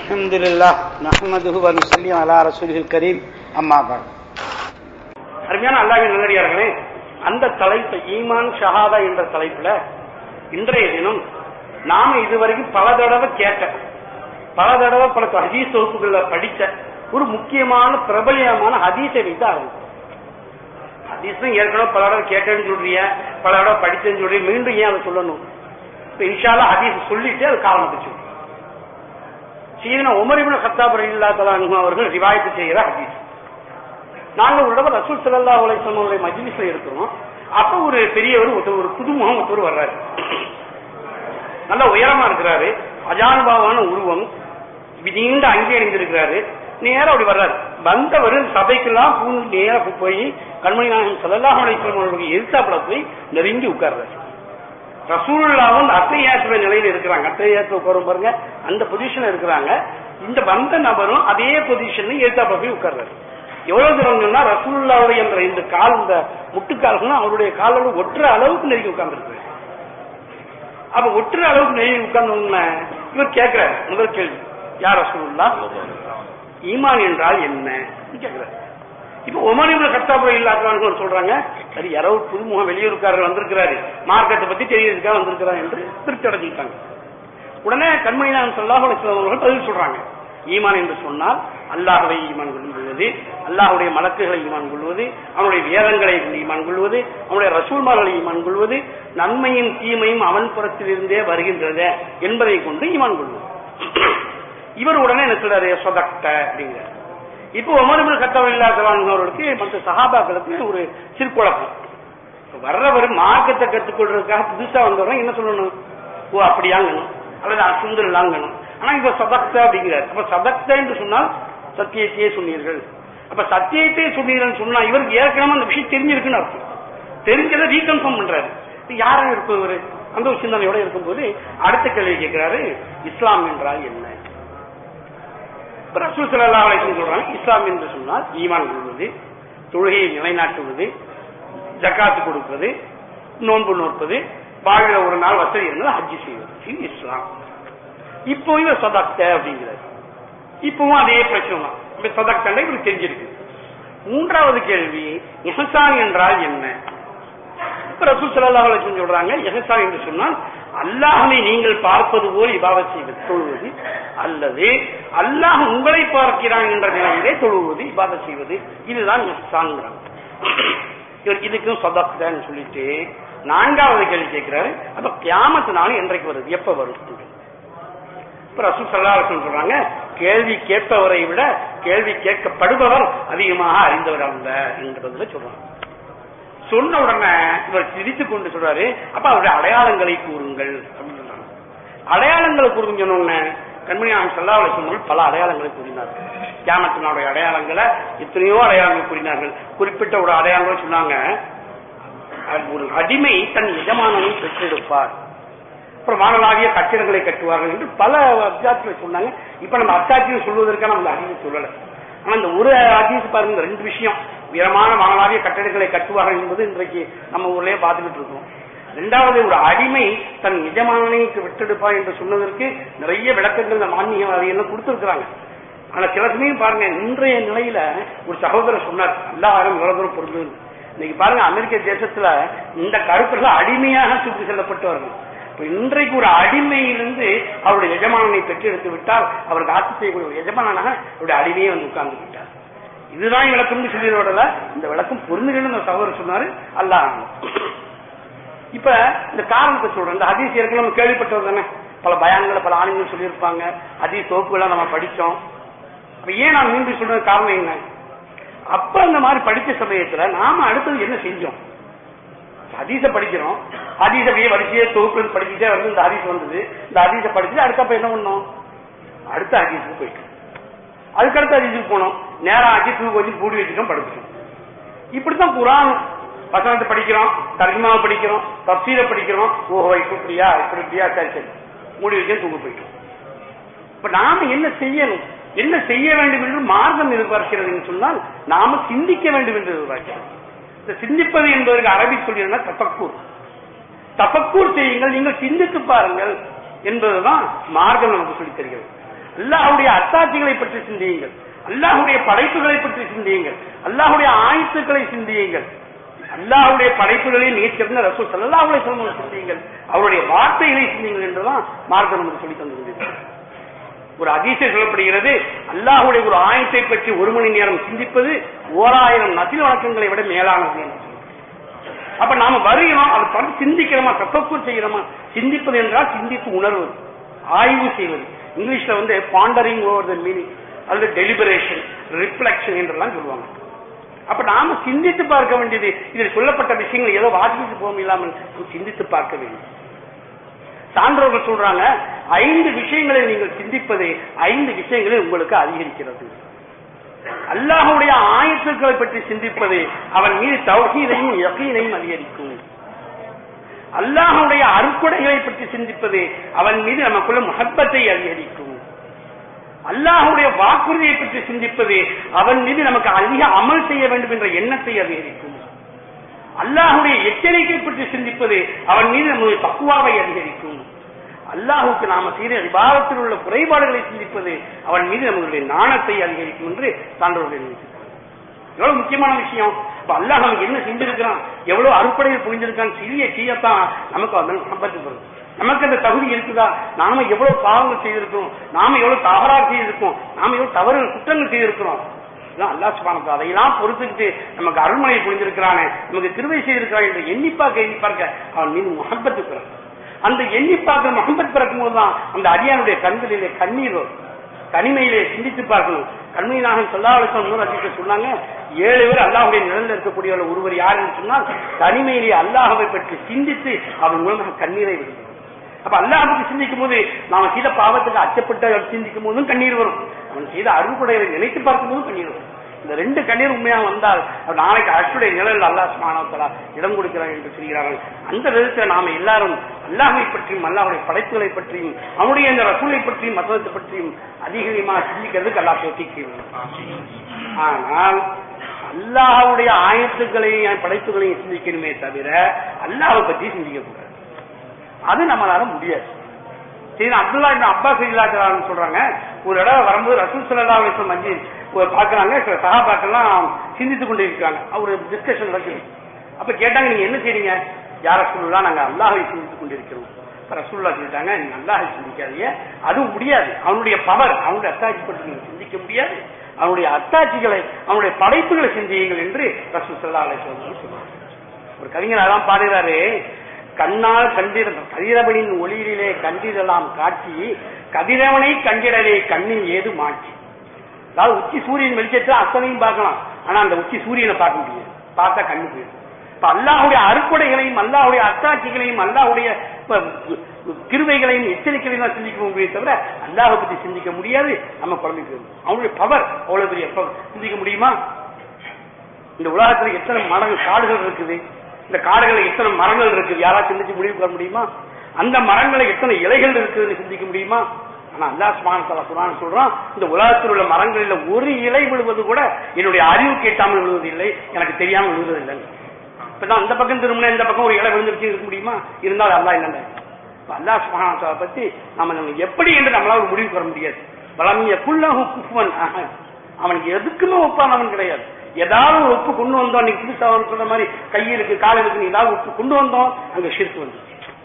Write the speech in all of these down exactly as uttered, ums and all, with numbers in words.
அல்ஹம்துலில்லாஹ் நஹ்மதுஹு வ நுஸல்லி அலா ரசூலில் கரீம். அம்மா பஅத். அருமையான அல்லாஹ்வின் நல்லடியார்களே, அந்த தலைப்பு ஈமான் ஷஹாதா என்ற தலைப்புல இன்றைய தினம் நாம இதுவரைக்கும் பல தடவை கேட்ட பல தடவை பல ஹதீஸ் தொகுப்புகள்ல படித்த ஒரு முக்கியமான பிரபலியமான ஹதீஸை வைத்து ஆரம்பிக்கும். ஹதீஸும் ஏற்கனவே பல தடவை கேட்டேன்னு சொல்றீங்க, பல தடவை படித்தேன்னு சொல்றீங்க, மீண்டும் ஏன் அதை சொல்லணும்? இப்ப இன்ஷால்லா ஹதீஸ் சொல்லிட்டு அது காரணத்துக்கு சொல்லுங்க. சீதனா உமர் இப்னு கத்தாப் ரலியல்லாஹு அன்ஹு அவர்கள் ரிவாயத்து செய்கிற ஹதீஸ். நாங்க ஒரு தடவை ரசூல் ஸல்லல்லாஹு அலைஹி வஸல்லம் மஜ்லிஸ்ல இருக்கிறோம். அப்ப ஒரு பெரியவர் ஒரு புதுமுகம் ஒருத்தர் வர்றாரு. நல்ல உயரமா இருக்கிறாரு, அஜானுபாவான உருவம், நீண்ட அங்கே அணிந்திருக்கிறாரு. நேரம் அப்படி வர்றாரு. வந்தவர் சபைக்கெல்லாம் பூந்து நேரம் போய் கண்மணி நாயகம் ஸல்லல்லாஹு அலைஹி வஸல்லம் அவர்களுக்கு எதிர்த்தாப்புல போய் நெருங்கி உட்கார்றாரு. ரசூலுல்லாஹ் அத்தையாத்துவ நிலையில இருக்கிறாங்க. அத்தையாத்துவ உட்காரும் பாருங்க, அந்த பொசிஷன்ல இருக்கிறாங்க. இந்த வந்த நபரும் அதே பொசிஷன்ல எதிர்த்தாப்புல போய் உட்கார்றாரு. எவ்வளவு தூரம்னா ரசூலுல்லாஹ்வுடைய என்ற இந்த கால், இந்த முட்டுக்கால்களும் அவருடைய காலோட ஒற்ற அளவுக்கு நெருங்கி உட்கார்ந்துருக்கு. அப்ப ஒற்ற அளவுக்கு நெருங்கி உட்கார்ந்தோம்னா இவர் கேட்கிறார் முதல் கேள்வி, யார் ரசூலுல்லாஹ், ஈமான் என்றால் என்ன கேட்கிறார். இப்ப உமர் இப்னு கத்தாப் ரலியல்லாஹு சொல்றாங்க, சரி யாரோ புதுமுகம் வெளியூருக்காரர் வந்திருக்கிறாரு, மார்க்கத்தை பத்தி தெரியறதுக்காக வந்திருக்கிறார் என்று திருப்தி அடைஞ்சிட்டாங்க. உடனே கண்மணி நாயகம் ஸல்லல்லாஹு அலைஹி வஸல்லம் அவர்கள் பதில் சொல்றாங்க, ஈமான் என்று சொன்னால் அல்லாஹ்வை ஈமான் கொள்வது, அல்லாஹ்வுடைய மலக்குகளை ஈமான் கொள்வது, அவனுடைய வேதங்களை ஈமான் கொள்வது, அவனுடைய ரசூல்மார்களை ஈமான் கொள்வது, நன்மையும் தீமையும் அவன் புறத்திலிருந்தே வருகின்றது என்பதை கொண்டு ஈமான் கொள்வது. இவர் உடனே என்ன சொல்றாரு, சொதக்த அப்படிங்கிறார். இப்போ உமர் இப்னு கத்தாப் ரலியல்லாஹு அன்ஹு அவர்களுக்கு மற்ற சஹாபாக்களுக்கு ஒரு சிற்குழப்பம். வர்றவர் மார்க்கத்தை கற்றுக்கொள்றதுக்காக புதுசா வந்தவங்க என்ன சொல்லணும், ஓ அப்படியாங்கணும் அல்லது அல்ஹம்துலில்லாஹ்ங்கணும். ஆனா இப்ப சதக்த அப்படிங்கிறார். அப்ப சதக்த என்று சொன்னால் சத்தியத்தையே சொன்னீர்கள். அப்ப சத்தியத்தையே சொன்னீர்கள் சொன்னா இவருக்கு ஏற்கனவே அந்த விஷயம் தெரிஞ்சிருக்குன்னு அர்த்தம். தெரிஞ்சதை ரீகன்ஃபார்ம் பண்றாரு. யாரும் இருப்பவர் அந்த ஒரு சிந்தனையோட இருக்கும்போது அடுத்த கேள்வி கேட்கிறாரு, இஸ்லாம் என்றால் என்ன? ரசூல் ஸல்லல்லாஹு அலைஹி வஸல்லம் சொல்றாங்க, இஸ்லாம் என்று சொன்னால் ஈமான் கொள்வது, தொழுகையை நிலைநாட்டுவது, ஜக்காத்து கொடுப்பது, நோன்பு நோற்பது, வாழ்கிற ஒரு நாள் வசதி இருந்தால் ஹஜ்ஜி செய்வது, இது இஸ்லாம். இப்போ இவர் சதக்த அப்படிங்கிறார். இப்பவும் அதே பிரச்சனை தான். இப்ப சதக்தண்டை இவருக்கு தெரிஞ்சிருக்கு. மூன்றாவது கேள்வி, இஹ்சான் என்றால் என்ன? இப்ப ரசூல் ஸல்லல்லாஹு அலைஹி வஸல்லம் சொல்றாங்க, இஹ்சான் என்று சொன்னால் அல்லாஹ்வை நீங்கள் பார்ப்பது போல் இபாதத் செய்வது, தொழுவது, அல்லது அல்லாஹ் உங்களை பார்க்கிறான் என்ற நிலையிலே தொழுவது, இபாதத் செய்வது, இதுதான் இஹ்சான். இவர் இதுக்கும் சதக்தன்னு சொல்லிட்டு நான்காவது கேள்வி கேட்கிறாரு, அப்ப கியாமத் நாள் என்றைக்கு வருது, எப்ப வரும்? இப்ப ரசூல் ஸல்லல்லாஹு அலைஹி வஸல்லம் சொல்றாங்க, கேள்வி கேட்பவரை விட கேள்வி கேட்கப்படுபவர் அதிகமாக அறிந்தவர் அல்ல என்பதுல சொல்றாங்க. சொன்ன உடனே இவர் சிரித்துக் கொண்டு சொல்றாரு, அப்ப அவருடைய அடையாளங்களை கூறுங்கள் அப்படின்னு சொல்றாங்க. அடையாளங்களை கூறுங்க சொன்ன கண்மணி நாயகம் ஸல்லல்லாஹு அலைஹி வஸல்லம் பல அடையாளங்களை கூறினார்கள். கியாமத்தினுடைய அடையாளங்களை எத்தனையோ அடையாளங்கள் கூறினார்கள். குறிப்பிட்ட ஒரு அடையாளங்கள் சொன்னாங்க, ஒரு அடிமை தன் எஜமானனை பெற்றெடுப்பார், அப்புறம் வானலாகிய கட்டிடங்களை கட்டுவார்கள் என்று பல அத்தியாயங்களை சொன்னாங்க. இப்ப நம்ம அத்தாட்சியை சொல்வதற்கான நம்ம அறிவு சொல்லல. ஆனா இந்த ஒரு ஹதீஸ் பாருங்க, ரெண்டு விஷயம், உயரமான வானலாகிய கட்டிடங்களை கட்டுவார்கள் என்பது இன்றைக்கு நம்ம ஊர்லயே பார்த்துக்கிட்டு இருக்கோம். இரண்டாவது, ஒரு அடிமை தன் எஜமானனைக்கு விட்டெடுப்பார் என்று சொன்னதற்கு நிறைய விளக்கங்கள் இந்த மான்மிகவாதிகள் கொடுத்திருக்கிறாங்க. ஆனா சில சமயம் பாருங்க, இன்றைய நிலையில ஒரு சகோதரர் சொன்னார், எல்லாரும் இவ்வளவு பொருள். இன்னைக்கு பாருங்க, அமெரிக்க தேசத்துல இந்த கருத்துகள் அடிமையாக தூக்கி செல்லப்பட்டவர்கள். இன்றைக்கு ஒரு அடிமையிலிருந்து அவருடைய எஜமானனை பெற்று எடுத்து விட்டால் அவருக்கு ஆட்சி செய்யக்கூடிய ஒரு எஜமானாக அவருடைய அடிமையை வந்து உட்கார்ந்து விட்டார். இதுதான் விளக்கம் சொல்லிடுவதில்ல, இந்த விளக்கம் பொருந்துகள் சகோதரர் சொன்னாரு. அல்லாஹ் இப்ப இந்த காரணத்தை சொல்றேன். இந்த ஹதீஸ் ஏற்கனவே நம்ம கேள்விப்பட்டது தானே, பல பயான்களை பல ஆணைகள் சொல்லியிருப்பாங்க, ஹதீஸ் தொகுப்புகளை நம்ம படிச்சோம். அப்ப ஏன் நான் மீண்டும் சொல்றது காரணம் என்ன? அப்ப இந்த மாதிரி படிச்ச சமயத்துல நாம அடுத்தது என்ன செஞ்சோம்? ஹதீஸை படிக்கிறோம், ஹதீஸை வரிசையை தொகுப்பு படிச்சுட்டே வந்து இந்த ஹதீஸ் வந்தது, இந்த ஹதீஸை படிச்சுட்டு அடுத்தப்ப என்ன பண்ணோம், அடுத்த ஹதீஸுக்கு போயிட்டோம். அதுக்கடுத்த ஹதீஸுக்கு போனோம், நேரம் ஹதீஸுக்கு கொஞ்சம் கூடி வச்சுட்டோம், படிச்சிட்டோம். இப்படித்தான் குர்ஆன் வசனத்தை படிக்கிறோம், தர்ஜுமாவை படிக்கிறோம், தஃசீரை படிக்கிறோம். ஓஹோ இப்படியா இப்படியா, சரி சரி மூடி வச்சு தூங்க போயிட்டோம். இப்ப நாம என்ன செய்யணும், என்ன செய்ய வேண்டும் என்று மார்க்கம் எதிர்பார்க்கிறது சொன்னால் நாம சிந்திக்க வேண்டும் என்று எதிர்பார்க்கிறோம். இந்த சிந்திப்பது என்பதற்கு அரபி சொல்லியிருந்தா தஃபக்கூர். தஃபக்கூர் செய்யுங்கள், நீங்கள் சிந்தித்து பாருங்கள் என்பதுதான் மார்க்கம் நமக்கு சொல்லித் தருகிறது. அல்லாஹ்வுடைய அத்தாட்சிகளை பற்றி சிந்தியுங்கள், அல்லாஹ்வுடைய படைப்புகளை பற்றி சிந்தியுங்கள், அல்லாஹ்வுடைய ஆயத்துக்களை சிந்தியுங்கள், அல்லாஹ்வுடைய படைப்புகளில் மிகச்சிறந்த ரசூல் ஸல்லல்லாஹு அலைஹி வஸல்லம் சிந்தியுங்கள், அவருடைய வார்த்தைகளை சிந்தியுங்கள் என்றுதான் மார்க்கம் நமக்கு சொல்லி தந்துள்ளது. ஒரு ஹதீஸில் சொல்லப்படுகிறது, அல்லாஹ்வுடைய ஒரு ஆயத்தை பற்றி ஒரு மணி நேரம் சிந்திப்பது ஓராயிரம் நஃபில் வணக்கங்களை விட மேலானது என்று. அப்ப நாம வருகிறோம், அதை பார்த்து சிந்திக்கிறோமா, தஃபக்கூர் செய்கிறோமா? சிந்திப்பது என்றால் சிந்தித்து உணர்வது, ஆய்வு செய்வது. இங்கிலீஷ்ல வந்து பாண்டரிங் ஓவர் த மீனிங் அல்லது டெலிபரேஷன், ரிஃப்ளெக்ஷன் என்றெல்லாம் சொல்லுவாங்க. அப்ப நாம சிந்தித்து பார்க்க வேண்டியது, இதில் சொல்லப்பட்ட விஷயங்கள் ஏதோ வாசித்து போகும் இல்லாமல் சிந்தித்து பார்க்க வேண்டும். சான்றோர்கள் சொல்றாங்க, ஐந்து விஷயங்களை நீங்கள் சிந்திப்பது ஐந்து விஷயங்களை உங்களுக்கு அதிகரிக்கிறது. அல்லாஹ்வுடைய ஆயத்துக்களை பற்றி சிந்திப்பது அவன் மீது தௌஹீதையும் யகீனையும் அதிகரிக்கும். அல்லாஹ்வுடைய அருட்கொடைகளை பற்றி சிந்திப்பது அவன் மீது நமக்குள்ள முஹப்பத்தை அதிகரிக்கும். அல்லாஹ்வுடைய வாக்குறுதியை பற்றி சிந்திப்பது அவன் மீது நமக்கு அதிக அமல் செய்ய வேண்டும் என்ற எண்ணத்தை அதிகரிக்கும். அல்லாஹ்வுடைய எச்சரிக்கை பற்றி சிந்திப்பது அவன் மீது நம்முடைய தக்வாவை அதிகரிக்கும். அல்லாஹுக்கு நாம செய்த இபாதத்தில் உள்ள குறைபாடுகளை சிந்திப்பது அவன் மீது நம்மளுடைய நாணத்தை அதிகரிக்கும் என்று சான்றோர்கள் நினைக்கிறார். எவ்வளவு முக்கியமான விஷயம். இப்ப அல்லாஹ் நமக்கு என்ன செஞ்சிருக்கிறான், எவ்வளவு அறுப்படையில் புரிஞ்சிருக்கான், சிறிய செய்யத்தான் நமக்கு அந்த சம்பத்து. நமக்கு அந்த தகுதி இருக்குதா? நாம எவ்வளவு பாவங்கள் செய்திருக்கோம், நாம எவ்வளவு தவறாக செய்திருக்கோம், நாம எவ்வளவு தவறு குற்றங்கள் செய்திருக்கிறோம். அல்லாஹ் சுப்ஹானஹு வ தஆலா அதையெல்லாம் பொறுத்துக்கிட்டு நமக்கு அருள்மொழியை புரிஞ்சிருக்கிறானே, நமக்கு கிருபை செய்திருக்கிறான் என்று எண்ணி பார்க்க எண்ணி பார்க்க அவன் மீது முஹப்பத்து பிறகு, அந்த எண்ணி பார்க்க முஹப்பத் பிறக்கும் போதுதான் அந்த அடியானுடைய கண்களிலே கண்ணீர் வரும். தனிமையிலே சிந்தித்து பார்க்கணும். கண்மையினாக சொல்லாத சொன்னாங்க, ஏழு பேர் அல்லாஹ்வுடைய நிழலில் இருக்கக்கூடிய ஒருவர் யார் என்று சொன்னால் தனிமையிலே அல்லாஹ்வை பற்றி சிந்தித்து அவன் மூலமாக கண்ணீரை விடுவார். அப்ப அல்லாஹ் பற்றி சிந்திக்கும் போது நாம செய்த பாவத்துக்கு அச்சப்பட்ட சிந்திக்கும் போதும் கண்ணீர் வரும், அவன் செய்த அருள்கொடைகளை நினைத்து பார்க்கும் போதும் கண்ணீர் வரும். இந்த ரெண்டு கண்ணீர் உண்மையாக வந்தால் நாளைக்கு அச்சுடைய நிழல் அல்லாஹ் சுப்ஹானஹு வ தஆலா இடம் கொடுக்கிறார் என்று சொல்கிறார்கள். அந்த விதத்தில் நாம எல்லாரும் அல்லாஹ்வை பற்றியும் அல்லாஹ்வுடைய படைப்புகளை பற்றியும் அவனுடைய இந்த ரசூலை பற்றியும் மதத்தை பற்றியும் அதிகமாக சிந்திக்கிறதுக்கு அல்லாஹ் தௌஃபீக். ஆனால் அல்லாஹ்வுடைய ஆயத்துக்களையும் படைப்புகளையும் சிந்திக்கணுமே தவிர அல்லாஹ்வை பற்றி சிந்திக்க கூடாது. அது நம்மளால முடியாது. சரி, அப்துல்லா இப்னு அப்பாஸ் ரலியல்லாஹு சொல்றாங்க, ஒரு இடம் வரும்போது ரசூல் ஸல்லல்லாஹு அலைஹி வஸல்லம் மஞ்சி பாக்குறாங்க, சில சஹாபாக்கெல்லாம் சிந்தித்துக் கொண்டு இருக்காங்க. ஒரு டிஸ்கஷன் நடக்குது. அப்ப கேட்டாங்க, நீங்க என்ன செய்றீங்க? யார் ரசூலுல்லாஹ், நாங்க அல்லாஹ்வை சிந்தித்துக் கொண்டிருக்கிறோம். ரசூலுல்லாஹ் சொல்லிட்டாங்க, நீங்க அல்லாஹ்வை சிந்திக்காதீங்க, அதுவும் முடியாது. அவனுடைய பவர், அவனுடைய அத்தாட்சி பற்றி நீங்க சிந்திக்க முடியாது. அவனுடைய அத்தாட்சிகளை, அவனுடைய படைப்புகளை சிந்தியுங்கள் என்று ரசூல் ஸல்லல்லாஹு அலைஹி வஸல்லம் சொல்றாங்க. ஒரு கவிஞர் அதான் பாடுகிறாரு, கண்ணால் கண்டிட கதிரவனின் ஒளியிலே கண்டிடலாம் காட்சி, கதிரவனை கண்டிடலே கண்ணில் ஏது மாட்சி. அதாவது உச்சி சூரியன் வெளிச்சத்தை அத்தனையும் பார்க்கலாம், ஆனா அந்த உச்சி சூரியனை பார்க்க முடியாது, பார்த்தா கண்ணு போயிடும். இப்ப அல்லாஹ்வுடைய அருட்கொடைகளையும் அல்லாஹ்வுடைய அத்தாட்சிகளையும் அல்லாஹ்வுடைய கிருபைகளையும் எச்சரிக்கைகளையும் சிந்திக்க முடியும் தவிர அல்லாஹ்வை பற்றி சிந்திக்க முடியாது. நம்ம குழந்தை போயிடும். அவனுடைய பவர் அவ்வளவு பெரிய சிந்திக்க முடியுமா? இந்த உலகத்துல எத்தனை மடங்கு காடுகள் இருக்குது, இந்த காடுகளில் எத்தனை மரங்கள் இருக்குது, யாராவது சிந்திச்சு முடிவு பெற முடியுமா? அந்த மரங்களை எத்தனை இலைகள் இருக்குதுன்னு சிந்திக்க முடியுமா? ஆனா அல்லாஹ் சுப்ஹானஹு வ தஆலா குர்ஆன் சொல்றான், இந்த உலகத்தில் உள்ள மரங்களில் ஒரு இலை விழுவது கூட என்னுடைய அறிவு கேட்டாமல் விழுவதில்லை, எனக்கு தெரியாமல் விழுவதில்லை. இப்பதான் அந்த பக்கம் திரும்பினா இந்த பக்கம் ஒரு இலை விழுந்துருச்சு இருக்க முடியுமா? இருந்தாலும் அல்லாஹ் இல்லைங்க. அல்லாஹ் சுப்ஹானஹு வ தஆலா பத்தி நம்ம எப்படி என்று நம்மளால ஒரு முடிவு பெற முடியாது. வலமிய குல்லஹு குஃபுவன் அஹத், அவனுக்கு எதுக்குமே ஒப்பானவன் கிடையாது. ஏதாவது ஒரு ஒப்பு கொண்டு வந்தோம், நீங்க புதுசா சொல்ற மாதிரி கை இருக்கு கால் இருக்கு, நீ ஏதாவது ஒப்பு கொண்டு வந்தோம், அங்க ஷிர்க் வந்து.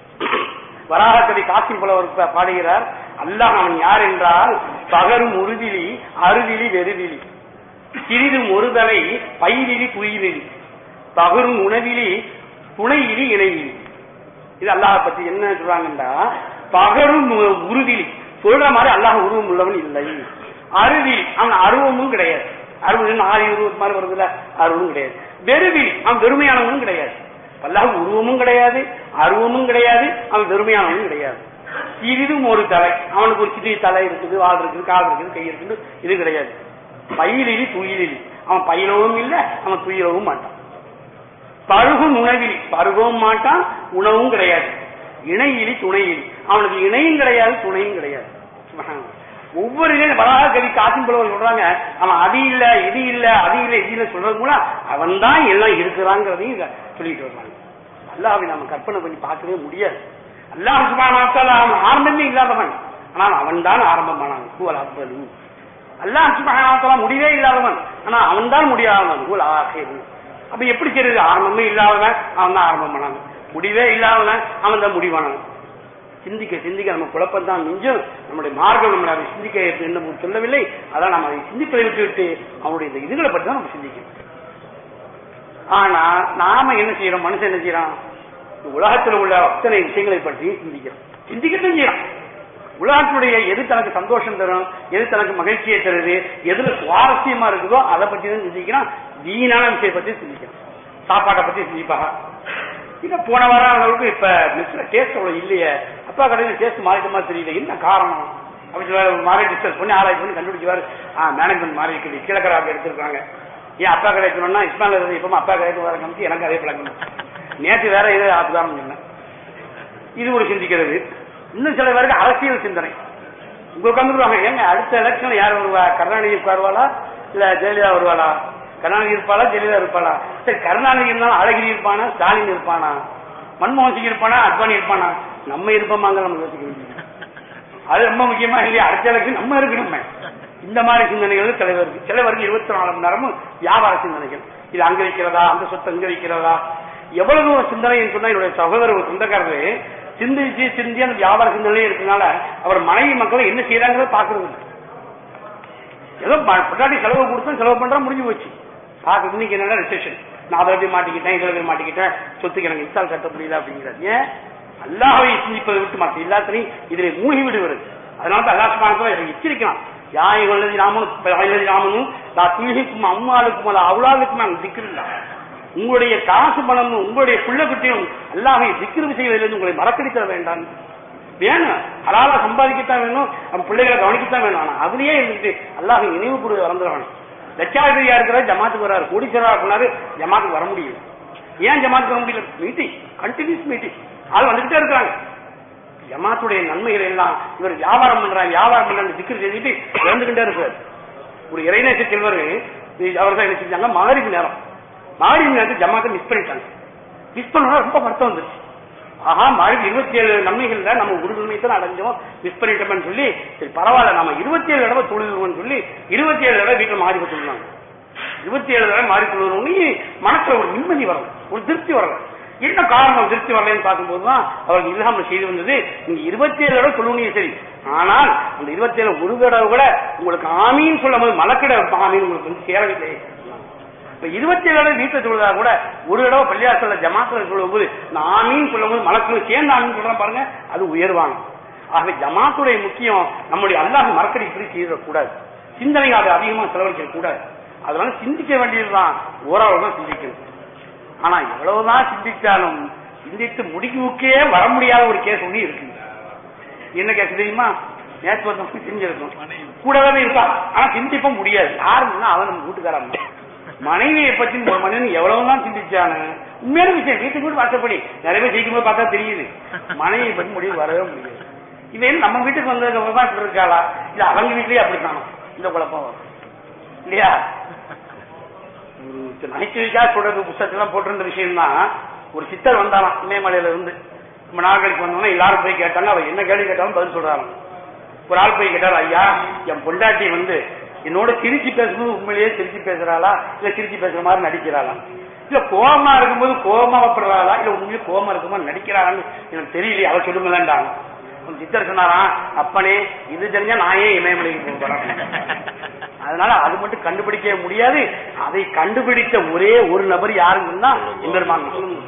வராக கவி காசிம் புலவர் பாடுகிறார், அல்லாஹ் அவன் யார் என்றால் பகரும் உறுதிலி அறுதிலி வெறுதிலி, சிறிதும் ஒருதலை பயிரிலி புயிரிலி, பகரும் உணவிலி துணையிலி இணைவிலி. இது அல்லாஹ் பத்தி என்ன சொல்றாங்கன்னா, பகரும் உறுதிலி சொல்ற மாதிரி அல்லாஹ் உருவம் உள்ளவன் இல்லை. அருவி அவன் அருவமும் கிடையாது, அருவம் ஆதி உருவம் மாதிரி வருதுல, அருவமும் கிடையாது. வெறுவி அவன் வெறுமையானவனும் கிடையாது. அல்லாஹ் உருவமும் கிடையாது, அருவமும் கிடையாது, அவன் வெறுமையானவனும் கிடையாது. சிறிதும் ஒரு தலை, அவனுக்கு ஒரு சிறிய தலை இருக்குது, வால் இருக்குது, கால் இருக்குது, கை இருக்குது, இது கிடையாது. பயிரிலி துயிலிலி, அவன் பயிலவும் இல்லை, அவன் துயிலவும் மாட்டான். பருகும் உணவிலி, பருகவும் மாட்டான், உணவும் கிடையாது. இணையிலி துணையிலி, அவனுக்கு இணையும் கிடையாது, துணையும் கிடையாது. ஒவ்வொரு வராக கவி காசிம் புலவர் சொல்றாங்க, அவன் அது இல்ல இது இல்ல அது இல்ல இது இல்ல சொல்றது கூட அவன் தான் எல்லாம் இருக்கிறாங்கிறதையும் சொல்லிட்டு வருவாங்க. அல்லாஹ்வை நாம கற்பனை பண்ணி பார்க்கவே முடியாது. அல்லாஹ் சுப்ஹானஹு வ தஆலா அவன் ஆரம்பமே இல்லாதவன், ஆனால் அவன் தான் ஆரம்பமானான். கூவல் அவ்வளவு அல்லாஹ் சுப்ஹானஹு வ தஆலா முடிவே இல்லாதவன், ஆனா அவன் தான் முடியாதவன். கூவல் ஆகிரு. அப்ப எப்படி தெரியுது? ஆரம்பமே இல்லாதவன் அவன் தான் ஆரம்பமானான், முடிவே இல்லாதவன் அவன் தான் முடிவானான். சிந்திக்க சிந்திக்க நம்ம குழப்பம் தான் மிஞ்சும். நம்முடைய மார்க்கம் நம்மளை அதை சிந்திக்க என்ன சொல்லவில்லை. அதான் நம்ம அதை சிந்திப்பதை விட்டு விட்டு அவனுடைய இந்த இதுகளை பற்றி தான் நம்ம சிந்திக்கணும். ஆனா நாம என்ன செய்யறோம்? மனுஷன் என்ன செய்யறான்? உலகத்தில் உள்ள அத்தனை விஷயங்களை பற்றி சிந்திக்கிறோம், சிந்திக்கத்தான் செய்யறான். உலகத்தினுடைய எது தனக்கு சந்தோஷம் தரும், எது தனக்கு மகிழ்ச்சியை தருது, எதுல சுவாரஸ்யமா இருக்குதோ அதை பற்றி தான் சிந்திக்கிறான். வீணான விஷயத்தை பற்றி சிந்திக்கிறான். சாப்பாட்டை பற்றி சிந்திப்பாங்க. இப்ப போன வாரம் அளவுக்கு இப்ப மிஸ்ல டேஸ்ட் அவ்வளவு இல்லையே, அப்பா கடையில் டேஸ்ட் மாறிட்டமா தெரியல, என்ன காரணம் அப்படின்னு மாறி டிஸ்கஸ் பண்ணி ஆராய்ச்சி பண்ணி கண்டுபிடிச்சுவாரு. ஆஹ் மேனேஜ்மெண்ட் மாறி இருக்குது, கிழக்கராக எடுத்திருக்காங்க. ஏன் அப்பா கடை சொன்னா இஸ்மாயில் இப்பமா அப்பா கடைக்கு வர கமிச்சு எனக்கு அதே பழக்கம். நேற்று வேற ஏதோ ஆப்புதான் சொன்னேன். இது ஒரு சிந்திக்கிறது. இன்னும் சில பேருக்கு அரசியல் சிந்தனை. உங்களுக்கு வந்துருவாங்க, ஏங்க அடுத்த எலெக்ஷன் யார் வருவா? கருணாநிதி வருவாளா இல்ல ஜெயலலிதா வருவாளா? கருணாநிதி இருப்பாளா ஜெயலலிதா இருப்பாளா? சரி, கருணாநிதி இருந்தாலும் அழகிரி இருப்பானா, ஸ்டாலின் இருப்பானா, மன்மோகன் சிங் இருப்பானா, அத்வானி இருப்பானா? நம்ம இருப்போமாங்க, நம்ம யோசிக்க வேண்டியது. அது ரொம்ப முக்கியமா இல்லையா? அடுத்த எலெக்ஷன் நம்ம இருக்கணுமே. இந்த மாதிரி சிந்தனைகள் தலைவருக்கு சிலவருக்கு இருபத்தி நாலு மணி நேரமும் வியாபார சிந்தனைகள். இது அங்க வைக்கிறதா, அந்த சொத்து அங்க வைக்கிறதா, எவ்வளவு தூரம் சிந்தனை சொன்னா என்னுடைய சகோதரர் சொந்தக்காரரு சிந்திச்சு சிந்தி அந்த வியாபார சிந்தனையே இருக்கனால அவர் மனைவி மக்களை என்ன செய்யறாங்கிறத பாக்குறது. ஏதோ பொட்டாட்டி செலவு கொடுத்தா செலவு பண்றா, முடிஞ்சு போச்சு. பாக்க இன்னைக்கு என்ன ரிசெஷன், நான் அதை போய் மாட்டிக்கிட்டேன், இதில் போய் மாட்டிக்கிட்டேன், சொத்துக்கு எனக்கு இன்ஸ்டால் கட்ட முடியல அப்படிங்கிறது. ஏன் அல்லாஹ்வை சிந்திப்பதை விட்டு மற்ற எல்லாத்திலையும் இதில் மூழ்கி விடுவது. அதனால தான் அல்லாஹ் சுப்ஹானஹு வ தஆலா எச்சரிக்கலாம். யாயுள்ளதி ராமனும் ராமனும் நான் துணிக்கும் அம்மாளுக்கும் அல்ல அவுலாதுக்கும் நான் திக்கிருந்தா. உங்களுடைய காசு பணம் உங்களுடைய புள்ள குட்டியும் அல்லாஹ்வை திக்ரு செய்வதிலிருந்து உங்களை மறக்கடிக்க வேண்டாம். வேணும், ஹலாலா சம்பாதிக்கத்தான் வேணும், நம்ம பிள்ளைகளை கவனிக்கத்தான் வேணும். ஆனா அதுலயே இருந்துட்டு அல்லாஹ் நினைவு கூறுவதை வரந்துடுவாங்க. லட்சாதிபதியா இருக்கிற ஜமாத்துக்கு வராரு, கோடீஸ்வரா அப்படின்னாரு, ஜமாத்துக்கு வர முடியல. ஏன் ஜமாத்துக்கு வர முடியல? மீட்டிங், கண்டினியூஸ் மீட்டிங், ஆள் வந்துகிட்டே இருக்கிறாங்க. ஜமாத்துடைய நன்மைகள் எல்லாம் இவர் வியாபாரம் பண்றாங்க, வியாபாரம் பண்றாங்க திக்ரு செஞ்சுட்டு இறந்துகிட்டே இருக்காரு. ஒரு இறைநேச செல்வர் அவர்கள் என்ன செஞ்சாங்க, மகரிபு நேரம் மகரிபு நேரத்துக்கு ஜமாத்தை மிஸ் பண்ணிட்டாங்க. மிஸ் பண்ணா ரொம்ப வருத்தம் வந்துருச்சு. ஆஹா, மகரிபு இருபத்தி ஏழு நன்மைகள் தான் நம்ம உறுதுணையை தான் அடைஞ்சோம், மிஸ் பண்ணிட்டோம்னு சொல்லி சரி பரவாயில்ல நம்ம இருபத்தி ஏழு தடவை தொழுதுவோம்னு சொல்லி இருபத்தி ஏழு தடவை வீட்டில் மாறி தொழுவாங்க. இருபத்தி ஏழு தடவை மாறி தொழுவணும்னு மனசுல ஒரு நிம்மதி வரல, ஒரு திருப்தி வரல. என்ன காரணம் திருப்தி வரலன்னு பார்க்கும்போதுதான் அவருக்கு இல்லாமல் செய்து வந்தது. நீங்க இருபத்தி ஏழு தடவை சொல்லுவீங்க சரி, ஆனால் அந்த இருபத்தி ஏழு ஒரு தடவை கூட உங்களுக்கு ஆமீன் சொல்லும் போது மலக்கிட ஆமீன் உங்களுக்கு வந்து சேரவில்லை. இப்ப இருபத்தி ஏழு தடவை வீட்டை சொல்றதா கூட ஒரு தடவை பள்ளியாசல ஜமாத்துல சொல்லும் போது ஆமீன் சொல்லும் போது மலக்கள் சேர்ந்து ஆமீன் சொல்றான் பாருங்க, அது உயர்வாங்க. ஆகவே ஜமாத்துடைய முக்கியம் நம்முடைய அல்லாஹ் மறக்கடி இப்படி செய்யக்கூடாது, சிந்தனை அதை அதிகமா செலவழிக்க கூடாது. அதனால சிந்திக்க வேண்டியதுதான், ஓரளவு தான் சிந்திக்கணும். ஆனா எவ்வளவுதான் சிந்திச்சாலும் சிந்தித்து முடிவுக்கே வர முடியாத ஒரு கேஸ் ஒண்ணு இருக்கு. என்ன கேஸ் தெரியுமா? நேற்று செஞ்சிருக்கும், கூடவே இருப்பான், ஆனா சிந்திப்ப முடியாது. யாருன்னா அவன் நம்ம வீட்டுக்காரன். மனைவியை பற்றி ஒரு மனிதன் எவ்வளவுதான் சிந்திச்சானு உண்மையான விஷயம், வீட்டுக்கு வீட்டு வாசப்படி நிறைய பேர் ஜெயிக்கும் போது பார்த்தா தெரியுது, மனைவியை பற்றி முடிவு வரவே முடியாது. இவன் நம்ம வீட்டுக்கு வந்ததுக்கு தான் இப்படி இருக்காளா, இல்ல அவங்க வீட்லயே அப்படித்தானோ, இந்த குழப்பம் வரும் இல்லையா? நகைச்சுவைக்கா சொல்றது புத்தகத்தெல்லாம் போட்டிருந்த விஷயம் தான். ஒரு சித்தர் வந்தாலாம் இமயமலையில இருந்து, நம்ம நாட்களுக்கு வந்தோம்னா எல்லாரும் போய் கேட்டாங்க, அவ என்ன கேள்வி கேட்டாலும் பதில் சொல்றாங்க. ஒரு ஆள் போய் கேட்டாரு, ஐயா என் பொண்டாட்டி வந்து என்னோட சிரிச்சு பேசும்போது உண்மையிலேயே சிரிச்சு பேசுறாளா இல்ல சிரிச்சு பேசுற மாதிரி நடிக்கிறாளா, இல்ல கோபமா இருக்கும்போது கோபமாப்படுறாளா இல்ல உண்மையிலே கோபமா இருக்கும்போது நடிக்கிறாளான்னு எனக்கு தெரியலையே, அவ சொல்லுங்களான்டாங்க. சித்தர் சொன்னாராம், அப்பனே இது தெரிஞ்சா நான் ஏன் இமயமலைக்கு போறேன், அதனால அது மட்டும் கண்டுபிடிக்க முடியாது. அதை கண்டுபிடித்த ஒரே ஒரு நபர் யாருன்னா இந்தர்மான்.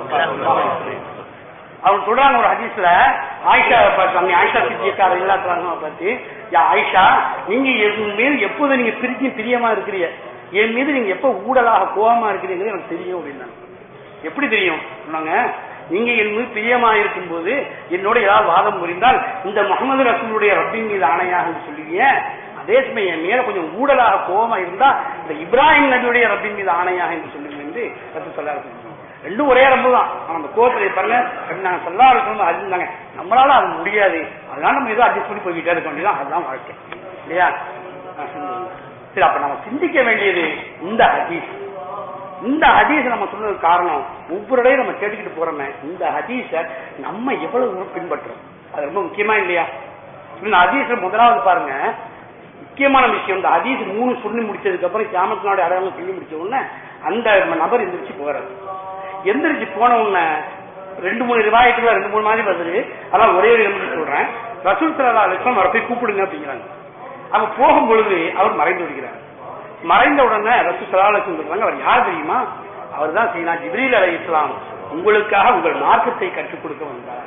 அவர் சொல்றாங்க ஒரு ஹதீஸ்ல, ஆயிஷா பார்த்தாங்க, ஆயிஷா சித்தியக்கார இல்லாத பத்தி, ஆயிஷா நீங்க என் மீது எப்போது நீங்க பிரிச்சு பிரியமா இருக்கிறீங்க, என் மீது நீங்க எப்ப ஊடலாக கோபமா இருக்கிறீங்க எனக்கு தெரியும் அப்படின்னா. எப்படி தெரியும் சொன்னாங்க, நீங்க என் மீது பிரியமா இருக்கும் போது என்னோட ஏதாவது வாதம் புரிந்தால் இந்த முகமது ரசூலுடைய ரப்பின் மீது ஆணையாக சொல்லுவீங்க, அதே சமயம் என் மேல கொஞ்சம் ஊடலாக கோபமா இருந்தா இந்த இப்ராஹிம் நபியுடைய ரப்பின் மீது ஆணையாக என்று சொல்லுங்க என்று கருத்து சொல்ல. ரெண்டும் ஒரே ரம்பு தான். அந்த கோபத்தை பாருங்க, நாங்க சொல்லாத அறிந்தாங்க, நம்மளால அது முடியாது, அதனால நம்ம ஏதோ அட்ஜஸ்ட் பண்ணி போய்கிட்டே இருக்க வேண்டியதான், அதுதான் வாழ்க்கை இல்லையா? சரி, அப்ப நம்ம சிந்திக்க வேண்டியது இந்த ஹதீஸ். இந்த ஹதீஸ் நம்ம சொன்னது காரணம், ஒவ்வொருடையும் நம்ம கேட்டுக்கிட்டு போறோமே, இந்த ஹதீஸ நம்ம எவ்வளவு தூரம் பின்பற்றோம், அது ரொம்ப முக்கியமா இல்லையா? இந்த ஹதீஸ்ல முதலாவது பாருங்க, முக்கியமான விஷயம். இந்த ஹதீஸ் மூணு சொல்லி முடிச்சதுக்கு அப்புறம் கியாமத் நாளுடைய அடையாளம் சொல்லி முடிச்ச உடனே அந்த நபர் எந்திரிச்சு போறாரு. எந்திரிச்சு போன உடனே ரெண்டு மூணு ரிவாயத்துல ரெண்டு மூணு மாதிரி வருது. அதான் ஒரே ஒரு இடத்துல சொல்றேன். ரசூல் ஸல்லல்லாஹு அலைஹி வஸல்லம் அவரை போய் கூப்பிடுங்க அப்படிங்கிறாங்க. அவ போகும் பொழுது அவர் மறைந்து விடுகிறார். மறைந்த உடனே ரசூல் ஸல்லல்லாஹு அலைஹி வஸல்லம் சொல்றாங்க, அவர் யார் தெரியுமா? அவர் தான் சையதுனா ஜிப்ரீல் அலைஹிஸ்ஸலாம் உங்களுக்காக உங்கள் மார்க்கத்தை கற்றுக் கொடுக்க வந்தார்.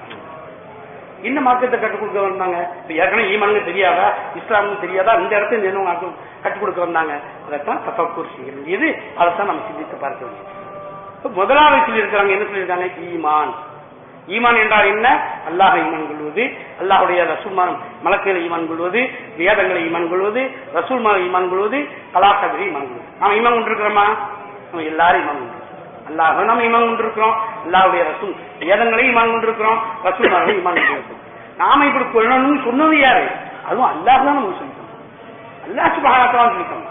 என்ன மார்க்கத்தை கற்றுக் கொடுக்க வந்தாங்க? ஏற்கனவே ஈமானுங்க தெரியாதா, இஸ்லாமும் தெரியாதா, இந்த இடத்துல என்ன கற்றுக் கொடுக்க வந்தாங்க? அதைத்தான் தஃபக்கூர் செய்ய வேண்டியது. அதைத்தான் நம்ம சிந்தித்து பார்க்க வேண்டியது. முதலாவது சொல்லியிருக்கிறாங்க, என்ன சொல்லியிருக்காங்க? ஈமான். ஈமான் என்றால் என்ன? அல்லாஹ் ஈமான் கொள்வது, அல்லாஹுடைய ரசூல் மலக்குகளை ஈமான் கொள்வது, வேதங்களை ஈமான் கொள்வது, ரசூல் மலை ஈமான் கொள்வது, கலாக்கதிரை ஈமான் கொள்வது. நாம ஈமான் கொண்டிருக்கிறோமா? நம்ம எல்லாரும் ஈமான் கொண்டிருக்கிறோம். அல்லாஹ் நம்ம ஈமான் கொண்டிருக்கிறோம், அல்லாஹுடைய ரசூல் வேதங்களை ஈமான் கொண்டிருக்கிறோம், ரசூல் மலை ஈமான் கொண்டிருக்கிறோம். நாம இப்படி கொள்ளணும்னு சொன்னது யாரு? அதுவும் அல்லாஹ் தான் நம்ம சொல்லிட்டோம். அல்லாஹ் சுப்ஹானஹு வ தஆலா சொல்லிட்டோம்.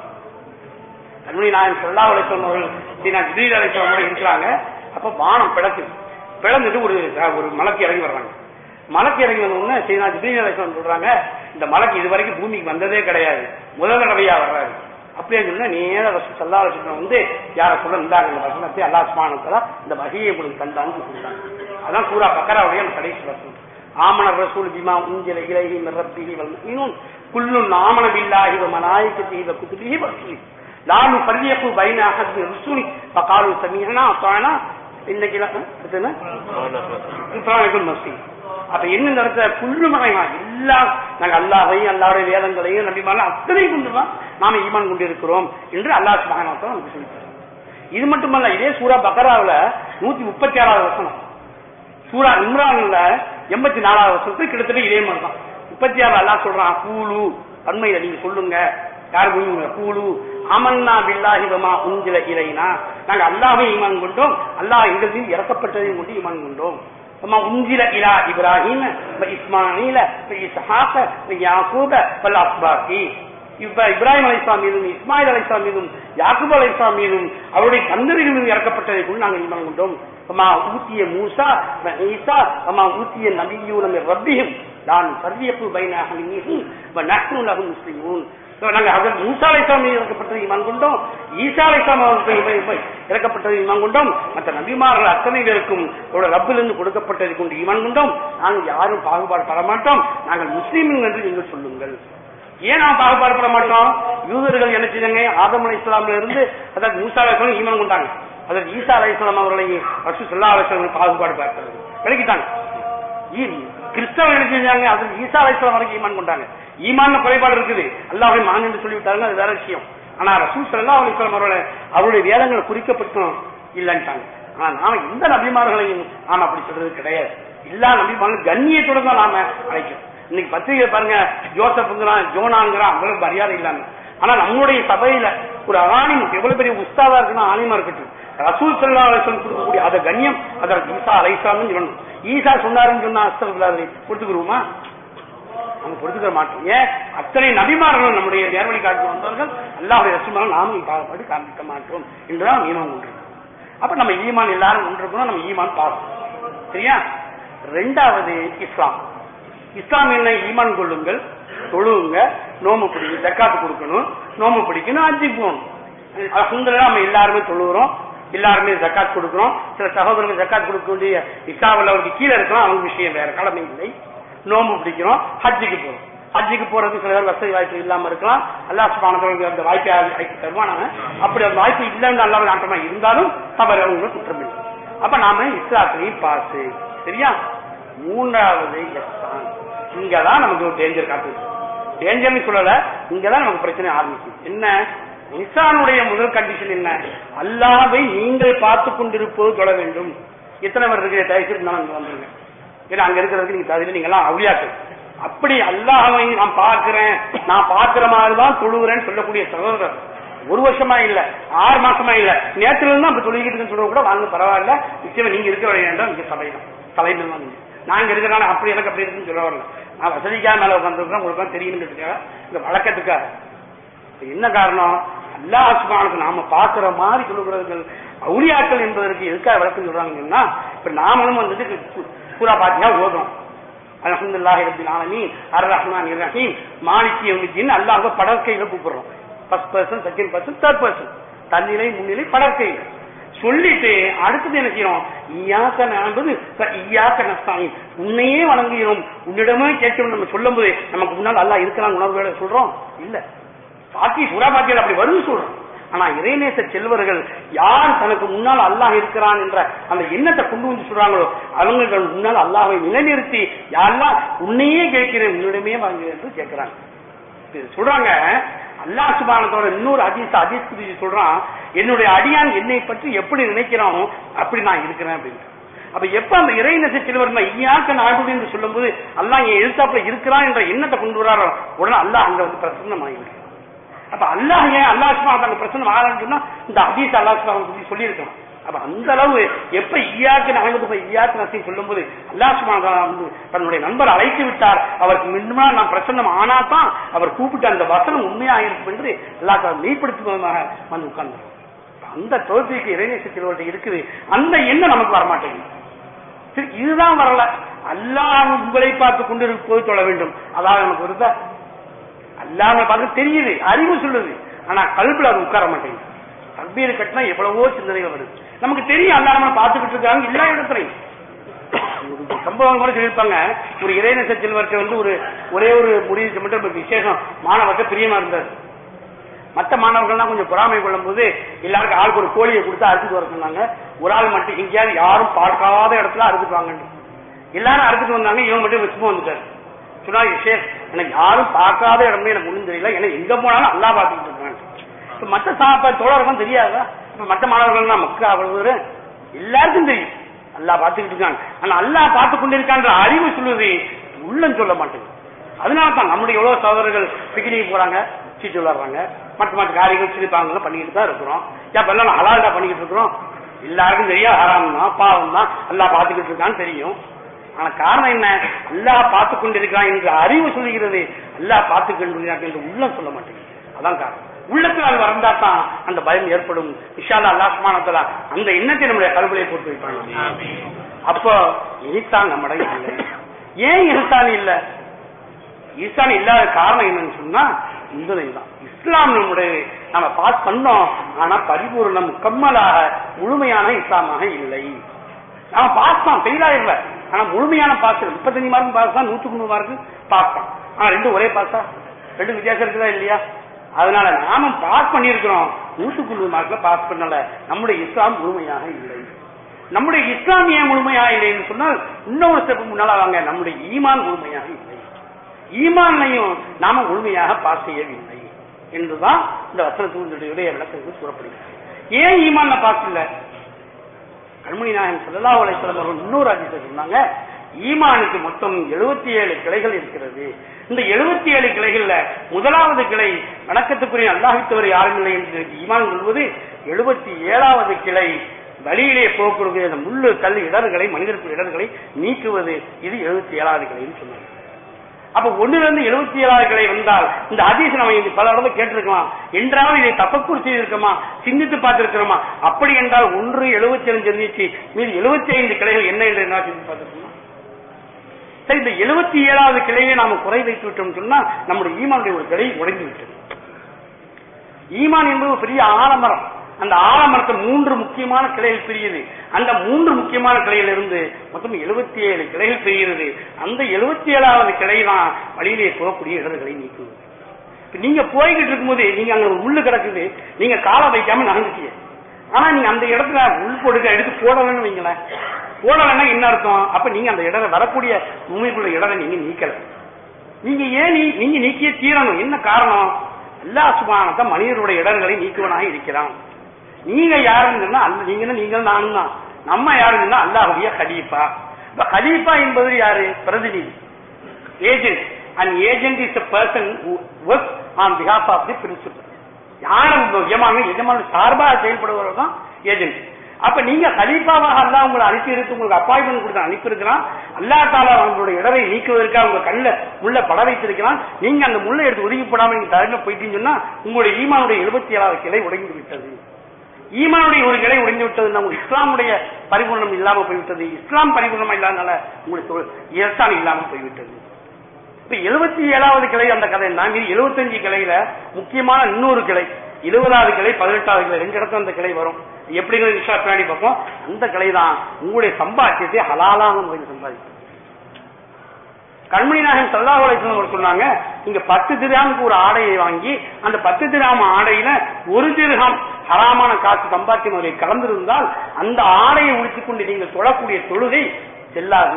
அன்னை நாயகம் ஸல்லல்லாஹு அலைஹி வஸல்லம் அவர்கள் ஜிப்ரீல் அலைஹிஸ்ஸலாம் இருக்கிறாங்க. அப்ப வானம் பிளக்குது. பிளந்துட்டு ஒரு ஒரு மலக்கு இறங்கி வர்றாங்க. மலக்கு இறங்கி வந்தோடனே சையதுனா ஜிப்ரீல் அலைஹிஸ்ஸலாம் சொல்றாங்க, இந்த மலக்கு இதுவரைக்கும் பூமிக்கு வந்ததே கிடையாது, முதல் தடவையா வர்றாரு. அப்படியே சொன்னா நேர ரசூல் ஸல்லல்லாஹு அலைஹி வஸல்லம் வந்து யார சொல்ல இருந்தாங்க, இந்த வசனத்தை அல்லாஹ் சுப்ஹானஹு வ தஆலா இந்த வஹியை உங்களுக்கு தந்தான்னு சொல்றாங்க. அதான் சூரா பக்கராவுடைய கடைசி வசனம். ஆமன ரசூல் பிமா உன்சில இலைஹி மின் ரப்பிஹி வல் முஃமினூன் குல்லுன் ஆமன பில்லாஹி வ மலாயிகத்திஹி வ குதுபிஹி வ ரசூலிஹி லா நுஃபர்ரிகு பைன அஹத் மின் ருசுலி ஃபகாலு சமீஅனா அதானா இன்னைக்கு என்ன இப்ராஹிம் மஸ்தி. அப்ப என்ன நடத்த குல்லுமகைமா எல்லாம் நாங்கள் அல்லாஹையும் அல்லாஹ்வுடைய வேதங்களையும் நபிமாரெல்லாம் அத்தனை கொண்டுதான் நாம ஈமான் கொண்டிருக்கிறோம் என்று அல்லாஹ் சுப்ஹானஹு வ தஆலா நமக்கு சொல்லிட்டார். இது மட்டுமல்ல, இதே சூரா பக்கராவுல நூத்தி முப்பத்தி ஆறாவது வசனம், சூரா இம்ரான்ல எண்பத்தி நாலாவது வருஷத்துக்கு கிட்டத்தட்ட இதே மாதிரி தான். முப்பத்தி ஆறு அல்லாஹ் சொல்றான், கூலு அண்மையில நீங்க சொல்லுங்க, யாரு சொல்லுங்க, கூலு அமன்னா பில்லாஹி வமா உன்சில இலைனா, நாங்க அல்லாஹ்வை ஈமான் கொண்டோம், அல்லாஹ் எங்கள் மீது இறக்கப்பட்டதையும் கொண்டு ஈமான் கொண்டோம். வமா உன்சில இலா இப்ராஹீம வ இஸ்மாஈல வ இஸ்ஹாக வ யாக்கூப வல் அஸ்பாத்தி. இப்ப இப்ராஹிம் அலைஹிஸ்ஸலாம் மீதும் இஸ்மாயில் அலைஹிஸ்ஸலாம் மீதும் யாக்கூப் அலைஹிஸ்ஸலாம் மீதும் அவருடைய தந்தரிகள் மீது இறக்கப்பட்டதை கொண்டு நாங்கள் ஈமான் கொண்டோம். வமா ஊத்திய மூசா வ ஈசா வமா ஊத்திய நபியூன மின் ரப்பிஹிம் லா நுஃபர்ரிகு பைன அஹதின் மின்ஹும் வ நஹ்னு லஹு முஸ்லிமூன். நாங்க ஹஜ்ரத் மூசா அலைஹிஸ்ஸலாம் மீது இறக்கப்பட்டதை ஈமான் கொண்டோம், ஈசா அலைஹிஸ்ஸலாம் அவர்கள் இறக்கப்பட்டதை ஈமான் கொண்டோம், மற்ற நபிமார்கள் அத்தனை பேருக்கும் ஒரு ரப்பிலிருந்து கொடுக்கப்பட்டதை கொண்டு ஈமான் கொண்டோம். நாங்கள் யாரும் பாகுபாடு பட மாட்டோம், நாங்கள் முஸ்லீம்கள் என்று நீங்கள் சொல்லுங்கள். ஏன் நாம் பாகுபாடு பட மாட்டோம்? யூதர்கள் என்ன செய்தாங்க? ஆதம் அலைஹிஸ்ஸலாம்ல இருந்து அதாவது மூசா அலைஹிஸ்ஸலாம் ஈமான் கொண்டாங்க, அதாவது ஈசா அலைஹிஸ்ஸலாம் அவர்களை ரசூல் ஸல்லல்லாஹு அலைஹி வஸல்லம் பாகுபாடு பார்த்தாங்க, விளக்கிட்டாங்க. கிறிஸ்தவர்கள் என்ன செஞ்சாங்க? அது ஈசா அலைஹிஸ்ஸலாம் வரைக்கும் ஈமான் கொண்டாங்க. ஈமான் குறைபாடு இருக்குது, அல்லாஹ்வை மகன் என்று சொல்லிவிட்டாங்க, அது வேற விஷயம். ஆனா ரசூல் ஸல்லல்லாஹு அலைஹி வஸல்லம் அவர்களை அவருடைய வேதங்கள் குறிக்கப்பட்டோம் இல்லைன்ட்டாங்க. ஆனா நாம எந்த நபிமார்களையும் நாம அப்படி சொல்றது கிடையாது. எல்லா நபிமார்களும் கண்ணியத்துடன் தான் நாம அழைக்கிறோம். இன்னைக்கு பத்திரிகை பாருங்க, ஜோசப்ங்கிறான், ஜோனாங்கிறான், அவ்வளவு மரியாதை இல்லாம. ஆனா நம்மளுடைய சபையில ஒரு ஆலிம் எவ்வளவு பெரிய உஸ்தாதா இருக்குன்னா ஆலிமா இருக்கட்டும், ரசூல் ஸல்லல்லாஹு அலைஹி வஸல்லம் கொடுக்கக்கூடிய அந்த கண்ணியம் அதற்கு ஈசா அலைஹிஸ்ஸலாம் சொல்லணும். ஈசா சொன்னாருன்னு சொன்னா அஸ்தக்ஃபிருல்லாஹ் கொடுத்துக்கிறோமா? நம்ம கொடுத்துக்க மாட்டோம். ஏன்? அத்தனை நபிமார்கள் நம்முடைய நேர்வழி காட்டி வந்தவர்கள், அல்லாஹ்வுடைய ரசூல்மார்கள் நாமும் பாகுபாடு காண்பிக்க மாட்டோம் என்றுதான் ஈமான் கொண்டிருக்கோம். அப்ப நம்ம ஈமான் எல்லாரும் கொண்டிருக்கணும், நம்ம ஈமான் பாசம். சரியா? ரெண்டாவது இஸ்லாம். இஸ்லாம் என்ன? ஈமான் கொள்ளுங்கள், தொழுவுங்க, நோம்பு பிடிக்கும், ஜக்காத்து கொடுக்கணும், நோம்பு பிடிக்கணும், அஜி போகணும். அல்ஹம்துலில்லாஹ் நம்ம எல்லாருமே தொழுகிறோம், எல்லாருமே ஜக்காத் கொடுக்கிறோம். சில சகோதரர்கள் ஜக்காத் கொடுக்க வேண்டிய இஸ்லாமில் அவருக்கு கீழே இருக்கலாம், அவங்க விஷயம் வேற, கடமை இல்லை. நோம்பு பிடிக்கிறோம், ஹஜ்ஜுக்கு போறோம். ஹஜ்ஜுக்கு போறது சில பேர் வசதி வாய்ப்பு இல்லாம இருக்கலாம், அல்லாஹ் சுப்ஹானஹு வ தஆலா அந்த வாய்ப்பை ஆக்கி தருவானாங்க. அப்படி அந்த வாய்ப்பு இல்லைன்னு அல்லாஹ் நாட்டமா இருந்தாலும் தவறு, அவங்க குற்றம் இல்லை. அப்ப நாம இஸ்லாத்திலையும் பாசு. சரியா? மூன்றாவது இஹ்சான். இங்கதான் நமக்கு ஒரு டேஞ்சர் காட்டுது. டேஞ்சர்னு சொல்லல, இங்கதான் நமக்கு பிரச்சனை ஆரம்பிக்கும். என்ன? இஹ்சானுடைய முதல் கண்டிஷன் என்ன? அல்லாஹ்வை நீங்கள் பார்த்து கொண்டிருப்பது தொழ வேண்டும். எத்தனை பேர் இருக்கிற தயவுசெய்து நான் வந்துருங்க, ஏன்னா அங்க இருக்கிறதுக்கு நீங்க தகுதி, நீங்க எல்லாம் அவுளியாக்கள். அப்படி அல்லாஹ்வை நான் பார்க்கிறேன், நான் பார்க்கிற மாதிரிதான் தொழுகிறேன்னு சொல்லக்கூடிய சகோதரர் ஒரு வருஷமா இல்ல, ஆறு மாசமா இல்ல, நேற்றுல இருந்து அப்படி சொல்லிக்கிட்டு சொல்ல கூட வாங்க, பரவாயில்ல, நிச்சயமா நீங்க இருக்க வேண்டாம், இங்க சபைதான் தலைமை தான். நாங்க இருக்கிறனால அப்படி எனக்கு அப்படி இருக்குன்னு சொல்ல வரல, நான் வசதிக்காக மேல உட்காந்துருக்கேன், உங்களுக்கு தெரியுங்கிறதுக்காக, இந்த வழக்கத்துக்காக. என்ன காரணம்? அல்லாஹ் சுப்ஹானஹு நாம பாக்குற மாதிரி சொல்லுகிறவர்கள் அவுலியாக்கள் என்பதற்கு எதுக்காக விளக்கம் சொல்றாங்கன்னா, இப்ப நாமளும் வந்துட்டு சூரா பாத்தியா ஓதுறோம், அல்ஹம்துலில்லாஹி ரப்பில் ஆலமீன் அர் ரஹ்மானிர் ரஹீம் மாலிகி யௌமித்தீன் அல்லாஹ்வை படர்க்கையில கூப்பிடுறோம். First person, second person, third person, தன்னிலை முன்னிலை படர்க்கையில சொல்லிட்டு அடுத்தது என்ன செய்யணும்? ஈயாக்க நஅபுது வ ஈயாக்க நஸ்தஈன், உன்னையே வணங்குகிறோம், உன்னிடமே கேட்கிறோம். நம்ம சொல்லும் போது நமக்கு முன்னால் அல்லாஹ் இருக்கிறான் உணர்வோட சொல்றோம் இல்ல. பாக்கி சூரா பாக்கியில் அப்படி வரும்னு சொல்றோம். ஆனா இறைநேச செல்வர்கள் யார் தனக்கு முன்னால் அல்லாஹ் இருக்கிறான் என்ற அந்த எண்ணத்தை கொண்டு வந்து சொல்றாங்களோ அவங்க முன்னால் அல்லாஹ்வை நிலைநிறுத்தி யாரெல்லாம் உன்னையே கேட்கிறேன் உன்னிடமே வாங்க என்று கேட்கிறாங்க சொல்றாங்க. அல்லாஹ் சுப்ஹானஹு இன்னொரு ஹதீஸ் ஹதீஸ் சொல்றான், என்னுடைய அடியான் என்னை பற்றி எப்படி நினைக்கிறானோ அப்படி நான் இருக்கிறேன் அப்படின்னு. அப்ப எப்ப அந்த இறைநேச செல்வர்கள் ஈயாக்க நஅபுது என்று சொல்லும் போது அல்லாஹ் என் எழுத்தாப்புல இருக்கிறான் என்ற எண்ணத்தை கொண்டு வர்றாரோ உடனே அல்லாஹ் அங்க வந்து பிரசன்னமாகிவிடும். அப்ப அல்லாஹ் ஏன் அல்லாஹ் சுப்ஹானஹு பிரச்சனை ஆகலன்னு சொன்னா இந்த ஹதீஸ் அல்லாஹ் சுப்ஹானஹு சொல்லி இருக்கணும். அப்ப அந்த அளவு எப்ப ஈயாக்கு நஅபுது ஈயாக்கு நஸ்தஈன் சொல்லும் போது அல்லாஹ் சுப்ஹானஹு தன்னுடைய நண்பர் அழைத்து விட்டார், அவருக்கு முன்னுமா நான் பிரசன்னம் ஆனாதான் அவர் கூப்பிட்டு அந்த வசனம் உண்மையா இருக்கும் என்று அல்லாஹ் மெய்ப்படுத்துவதாக வந்து உட்கார்ந்து அந்த தோல்விக்கு இறைநேச செல்வர்கள் இருக்குது. அந்த எண்ணம் நமக்கு வரமாட்டேங்குது. இதுதான் வரல. அல்லாஹ் உங்களை பார்த்து கொண்டு போய் தொழ வேண்டும் அதாவது நமக்கு வருதா? அல்லாஹ் பார்த்து தெரியுது, அறிவு சொல்லுது, ஆனா கல்புல அது உட்கார மாட்டேங்குது. தக்பீர் கட்டினா எவ்வளவோ சிந்தனைகள் வருது. நமக்கு தெரியும் அல்லாஹ் நம்ம பார்த்துக்கிட்டு இருக்காங்க எல்லா இடத்துலையும். சம்பவம் கூட சொல்லியிருப்பாங்க, ஒரு இறைநேச செல்வர்கிட்ட வந்து ஒரு ஒரே ஒரு முடிவு மட்டும் விசேஷம் மாணவர்கிட்ட பிரியமா இருந்தார். மற்ற மாணவர்கள்லாம் கொஞ்சம் பொறாமை கொள்ளும் போது எல்லாருக்கும் ஆளுக்கு ஒரு கோழியை கொடுத்து அறுத்துட்டு வர சொன்னாங்க. ஒரு ஆள் மட்டும் எங்கேயாவது யாரும் பார்க்காத இடத்துல அறுத்துட்டு வாங்க எல்லாரும் அறுத்துட்டு வந்தாங்க. இவன் மட்டும் விசுமா வந்துட்டாரு. சொன்னா எனக்கு யாரும் பார்க்காத இடமே எனக்கு ஒண்ணும் தெரியல, ஏன்னா எங்க போனாலும் அல்லா பார்த்துக்கிட்டு இருக்காங்க. இப்ப மற்ற சாப்பா தோழருக்கும் தெரியாதா? இப்ப மற்ற மாணவர்கள் மக்கள் அவ்வளவு எல்லாருக்கும் தெரியும் அல்லா பார்த்துக்கிட்டு இருக்காங்க. ஆனா அல்லா பார்த்து கொண்டிருக்கான்ற அறிவு சொல்லுது, உள்ளம் சொல்ல மாட்டேங்குது. அதனாலதான் நம்முடைய எவ்வளவு சகோதரர்கள் பிக்னிக் போறாங்க, சீட்டு விளையாடுறாங்க, மற்ற மற்ற காரியங்கள் சிரிப்பாங்க பண்ணிக்கிட்டு தான் இருக்கிறோம். ஏன் எல்லாம் ஹலால்டா பண்ணிக்கிட்டு இருக்கிறோம்? எல்லாருக்கும் தெரியும் ஹராம் தான், பாவம் தான், அல்லா பார்த்துக்கிட்டு இருக்கான்னு தெரியும். ஆனா காரணம் என்ன? அல்லாஹ் பார்த்து கொண்டிருக்கிறான் என்று அறிவு சொல்லுகிறது, அல்லாஹ் பார்த்து கொண்டிருக்கிறான் என்று உள்ளம் சொல்ல மாட்டேங்குது. அதான் காரணம். உள்ளத்தில் அது வந்தாதான் அந்த பயம் ஏற்படும். இன்ஷா அல்லாஹ் அல்லாஹ் சுப்ஹானஹு வ தஆலா அந்த எண்ணத்தை நம்முடைய கல்வியை போட்டு வைப்பாங்க. அப்போ ஈசான் நம்மடைய இல்லை. ஏன் ஈசான் இல்ல? ஈசான் இல்லாத காரணம் என்னன்னு சொன்னா இதுதான். இஸ்லாம் நம்முடைய நம்ம பாஸ் பண்ணோம், ஆனா பரிபூர்ணம் முக்கம்மலாக முழுமையான இஸ்லாமாக இல்லை. நாம பாஸ் தான், ஃபெயிலாயிரல, ஆனா முழுமையான பாஸ் முப்பத்தஞ்சு மார்க் பாஸ் தான், நூற்றுக்கு நூறு மார்க் பாஸ் தான். ஆனா ரெண்டும் ஒரே பாஸா? ரெண்டு வித்தியாசம் இருக்குதா இல்லையா? அதனால நாம பாஸ் பண்ணிருக்கிறோம், நூற்றுக்கு நூறு மார்க்ல பாஸ் பண்ணல. நம்முடைய இஸ்லாம் முழுமையாக இல்லை. நம்முடைய இஸ்லாம் ஏன் முழுமையாக இல்லைன்னு சொன்னால் இன்னொரு ஸ்டெப் முன்னால வாங்க, நம்முடைய ஈமான் முழுமையாக இல்லை. ஈமானையும் நாம முழுமையாக பாஸ் செய்யவில்லை என்றுதான் இந்த வசனத்தினுடைய விளக்கங்கள் கூறப்படுகிறது. ஏன் ஈமான்ல பாஸ் இல்ல? கண்மணி நாயகம் ஸல்லல்லாஹு அலைஹி வஸல்லம் அவர்கள் இன்னொரு ஹதீஸ்ல சொன்னாங்க, ஈமானுக்கு மொத்தம் எழுபத்தி ஏழு கிளைகள் இருக்கிறது. இந்த எழுபத்தி ஏழு கிளைகள்ல முதலாவது கிளை வணக்கத்துக்குரிய அல்லாஹ்வை தவிர யாரும் இல்லை என்று ஈமான் கொள்வது. எழுபத்தி ஏழாவது கிளை வழியிலே போக்குறது, அந்த முள்ளு கல் இடர்களை மனிதர்கள் இடர்களை நீக்குவது. இது எழுபத்தி ஏழாவது கிளைன்னு சொன்னாங்க. அப்ப ஒண்ணுல இருந்து எழுபத்தி ஏழாவது கிளை வந்தால் இந்த ஹதீஸ் நம்ம பல இடத்துல கேட்டிருக்கலாம், என்றாலும் இதை தஃபக்கூர் செய்திருக்கோமா, சிந்தித்து பார்த்திருக்கிறோமா? அப்படி என்றால் ஒன்று எழுபத்தி அஞ்சு இருந்துச்சு, மீது எழுபத்தி ஐந்து கிளைகள் என்ன என்று என்ன சிந்தித்து பார்த்திருக்கோமா? சரி, இந்த எழுபத்தி ஏழாவது கிளையை நாம குறை வைத்து விட்டோம் சொன்னா நம்முடைய ஈமானுடைய ஒரு கிளை உடைந்து விட்டது. ஈமான் என்பது பெரிய ஆலமரம். அந்த ஆலமரத்தை மூன்று முக்கியமான கிளைகள் பிரியுது. அந்த மூன்று முக்கியமான கிளையிலிருந்து மொத்தம் எழுபத்தி ஏழு கிளைகள் பிரிகிறது. அந்த எழுபத்தி ஏழாவது கிளை தான் வழியிலே போகக்கூடிய இடர்களை நீக்குவது. நீங்க போய்கிட்டு இருக்கும்போது நீங்க அங்க ஒரு முள்ளு கிடக்குது, நீங்க காலை வைக்காம நடந்துட்டீங்க. ஆனா நீங்க அந்த இடத்துல உள் கொடுக்க எடுத்து போடலன்னு வைங்களேன், போடலன்னா என்ன அர்த்தம்? அப்ப நீங்க அந்த இடரை வரக்கூடிய உண்மைக்குள்ள இடரை நீங்க நீக்கல. நீங்க ஏன் நீங்க நீக்கிய தீரணும். என்ன காரணம்? அல்லாஹ் சுப்ஹானஹு வ தஆலா மனிதனுடைய இடர்களை நீக்குவனாக இருக்கிறான். நீங்க யாருன்னா நீங்க நீங்கள் நானும் தான். நம்ம யாருன்னா அல்லாஹ்வுடைய கலீஃபா. இப்ப கலீஃபா என்பது யாரு? பிரதிநிதி, agent. And agent is a person who works on behalf of the principal. யாரும் எஜமான எஜமான சார்பாக செயல்படுவர்கள் தான் ஏஜென்ட். அப்ப நீங்க கலீஃபாவாக அல்லாஹ் உங்களை அனுப்பி இருக்கு, உங்களுக்கு அப்பாயின்மெண்ட் கொடுத்து அனுப்பி இருக்கிறான். அல்லாஹ் தஆலா உங்களுடைய இடரை நீக்குவதற்காக உங்க கல்ல முள்ள பட வைத்திருக்கிறான். நீங்க அந்த முள்ளை எடுத்து ஒதுக்கி போடாம நீங்க தரையில போயிட்டீங்கன்னா உங்களுடைய ஈமானுடைய எழுபத்தி ஏழாவது கிளை உடைந்து விட்டது. ஈமானுடைய ஒரு கிளை உடைந்து விட்டது, நமக்கு இஸ்லாமுடைய பரிபூர்ணம் இல்லாமல் போய்விட்டது. இஸ்லாம் பரிபூர்ணமா இல்லாதனால உங்களுக்கு இயற்கான இல்லாமல் போய்விட்டது. இப்ப எழுபத்தி ஏழாவது கிளை அந்த கதை தான். இது எழுபத்தஞ்சு கிளையில முக்கியமான இன்னொரு கிளை இருபதாவது கிளை பதினெட்டாவது கிளை ரெண்டு இடத்துல அந்த கிளை வரும். எப்படிங்கிறது விஷா பின்னாடி பார்ப்போம். அந்த கிளை தான் உங்களுடைய சம்பாத்தியத்தை ஹலாலான முறையில் சம்பாதிக்கும். கண்மணி நாயகம் ஸல்லல்லாஹு அலைஹி வஸல்லம் சொன்னாங்க, நீங்க பத்து திர்ஹாமுக்கு ஒரு ஆடையை வாங்கி அந்த பத்து திர்ஹாம் ஆடையில ஒரு திர்ஹாம் ஹராமான காசு சம்பாத்தியம் முறை கலந்திருந்தால் அந்த ஆடையை உடுத்திக் கொண்டு நீங்கள் தொழக்கூடிய தொழுகை செல்லாது.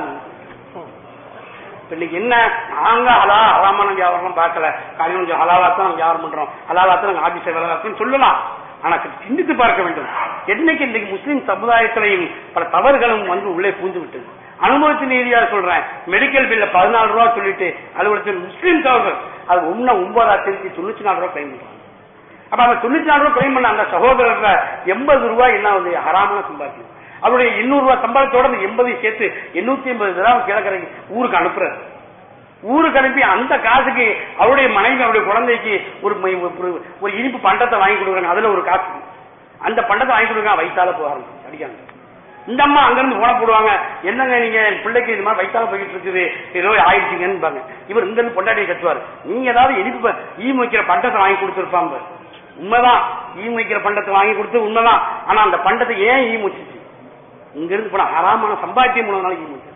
இன்னைக்கு என்ன, நாங்க ஹலா ஹராமான வியாபாரம் பார்க்கல, கொஞ்சம் ஹலாலாத்தான் நாங்க வியாபாரம் பண்றோம், ஹலாலாத்தான் நாங்க ஆபீஸை வேலை சொல்லலாம். ஆனா சிந்தித்து பார்க்க வேண்டும். என்னைக்கு இன்னைக்கு முஸ்லீம் சமுதாயத்திலையும் பல தவறுகளும் வந்து உள்ளே பூந்து விட்டது. அனுபவத்தின் ரீதியாக சொல்றேன். மெடிக்கல் பில்ல பதினாலு ரூபா சொல்லிட்டு அலுவலகத்தில் முஸ்லீம் தவறுகள் அது ஒன்னு ஒன்பதா திருச்சி தொண்ணூத்தி நாலு ரூபாய் கிளைம் பண்றாங்க. அப்ப அந்த தொண்ணூத்தி நாலு ரூபாய் கிளைம் பண்ண அந்த சகோதரர்ல எண்பது ரூபாய் என்ன ஆகுது, ஹராமான சம்பாத்தியம். அவருடைய எண்ணூறு ரூபாய் சம்பளத்தோட அந்த எண்பதை சேர்த்து எண்ணூத்தி எண்பது ரூபாய் கிழக்கரைக்கு ஊருக்கு அனுப்புறாரு. ஊருக்கு அனுப்பி அந்த காசுக்கு அவருடைய மனைவி அவருடைய குழந்தைக்கு ஒரு ஒரு இனிப்பு பண்டத்தை வாங்கி கொடுக்குறாங்க. அதுல ஒரு காசு அந்த பண்டத்தை வாங்கி கொடுக்குறாங்க. வயிற்றால போக ஆரம்பிச்சு அடிக்காங்க. இந்த அம்மா அங்கிருந்து போன போடுவாங்க, என்னங்க நீங்க பிள்ளைக்கு இது மாதிரி வயிற்றால போயிட்டு இருக்குது, ஏதோ ஆயிடுச்சுங்கன்னு. இவர் இங்க இருந்து பொண்டாட்டியை கட்டுவாரு, நீங்க ஏதாவது இனிப்பு ஈ வைக்கிற பண்டத்தை வாங்கி கொடுத்துருப்பாங்க. உண்மைதான், ஈ வைக்கிற பண்டத்தை வாங்கி கொடுத்து உண்மைதான். ஆனா அந்த பண்டத்தை ஏன் ஈ முச்சிச்சு, இங்க இருந்து போன ஹராமான சம்பாத்தியம் மூலம் ஈ முச்சு.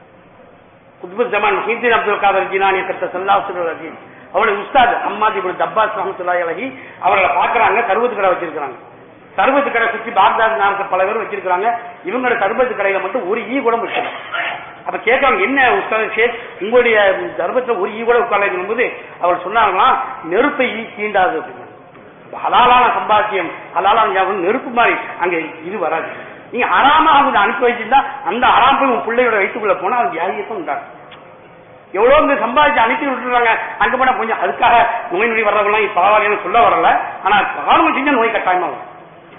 குத்புத் ஜமான் முஹிதீன் அப்துல் காதர் ஜிலானி கத்த ஸல்லல்லாஹு அலைஹி அவருடைய உஸ்தாத் அம்மாதி இப்னு அப்பாஸ் ரஹ்மத்துல்லாஹி அலைஹி அவர்களை பாக்குறாங்க. சர்வத்து கடை வச்சிருக்காங்க. சர்வத்து கடை சுற்றி பாக்தாத் நாமத்தில் பல பேர் வச்சிருக்காங்க. இவங்களோட சர்வத்து கடையில மட்டும் ஒரு ஈ கூட வச்சிருக்காங்க. அப்ப கேட்கறாங்க, என்ன உஸ்தாத் ஷேக் உங்களுடைய சர்வத்துல ஒரு ஈ கூட உட்கார்ந்து போது அவர் சொன்னாங்களா, நெருப்பை ஈ தீண்டாது அப்படின்னா. ஹலாலான சம்பாத்தியம் ஹலாலான நெருப்பு மாதிரி அங்க இது வராது. நீங்க அறாமா அவங்க அனுப்பி வச்சிருந்தா அந்த அறாம் போய் உங்க பிள்ளையோட வயிற்றுக்குள்ள போனா அது வியாதியத்தான் உண்டாகும். எவ்வளவு இங்க சம்பாதிச்சு அனுப்பி விட்டுறாங்க, அங்க போனா கொஞ்சம் அதுக்காக நோய் நொடி வர்றவங்களாம் பரவாயில்லைன்னு சொல்ல வரல. ஆனா காரணம் செஞ்சா நோய் கட்டாயமா வரும்.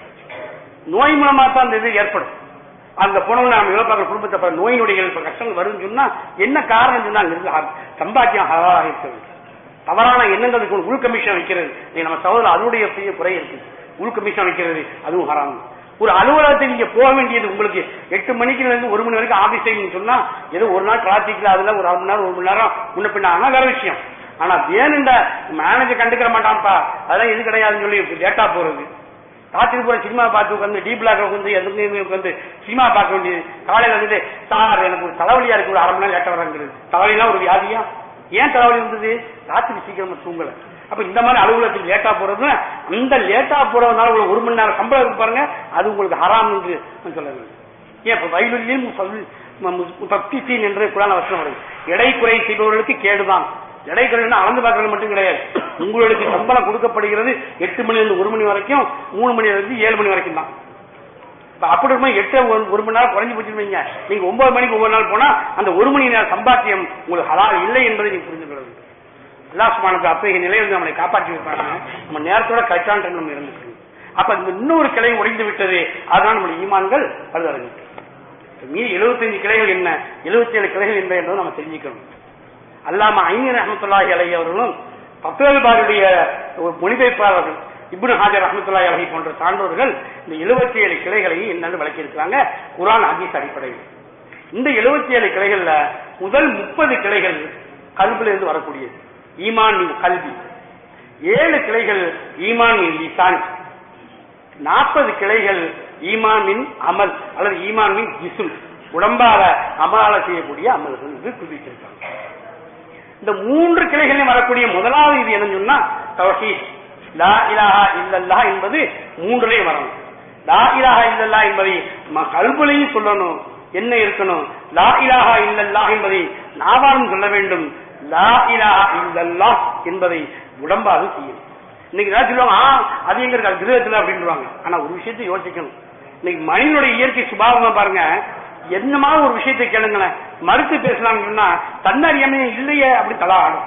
நோய் மூலமா தான் அந்த இது ஏற்படும். அங்க போனவங்க நம்ம இழப்பாக்க குடும்பத்தை நோய் நொடிகள் கஷ்டங்கள் வரும்னு சொன்னா என்ன காரணம் சொன்னா சம்பாத்தியம் ஹலாலாக இருக்கிறது. தவறான எண்ணங்களுக்கு உள் கமிஷன் வைக்கிறது நம்ம சகோதரர் அதனுடைய பெரிய குறை இருக்கு. உள் கமிஷன் வைக்கிறது அதுவும் ஹராம். ஒரு அலுவலகத்தை நீங்க போக வேண்டியது உங்களுக்கு எட்டு மணிக்கு இருந்து ஒரு மணி வரைக்கும் ஆபீஸ் டைம் சொன்னா ஏதோ ஒரு நாள் டிராபிக்ல அதுல ஒரு அரை மணி நேரம் ஒரு மணி நேரம் முன்ன பின்ன ஆனா வேற விஷயம். ஆனா வேணுண்ட மேனேஜர் கண்டுக்கிற மாட்டான்ப்பா அதெல்லாம் எது கிடையாதுன்னு சொல்லி லேட்டா போறது. ராத்திரி போற சினிமா பார்த்து உட்காந்து டி பிளாக் உட்காந்து எதுக்கு உட்காந்து சினிமா பார்க்க வேண்டியது. காலையில வந்துட்டு சார் எனக்கு ஒரு தலைவலியா இருக்கு, ஒரு அரை மணி நேரம் லேட்டா வராங்கிறது. தலைவலினா ஒரு வியாதியா? ஏன் தலைவலி வந்தது? ராத்திரி சீக்கிரமா தூங்கல. அப்ப இந்த மாதிரி அலுவலகத்துக்கு லேட்டா போறது, அந்த லேட்டா போறதுனால உங்களுக்கு ஒரு மணி நேரம் சம்பளம் இருக்கு பாருங்க, அது உங்களுக்கு ஹராம் என்று சொல்ல வேண்டும். ஏன் இப்ப வயலுலையும் பக்திசீன் என்று குரான் வசனம் வருது. எடை குறை செய்பவர்களுக்கு கேடுதான். எடை குறைன்னா அளந்து பார்க்கறது மட்டும் கிடையாது. உங்களுக்கு சம்பளம் கொடுக்கப்படுகிறது எட்டு மணி இருந்து ஒரு மணி வரைக்கும், மூணு மணி இருந்து ஏழு மணி வரைக்கும் தான். அப்படி இருக்கும் எட்டு ஒரு மணி நேரம் குறைஞ்சு போச்சுருவீங்க. நீங்க ஒன்பது மணிக்கு ஒவ்வொரு நாள் போனா அந்த ஒரு மணி நேரம் சம்பாத்தியம் உங்களுக்கு ஹலால் இல்லை என்பதை நீங்க புரிந்து கொள்ள வேண்டும். அல்லாஹ் சுப்ஹானஹு அத்தகைய நிலையில் நம்மளை காப்பாற்றி வைப்பாங்க. நம்ம நேரத்தோட கரெக்டான நம்ம இருந்துக்கணும். அப்ப இன்னொரு கிளை உடைந்து விட்டது, அதனால நம்முடைய ஈமான்கள் பழுதடைஞ்சு. மீதி எழுபத்தஞ்சு கிளைகள் என்ன, எழுபத்தி ஏழு கிளைகள் என்ன என்பதை நம்ம தெரிஞ்சுக்கணும். அல்லாம ஐனி ரஹ்மத்துல்லாஹி அலைஹி அவர்களும் பத்ருல் பாரியுடைய மொழிபெயர்ப்பாளர்கள் இப்னு ஹஜர் ரஹ்மத்துல்லாஹி அலைஹி போன்ற சான்றோர்கள் இந்த எழுபத்தி ஏழு கிளைகளை என்னன்னு விளக்கி இருக்கிறாங்க குர்ஆன் ஹதீஸ் அடிப்படையில். இந்த எழுபத்தி ஏழு கிளைகள்ல முதல் முப்பது கிளைகள் கல்வில இருந்து வரக்கூடியது, ஈமான் கல்வி. ஏழு கிளைகள் ஈமான் லிசான், நாற்பது கிளைகள் ஈமானின் அமல் அல்லது ஈமானின் ஜிஸ்ம், உடம்பால அமலால செய்யக்கூடிய அமல்கள் என்று குறிப்பிட்டிருக்காங்க. இந்த மூன்று கிளைகளையும் வரக்கூடிய முதலாவது இது என்ன சொன்னா தௌஹீத், லா இலாஹா இல்லல்லாஹ் என்பது மூன்றுலையும் வரணும். லா இலாஹா இல்லல்லாஹ் என்பதை கல்புலையும் சொல்லணும், என்ன இருக்கணும், லா இலாஹா இல்லல்லாஹ் என்பதை நாவாலும் சொல்ல வேண்டும், லா இலாஹா இல்லல்லாஹ் என்பதை உடம்பாக செய்யும். இன்னைக்கு ஏதாவது சொல்லுவாங்க அது எங்க இருக்கு கிரகத்துல அப்படின்றாங்க. ஆனா ஒரு விஷயத்தை யோசிக்கணும். இன்னைக்கு மனிதனுடைய இயற்கை சுபாவமா பாருங்க, என்னமா ஒரு விஷயத்தை கேளுங்களேன், மறுத்து பேசலாம்னு சொன்னா தன்னறியாமையே இல்லையே அப்படி தலை ஆடும்.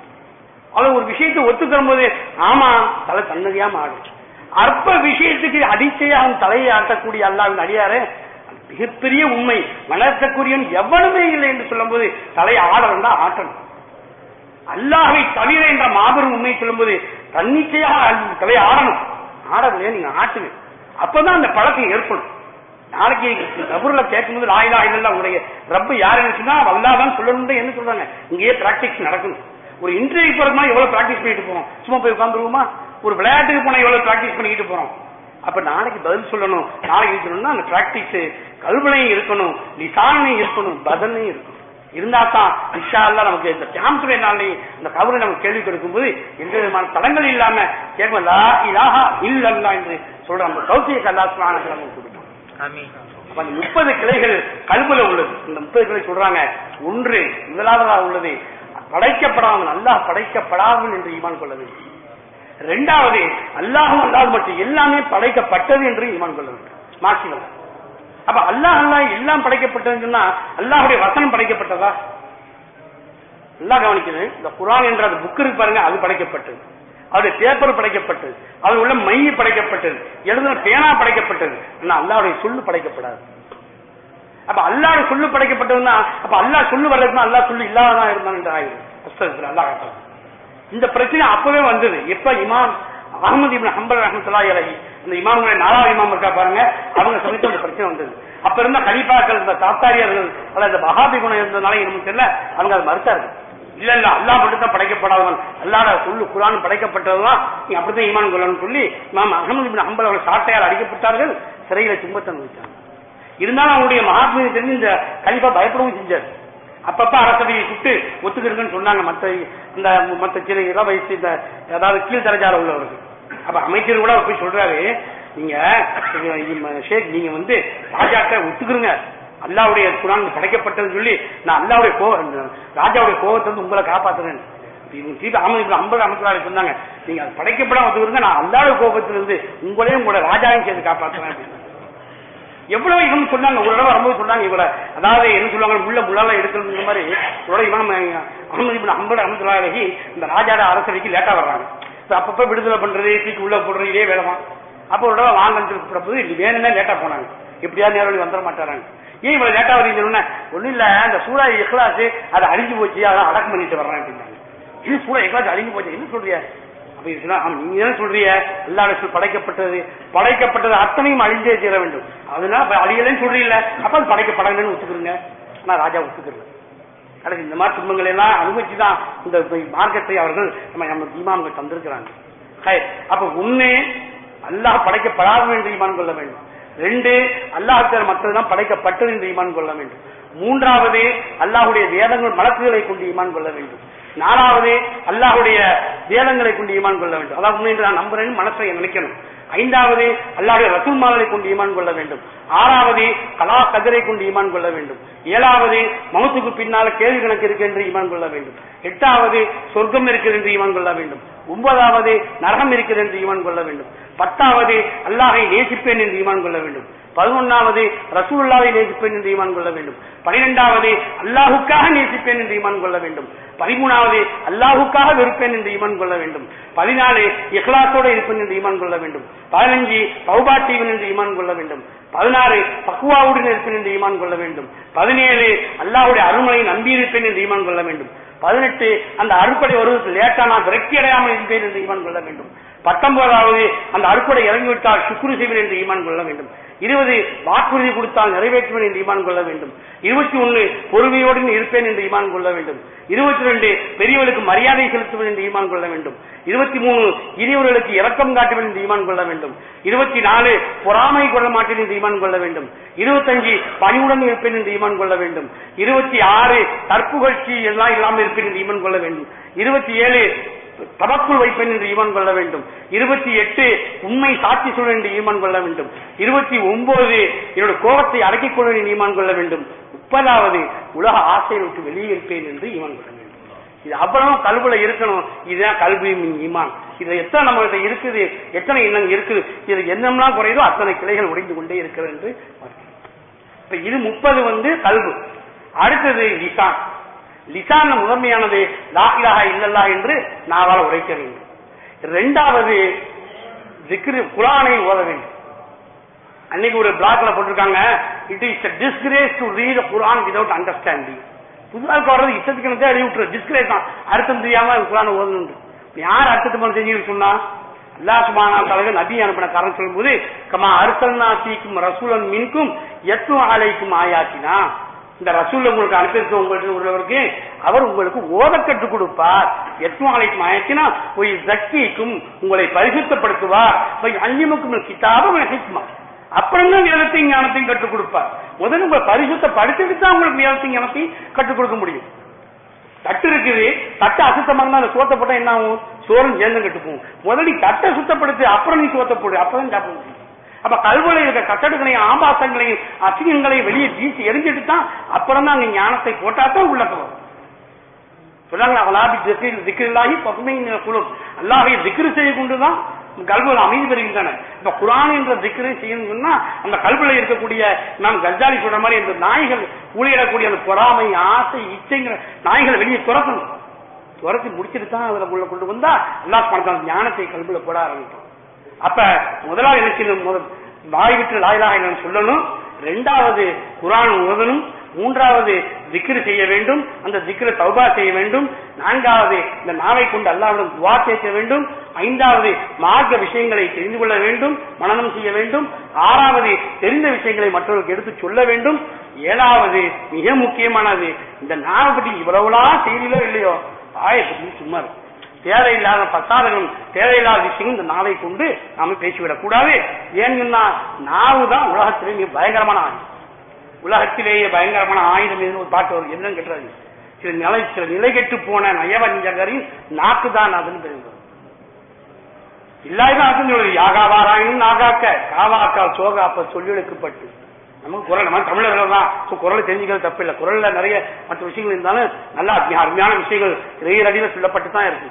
அது ஒரு விஷயத்தை ஒத்துக்கிற போது ஆமா தலை தன்னறியாம ஆடும். அற்ப விஷயத்துக்கு அதிர்ச்சியாக தலையை ஆட்டக்கூடிய அல்லாஹ்வின் அடியாரே மிகப்பெரிய உண்மை, வளர்க்கக்கூடியவன் எவனுமே இல்லை என்று சொல்லும் போது தலையை ஆடணும் தான் ஆட்டணும். அல்லாஹ்வை தவிர என்ற மாபெரும் உண்மை சொல்லும் போது தன்னிச்சையாக தலையை ஆடணும். ஆடவில்லையா நீங்க ஆட்டுங்க. அப்பதான் அந்த பழக்கம் ஏற்படும். நாளைக்கு கபூர்ல கேட்கும்போது லா இலாஹ இல்லல்லாஹ் உடைய ரப்ப யாருன்னு சொன்னா அல்லாஹ் தான் சொல்லணும் என்ன சொல்றாங்க. இங்கேயே பிராக்டிஸ் நடக்கணும். ஒரு இன்டர்வியூ போறதுமா எவ்வளவு பிராக்டிஸ் பண்ணிட்டு போறோம், சும்மா போய் உட்காந்துருவோமா? ஒரு விளையாட்டுக்கு போனா எவ்வளவு பிராக்டிஸ் பண்ணிக்கிட்டு போறோம். அப்ப நாளைக்கு பதில் சொல்லணும், நாளைக்கு சொல்லணும்னா அந்த பிராக்டிஸ் கல்வினையும் இருக்கணும், லிசானையும் இருக்கணும், பதனையும் இருக்கணும். இருந்தா தான் இன்ஷா அல்லாஹ் நமக்கு இந்த கியாமத்துடைய நாளையும் இந்த கபரை நமக்கு கேள்வி கொடுக்கும்போது எந்த விதமான தடங்கள் இல்லாம கேட்கும் லா இலாஹா இல்லல்லாஹ் என்று சொல்ற அந்த தௌஃபீக் அல்லாஹ் சுப்ஹானஹு வ தஆலா நமக்கு கொடுக்கணும். ஆமீன். அப்ப அந்த முப்பது கிளைகள் கல்புல உள்ளது. இந்த முப்பது கிளை சொல்றாங்க. ஒன்று முதலாவதா உள்ளது படைக்கப்படாமல் அல்லாஹ் படைக்கப்படாமல் என்று ஈமான் கொள்ள வேண்டும். இரண்டாவது அல்லாஹும் அல்லாஹ் மட்டும் எல்லாமே படைக்கப்பட்டது என்று ஈமான் கொள்ள வேண்டும். மாற்றிவர்கள் அப்ப அல்லாஹ் அல்லாஹ் எல்லாம் படைக்கப்பட்டதுன்னு சொன்னா அல்லாஹுடைய வசனம் படைக்கப்பட்டதா? அல்லாஹ் கவனிக்கணும். இந்த குர்ஆன் என்ற அந்த புக் இருக்கு பாருங்க, அது படைக்கப்பட்டது. அவருடைய பேப்பர் படைக்கப்பட்டது, அது உள்ள மை படைக்கப்பட்டது, எழுதுன பேனா படைக்கப்பட்டது. ஆனா அல்லாஹ்வுடைய சொல்லு படைக்கப்படாது. அப்ப அல்லாஹ் சொல்லு படைக்கப்பட்டதுன்னா அப்ப அல்லாஹ் சொல்லு வர்றதுன்னா அல்லாஹ் சொல்லு இல்லாதான் இருந்தான் என்று ஆயிடும். அல்லாஹ் இந்த பிரச்சனை அப்பவே வந்தது. எப்ப இமாம் அஹ்மது இப்னு ஹம்பல் ரஹ்மத்துல்லாஹி அலைஹி அந்த இமாமுடைய நாலாவது இமாம் இருக்கா பாருங்க, அவங்க சமயத்துல அந்த பிரச்சனை வந்தது. அப்ப இருந்த கலீஃபாக்கள், இந்த தாத்தாரியார்கள் அல்ல இந்த வஹாபி குணம் இருந்ததுனால நமக்கு தெரியல, அவங்க அதை மறுத்தார்கள். இல்ல இல்ல அல்லாஹ் மட்டும் தான் படைக்கப்படாதவன், அல்லாஹ் சொல்லு குர்ஆன் படைக்கப்பட்டதுதான், நீ அப்படித்தான் ஈமான் கொள்ளணும்னு சொல்லி இமாம் அஹ்மது இப்னு ஹம்பல் அவர்கள் சாட்டையால் அடிக்கப்பட்டார்கள், சிறையில துன்பத்தை அனுபவித்தாங்க. இருந்தாலும் அவங்களுடைய மகாத்மியை தெரிஞ்சு இந்த கலீஃபா பயப்படவும் செஞ்சார். அப்பப்ப அரசவையை சுட்டு ஒத்துக்கிறதுன்னு சொன்னாங்க மற்ற இந்த மற்ற சில இளம் வயசு இந்த அதாவது கீழ் தரஜால உள்ளவர்கள். அப்ப அமைச்சர் கூட போய் சொல்றாரு, நீங்க ஷேக் நீங்க வந்து ராஜாட்ட ஒத்துக்கிறீங்க, அல்லாவுடைய குர்ஆன் படைக்கப்பட்டதுன்னு சொல்லி நான் அல்லாவுடைய கோவம் ராஜாவுடைய கோவத்தை வந்து உங்களை காப்பாத்துறேன். ஐம்பது அமைச்சராக சொன்னாங்க, நீங்க அது படைக்கப்படாம ஒத்துக்கிறீங்க, நான் அல்லாவுடைய கோபத்திலிருந்து உங்களையும் உங்களோட ராஜாவையும் சேர்த்து காப்பாற்றுறேன் அப்படின்னு எவ்வளவு இவங்க சொன்னாங்க. ஒரு தடவை வரும்போது சொன்னாங்க இவரை அதாவது என்ன சொல்லுவாங்க முள்ள முள்ளால எடுக்கணுங்கிற மாதிரி இவன் அஹ்மது இப்னு ஹம்பல் ரஹ்மத்துல்லாஹி அலைஹி இந்த ராஜாட அரசவைக்கு லேட்டா வர்றாங்க. அப்பப்ப விடுதலை பண்றது தூக்கி உள்ள போடுறது இதே வேலைமா. அப்ப ஒரு தடவை வாங்கன்னு இது வேணும்னா லேட்டா போனாங்க, எப்படியாவது நேரடி வந்துட மாட்டாங்க. ஏன் இவ்வளவு லேட்டா வரீங்கன்னா ஒண்ணு இல்ல அந்த சூரா இக்லாஸ் அதை அழிஞ்சு போச்சு, அதான் அடக்கம் பண்ணிட்டு வர்றேன் அப்படின்னாங்க. இது சூரா இக்லாஸ் அழிஞ்சு போச்சு என்ன சொல்றியா? நீங்க என்ன சொல்றீங்க? அல்லாஹ் படைக்கப்பட்டது படைக்கப்பட்டது அத்தனையும் அழிஞ்சே தீர வேண்டும், அதனால அழியலன்னு சொல்றீங்க, அப்ப அது படைக்கப்படலன்னு ஒத்துக்கிறீங்க. ஆனா ராஜா ஒத்துக்கிறல. கடைசி இந்த மாதிரி துன்பங்களை எல்லாம் அனுபவிச்சுதான் இந்த மார்க்கத்தை அவர்கள் நம்ம நம்ம இமாம்கள் தந்திருக்கிறாங்க. அப்ப ஒண்ணு அல்லாஹ் படைக்கப்படாது என்று ஈமான் கொள்ள வேண்டும். ரெண்டு அல்லாஹ் மற்றதுதான் படைக்கப்பட்டது என்று ஈமான் கொள்ள வேண்டும். மூன்றாவது அல்லாஹுடைய வேதங்கள் மலக்குகளை கொண்டு ஈமான் கொள்ள வேண்டும். நாலாவது அல்லாஹுடைய வேதங்களை கொண்டு ஈமான் கொள்ள வேண்டும், அதாவது உண்மை நான் நம்புறேன்னு மனசை நினைக்கணும். ஐந்தாவது அல்லாஹுடைய ரசூல்மார்களை கொண்டு ஈமான் கொள்ள வேண்டும். ஆறாவது கலா கதிரை கொண்டு ஈமான் கொள்ள வேண்டும். ஏழாவது மௌத்துக்கு பின்னால கேள்வி கணக்கு இருக்கு என்று ஈமான் கொள்ள வேண்டும். எட்டாவது சொர்க்கம் இருக்கிறது என்று ஈமான் கொள்ள வேண்டும். ஒன்பதாவது நரகம் இருக்கிறது என்று ஈமான் கொள்ள வேண்டும். பத்தாவது அல்லாஹை நேசிப்பேன் என்று ஈமான் கொள்ள வேண்டும். பதினொன்னாவது ரசூலுல்லாஹை நேசிப்பேன் என்று ஈமான் கொள்ள வேண்டும். பனிரெண்டாவது அல்லாஹுக்காக நேசிப்பேன் என்று ஈமான் கொள்ள வேண்டும். பதிமூணாவது அல்லாஹுக்காக வெறுப்பேன் என்று ஈமான் கொள்ள வேண்டும். பதினாலு இஹ்லாஸோடு இருப்பேன் என்று ஈமான் கொள்ள வேண்டும். பதினஞ்சு தௌபா செய்வேன் என்று ஈமான் கொள்ள வேண்டும். பதினாறு தக்வாவுடன் இருப்பேன் என்று ஈமான் கொள்ள வேண்டும். பதினேழு அல்லாஹுடைய அருள்மொழியை நம்பியிருப்பேன் என்று ஈமான் கொள்ள வேண்டும். பதினெட்டு அந்த அறுப்படை வருவதற்கு லேட்டா நான் விரக்தி அடையாமல் இருப்பேன் என்று ஈமான் கொள்ள வேண்டும். பத்தொன்பதாவது அந்த அறுப்படை இறங்கிவிட்டால் சுக்குரு செய்வேன் என்று ஈமான் கொள்ள வேண்டும். இருபது வாக்குறுதி கொடுத்தால் நிறைவேற்றுவேன் என்று ஈமான் கொள்ள வேண்டும். இருபத்தி ஒன்னு பொறுமையோடு இருப்பேன் என்று ஈமான் கொள்ள வேண்டும். இருபத்தி ரெண்டு பெரியவர்களுக்கு மரியாதை செலுத்துவேன் என்று ஈமான் கொள்ள வேண்டும். இருபத்தி மூணு இனியவர்களுக்கு இரக்கம் காட்டுவேன் என்று ஈமான் கொள்ள வேண்டும். இருபத்தி நாலு பொறாமை கொள்ள மாட்டேன் என்று ஈமான் கொள்ள வேண்டும். இருபத்தஞ்சு பணிவுடன் இருப்பேன் என்று ஈமான் கொள்ள வேண்டும். இருபத்தி ஆறு தற்புகழ்ச்சி எல்லாம் இல்லாமல் இருப்பேன் என்று ஈமான் கொள்ள வேண்டும். இருபத்தி ஏழு தவக்குள் வைப்பேன் என்று ஈமான் கொள்ள வேண்டும். இருபத்தி எட்டு உண்மை சாட்சி சொல்வேன் என்று ஈமான் கொள்ள வேண்டும். இருபத்தி ஒன்பது என்னோட கோபத்தை அடக்கிக் கொள்வேன் என்று ஈமான் கொள்ள வேண்டும். முப்பதாவது உலக ஆசையை விட்டு வெளியே இருப்பேன் என்று ஈமான் கொள்ள வேண்டும். இது அவ்வளவு கல்வில இருக்கணும். இதுதான் கல்வி ஈமான். இது எத்தனை நம்ம கிட்ட இருக்குது, எத்தனை எண்ணம் இருக்குது, இது என்னெல்லாம் குறையுதோ அத்தனை கிளைகள் உடைந்து கொண்டே இருக்கிறது என்று இப்ப இது முப்பது வந்து கல்வி. அடுத்தது லிசான். லிசான் முதன்மையானது லா இலாஹா இல்லல்லாஹ் என்று நாவால் உரைக்க வேண்டும். இரண்டாவது ஜிக்ர் குர்ஆனை ஓத வேண்டும். அன்னைக்கு ஒரு பிளாக்ல போட்டிருக்காங்க, it is a disgrace to read the Quran without understanding. புதுசாக வர்றது இஷ்டத்துக்கு அறிவிட்டு டிஸ்கிரேஸ் தான், அர்த்தம் தெரியாம குர்ஆனை ஓதணும். யார் அர்த்தத்தை பண்ண செஞ்சு சொன்னா அல்லாஹ் சுப்ஹானஹு வ தஆலா நபி அனுப்பின காரணம் சொல்லும்போது கமா அர்சல்னா ஃபீக்கும் ரசூலன் மின்கும் யத்லு அலைக்கும் ஆயாத்தினா, இந்த ரசூல் உங்களுக்கு அனுப்பியிருக்க உங்களுக்கு உள்ளவருக்கு அவர் உங்களுக்கு ஓத கற்றுக் கொடுப்பார். யத்லு அலைக்கும் ஆயாத்தினா போய் ஜக்கிக்கும் உங்களை பரிசுத்தப்படுத்துவார். போய் அன்னிமுக்கும் கிதாப ஹிக்மா, அப்புறம் தான் வேதத்தையும் ஞானத்தையும் கற்றுக் கொடுப்பார். முதல்ல உங்களை பரிசுத்தப்படுத்திட்டு தான் உங்களுக்கு வேதத்தையும் ஞானத்தையும் கற்றுக் கொடுக்க முடியும். தட்டு இருக்குது, தட்டை அசுத்தமா இருந்தா அந்த சோத்தை போட்டா என்ன ஆகும்? சோறும் சேர்ந்து கட்டு போகும். முதல்ல தட்டை சுத்தப்படுத்தி அப்புறம் நீ சோத்தை போடு, அப்பதான் சாப்பிட முடியும். அப்ப கல்வில இருக்க கட்டடங்களையும் ஆபாசங்களையும் அசிங்கங்களையும் வெளியே வீசி எரிஞ்சிட்டு தான் அப்புறம் தான் அங்க ஞானத்தை போட்டாதான் உள்ள வரும். சொன்னாங்க அவலாபி திக்ரில்லாஹி பத்மையின் குழு, அல்லாஹ்வை திக்ரு செய்ய கொண்டுதான் கல்வியில் அமைதி பெறுகின்றன. இப்ப குர்ஆன் என்ற திக்ரை செய்யணும்னா அந்த கல்வியில் இருக்கக்கூடிய நாம் கஜாலி சொல்ற மாதிரி இந்த நாய்கள் ஊழியிடக்கூடிய அந்த பொறாமை ஆசை இச்சைங்கிற நாய்களை வெளியே துரத்தணும். துரத்தி முடிச்சுட்டு தான் அதுல உள்ள கொண்டு வந்தா அல்லாஹ் சுப்ஹானஹு ஞானத்தை கல்வியில போட ஆரம்பிக்கும். அப்ப முதலாவது என்ன செய்யணும்? முதல் வாய் விட்டு லா இலாஹ இல்லல்லாஹ் சொல்லணும். இரண்டாவது குர்ஆன் ஓதணும். மூன்றாவது திக்ரு செய்ய வேண்டும், அந்த திக்ரை தௌபா செய்ய வேண்டும். நான்காவது இந்த நாவை கொண்டு அல்லாஹ்விடம் துஆ கேட்க வேண்டும். ஐந்தாவது மார்க்க விஷயங்களை தெரிந்து கொள்ள வேண்டும், மனனம் செய்ய வேண்டும். ஆறாவது தெரிந்த விஷயங்களை மற்றவர்களுக்கு எடுத்து சொல்ல வேண்டும். ஏழாவது மிக முக்கியமானது, இந்த நாவை பற்றி இவ்வளவுலாம் செய்தியோ இல்லையோ ஆய பற்றி சும்மா இருக்கும். தேவையில்லாத பசாதகம் தேவையில்லாத விஷயம் இந்த நாவை கொண்டு நாம பேசிவிடக் கூடாது. ஏன்னா நாவு தான் உலகத்திலே மிக பயங்கரமான ஆயுதம். உலகத்திலேயே பயங்கரமான ஆயுதம் எதுன்னு ஒரு பாட்டு வரும். என்னன்னு கேட்டாரு, சில நிலை சில நிலை கெட்டு போன நயவஞ்சகரின் நாக்குதான் அதுன்னு தெரியும். இல்லாதான் அர்த்தம் சொல்லுது. யாகாவாராயும் நாகாக்க காவாக்கா சோகாப்ப சொல்லெழுக்கப்பட்டு. நமக்கு குரல் நம்ம தமிழர்கள் தான் குரலை தெரிஞ்சுக்கிறது தப்பு இல்லை. குரல்ல நிறைய மற்ற விஷயங்கள் இருந்தாலும் நல்ல அருமையான விஷயங்கள் இறையடியில சொல்லப்பட்டு தான் இருக்கு.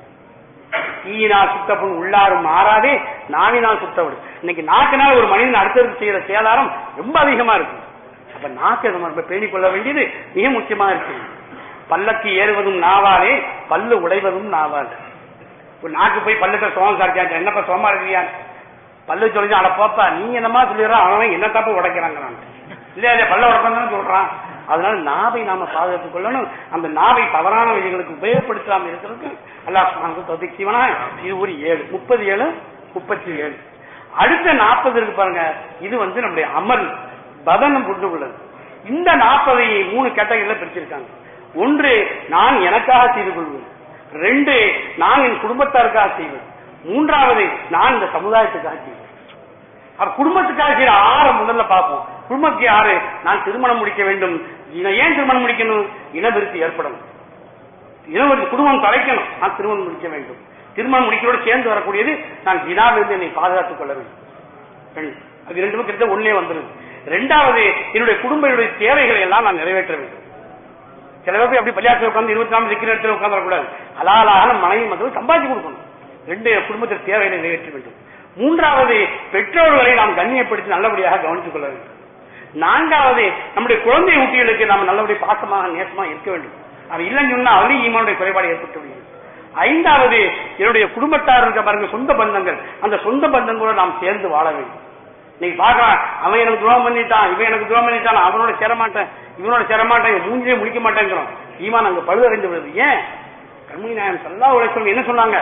தீயினால் சுத்தப்படும் உள்ளாரும் மாறாதே நாவினால் சுத்தப்படும். இன்னைக்கு நாக்குனால ஒரு மனிதன் அடுத்தது செய்யற சேதாரம் ரொம்ப அதிகமா இருக்கு. அப்ப நாக்கை நம்ம பேணிக் கொள்ள வேண்டியது மிக முக்கியமா இருக்கு. பல்லக்கு ஏறுவதும் நாவாலே, பல்லு உடைவதும் நாவால். ஒரு நாக்கு போய் பல்லுட்ட சோகம் சாரிச்சா என்னப்பா சோமா இருக்கிறியா பல்லு சொல்லிச்சு அட போப்பா நீ என்னமா சொல்லிடுறான் அவன் என்ன தப்பு உடைக்கிறாங்க இல்லையா இல்லையா பல்ல உடப்பதான் சொல்றான். அதனால நாவை நாம பாதுகாத்துக் கொள்ளணும். அந்த நாவை தவறான விஷயங்களுக்கு உபயோகப்படுத்தாம இருக்கிறதுக்கு அல்லாஹ் சுப்ஹானஹு தௌஃபீக் செய்வானா. இது ஒரு ஏழு முப்பது ஏழு முப்பத்தி ஏழு அடுத்த நாற்பது இருக்கு பாருங்க. இது வந்து நம்முடைய அமல் பதனம் கொண்டு உள்ளது. இந்த நாற்பதை மூணு கேட்டகரியில பிரிச்சிருக்காங்க. ஒன்று நான் எனக்காக செய்து கொள்வது, ரெண்டு நான் என் குடும்பத்தாருக்காக செய்வது, மூன்றாவது நான் இந்த சமுதாயத்துக்காக செய்வது. அப்ப குடும்பத்துக்காக செய்யற ஆற முதல்ல பார்ப்போம். குடும்பத்துக்கு யாரு? நான் திருமணம் முடிக்க வேண்டும். ஏன் திருமணம் முடிக்கணும்? இனவிருத்தி ஏற்படணும், இனவிருத்தி குடும்பம் தலைக்கணும். நான் திருமணம் முடிக்க வேண்டும். திருமணம் முடிக்கிறோடு சேர்ந்து வரக்கூடியது நான் ஜினாவிலிருந்து என்னை பாதுகாத்துக் கொள்ள வேண்டும். அது ரெண்டு கிட்ட ஒன்னே வந்துருது. ரெண்டாவது என்னுடைய குடும்பங்களுடைய தேவைகளை எல்லாம் நான் நிறைவேற்ற வேண்டும். சில பேர் அப்படி பள்ளியாசல் உட்காந்து இருபத்தி நாலு இருக்கிற இடத்துல உட்காந்து வரக்கூடாது. அலாலான மனைவி மக்கள் சம்பாதிச்சு கொடுக்கணும். ரெண்டு குடும்பத்தில் தேவைகளை நிறைவேற்ற வேண்டும். மூன்றாவது பெற்றோர்களை நாம் கண்ணியப்படுத்தி நல்லபடியாக கவனித்துக் கொள்ள வேண்டும். நான்காவது நம்முடைய குழந்தை ஊட்டிகளுக்கு நாம் நல்லபடியாக பாசமாக நேசமாக இருக்க வேண்டும். அது இல்லைன்னு சொன்னா அதுலேயும் ஈமானுடைய குறைபாடு ஏற்பட்டு விடுகிறது. ஐந்தாவது என்னுடைய குடும்பத்தார் இருக்க பாருங்க சொந்த பந்தங்கள், அந்த சொந்த பந்தங்களோடு நாம் சேர்ந்து வாழ வேண்டும். நீங்க பாக்கலாம் அவன் எனக்கு துரோகம் பண்ணிட்டான் இவன் எனக்கு துரோகம் பண்ணிட்டான் அவனோட சேரமாட்டேன் இவனோட சேரமாட்டேன் மூஞ்சிலே முடிக்க மாட்டேங்கிறோம். ஈமான் அங்க பழுதடைந்து விடுது. ஏன்? கண்மணி நாயகம் ஸல்லல்லாஹு அலைஹி வஸல்லம் என்ன சொன்னாங்க?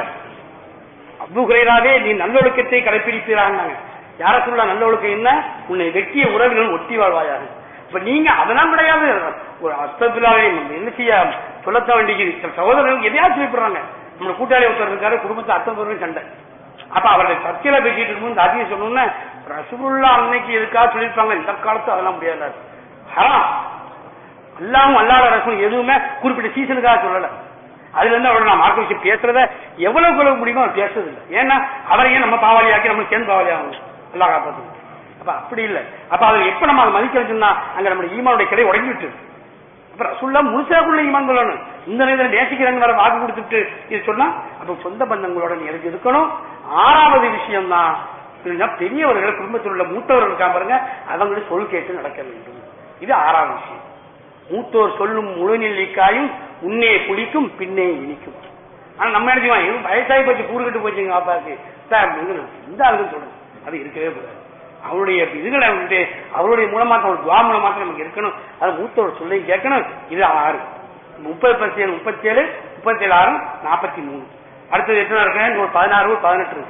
அபூ ஹுரைராவே நீ நல்லொழுக்கத்தை கடைபிடிக்கிறாங்க. யார சொல்ல நல்லொழுக்கம் என்ன? உன்னை வெட்டிய உறவினர் ஒட்டி வாழ்வாயாக. இப்ப நீங்க அதெல்லாம் கிடையாது. ஒரு அஸ்தபிலாவே என்ன செய்ய சொல்லத்த வேண்டியது. சகோதரர்கள் எதையாவது சொல்லிப்படுறாங்க. நம்ம கூட்டாளி ஒருத்தர் இருக்காரு, குடும்பத்தை அத்தனை பேரும் சண்டை. அப்ப அவருடைய சர்ச்சையில பேசிட்டு இருக்கும் இந்த அதிகம் சொல்லணும்னு ரசூலுல்லாஹ் அன்னைக்கு எதுக்காக சொல்லியிருப்பாங்க. இந்த காலத்து அதெல்லாம் முடியாது. ஹராம் அல்லாஹ்வும் அல்லாஹ்வுடைய ரசூலும் எதுவுமே குறிப்பிட்ட சீசனுக்காக சொல்லல. அதுல இருந்து அவரோட நான் மார்க்க விஷயம் பேசுறத எவ்வளவு கொள்ள முடியுமோ அவர் பேசுறது இல்லை. ஏன்னா அவரையும் நம்ம பாவாளியாக்கி நம்ம சேர்ந்து பாவாளியாகும் அல்லாஹ் காப்பாற்று. அப்ப அப்படி இல்லை. அப்ப அதை எப்ப நம்ம அதை மதிக்கிறதுன்னா அங்க நம்மளுடைய ஈமானுடைய கிளை உடங்கி விட்டு அப்ப ரசூலுல்லாஹ் முழுசாக்குள்ள ஈமான் கொள்ளணும். இந்த நேரத்தில் நேசிக்கிறாங்க வர வாக்கு கொடுத்துட்டு இது சொன்னா அப்ப சொந்த பந்தங்களோட நீ எதுக்கு இருக்கணும். ஆறாவது விஷயம் தான் பெரியவர்கள் குடும்பத்தில் உள்ள மூத்தவர்கள் இருக்கா பாருங்க அவங்களுடைய சொல் கேட்டு நடக்க வேண்டும். இது ஆறாவது விஷயம். மூத்தோர் சொல்லும் முழுநெல்லிக்காயும் உன்னே புளிக்கும் பின்னே இனிக்கும். ஆனா நம்ம நினைச்சுவான் வயசாகி போச்சு கூறுகிட்டு போச்சுங்க அப்பாக்கு இந்த ஆளுன்னு சொல்றேன். அது இருக்கவே கூடாது. அவருடைய இதுகளை வந்துட்டு அவருடைய மூலமாக ஒரு துவா மூலமாக நமக்கு இருக்கணும். அது மூத்தோர் சொல்லை கேட்கணும். இது ஆறு முப்பது பத்து ஏழு முப்பத்தி ஏழு முப்பத்தி ஏழு ஆறு நாற்பத்தி மூணு அடுத்தது எத்தனை இருக்கு? ஒரு பதினாறு ஒரு பதினெட்டு இருக்கு.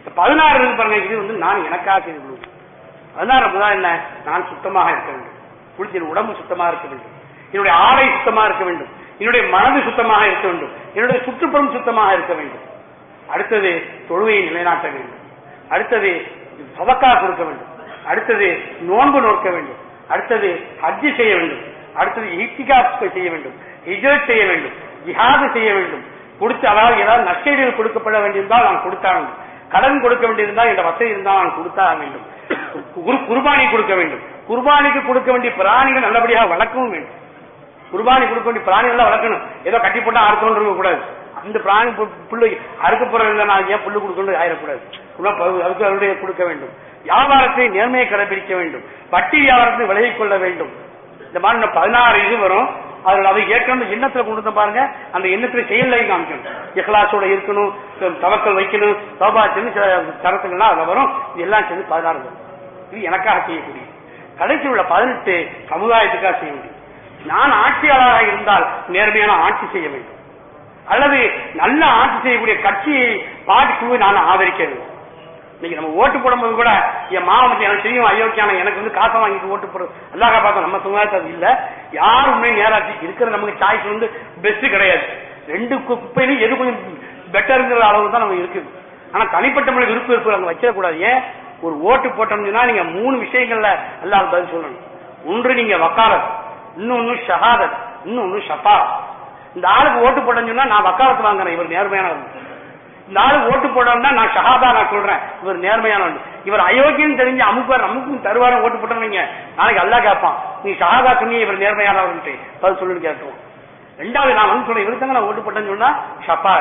பதினாறு இருக்கு பாருங்க, இது வந்து நான் எனக்காக செய்து கொள்வது. பதினாறு முதல் என்ன, நான் சுத்தமாக இருக்க வேண்டும், குளிச்சு உடம்பு சுத்தமாக இருக்க வேண்டும், என்னுடைய ஆடை சுத்தமாக இருக்க வேண்டும், என்னுடைய மனது சுத்தமாக இருக்க வேண்டும், என்னுடைய சுற்றுப்புறம் சுத்தமாக இருக்க வேண்டும். அடுத்தது தொழுகையை நிலைநாட்ட வேண்டும், அடுத்தது சதக்கா கொடுக்க வேண்டும், அடுத்தது நோன்பு நோக்க வேண்டும், அடுத்தது ஹஜ்ஜி செய்ய வேண்டும், அடுத்தது இத்திகாப் செய்ய வேண்டும், ஹிஜ்ரத் செய்ய வேண்டும், ஜிஹாது செய்ய வேண்டும். கொடுத்து அதாவது ஏதாவது நஷ்டீடுகள் கொடுக்கப்பட வேண்டியிருந்தால் நான் கொடுத்தாக வேண்டும், கடன் கொடுக்க வேண்டியிருந்தால் இந்த வசதி இருந்தால் நான் கொடுத்தாக வேண்டும், குர்பானி கொடுக்க வேண்டும், குர்பானிக்கு கொடுக்க வேண்டிய பிராணிகள் நல்லபடியாக வளர்க்கவும் வேண்டும். குர்பானி கொடுக்க வேண்டிய பிராணிகள் வளர்க்கணும், ஏதோ கட்டி போட்டா அறுத்தோன்னு இருக்க கூடாது. அந்த பிராணி புல்லு அறுக்க போற நான் ஏன் புல்லு கொடுக்கணும் ஆயிடக்கூடாது, அதுக்கு அவருடைய கொடுக்க வேண்டும். வியாபாரத்தை நேர்மையை கடைபிடிக்க வேண்டும், வட்டி வியாபாரத்தை விலகிக் கொள்ள வேண்டும். இந்த மாதிரி பதினாறு இது வரும். அதில் அதை ஏற்கனவே எண்ணத்துல கொண்டு வந்து பாருங்க, அந்த எண்ணத்துல செயல்லையும் காமிக்கணும், இஹ்லாஸோட இருக்கணும், தவக்கல் வைக்கணும், சௌபாத்தியம் சில தரத்துலாம் அதுல வரும். இது எல்லாம் சேர்ந்து பதினாறு வரும். இது எனக்காக செய்யக்கூடிய. கடைசி உள்ள பதினெட்டு சமுதாயத்துக்காக செய்ய முடியும். நான் ஆட்சியாளராக இருந்தால் நேர்மையான ஆட்சி செய்ய வேண்டும், அல்லது நல்ல ஆட்சி செய்யக்கூடிய கட்சியை பாட்டி நான் ஆதரிக்க வேண்டும். இன்னைக்கு நம்ம ஓட்டு போடும்போது கூட என் மாவட்டத்தில் எனக்கு தெரியும் அயோக்கியான எனக்கு வந்து காசை வாங்கிட்டு ஓட்டு போடுறது அல்லாஹ் பார்த்தோம். நம்ம சமுதாயத்தை அது இல்ல, யார் உண்மை நேராட்சி இருக்கிற நமக்கு சாய்ஸ் வந்து பெஸ்ட் கிடையாது. ரெண்டு குப்பையிலும் எது கொஞ்சம் பெட்டருங்கிற அளவு தான் நம்ம இருக்குது. ஆனா தனிப்பட்ட முறை விருப்பம் இருப்பு அங்க வச்சிடக்கூடாது. ஏன், ஒரு ஓட்டு போட்டோம்னா நீங்க மூணு விஷயங்கள்ல அல்லாஹ் பதில் சொல்லணும். ஒன்று நீங்க வக்காலத், இன்னொன்னு ஷஹாதத், இன்னொன்னு ஷஃபா. இந்த ஆளுக்கு ஓட்டு போட்டோம்னா நான் வக்காலத்து வாங்குறேன், இவர் நேர்மையானவர். இந்த ஆளுக்கு ஓட்டு போடணும்னா நான் ஷஹாதா நான் சொல்றேன், இவர் நேர்மையானவன். இவர் அயோக்கியம் தெரிஞ்சு அமுப்பார் நமக்கும் தருவாரம் ஓட்டு போட்டோம். நாளைக்கு அல்லாஹ் கேட்பான், நீ ஷஹாதா சொன்னி இவர் நேர்மையானவர் பதில் சொல்லுன்னு கேட்குவோம். ரெண்டாவது நான் வந்து சொல்றேன், இவருக்காங்க நான் ஓட்டு போட்டேன்னு சொன்னா ஷஃபா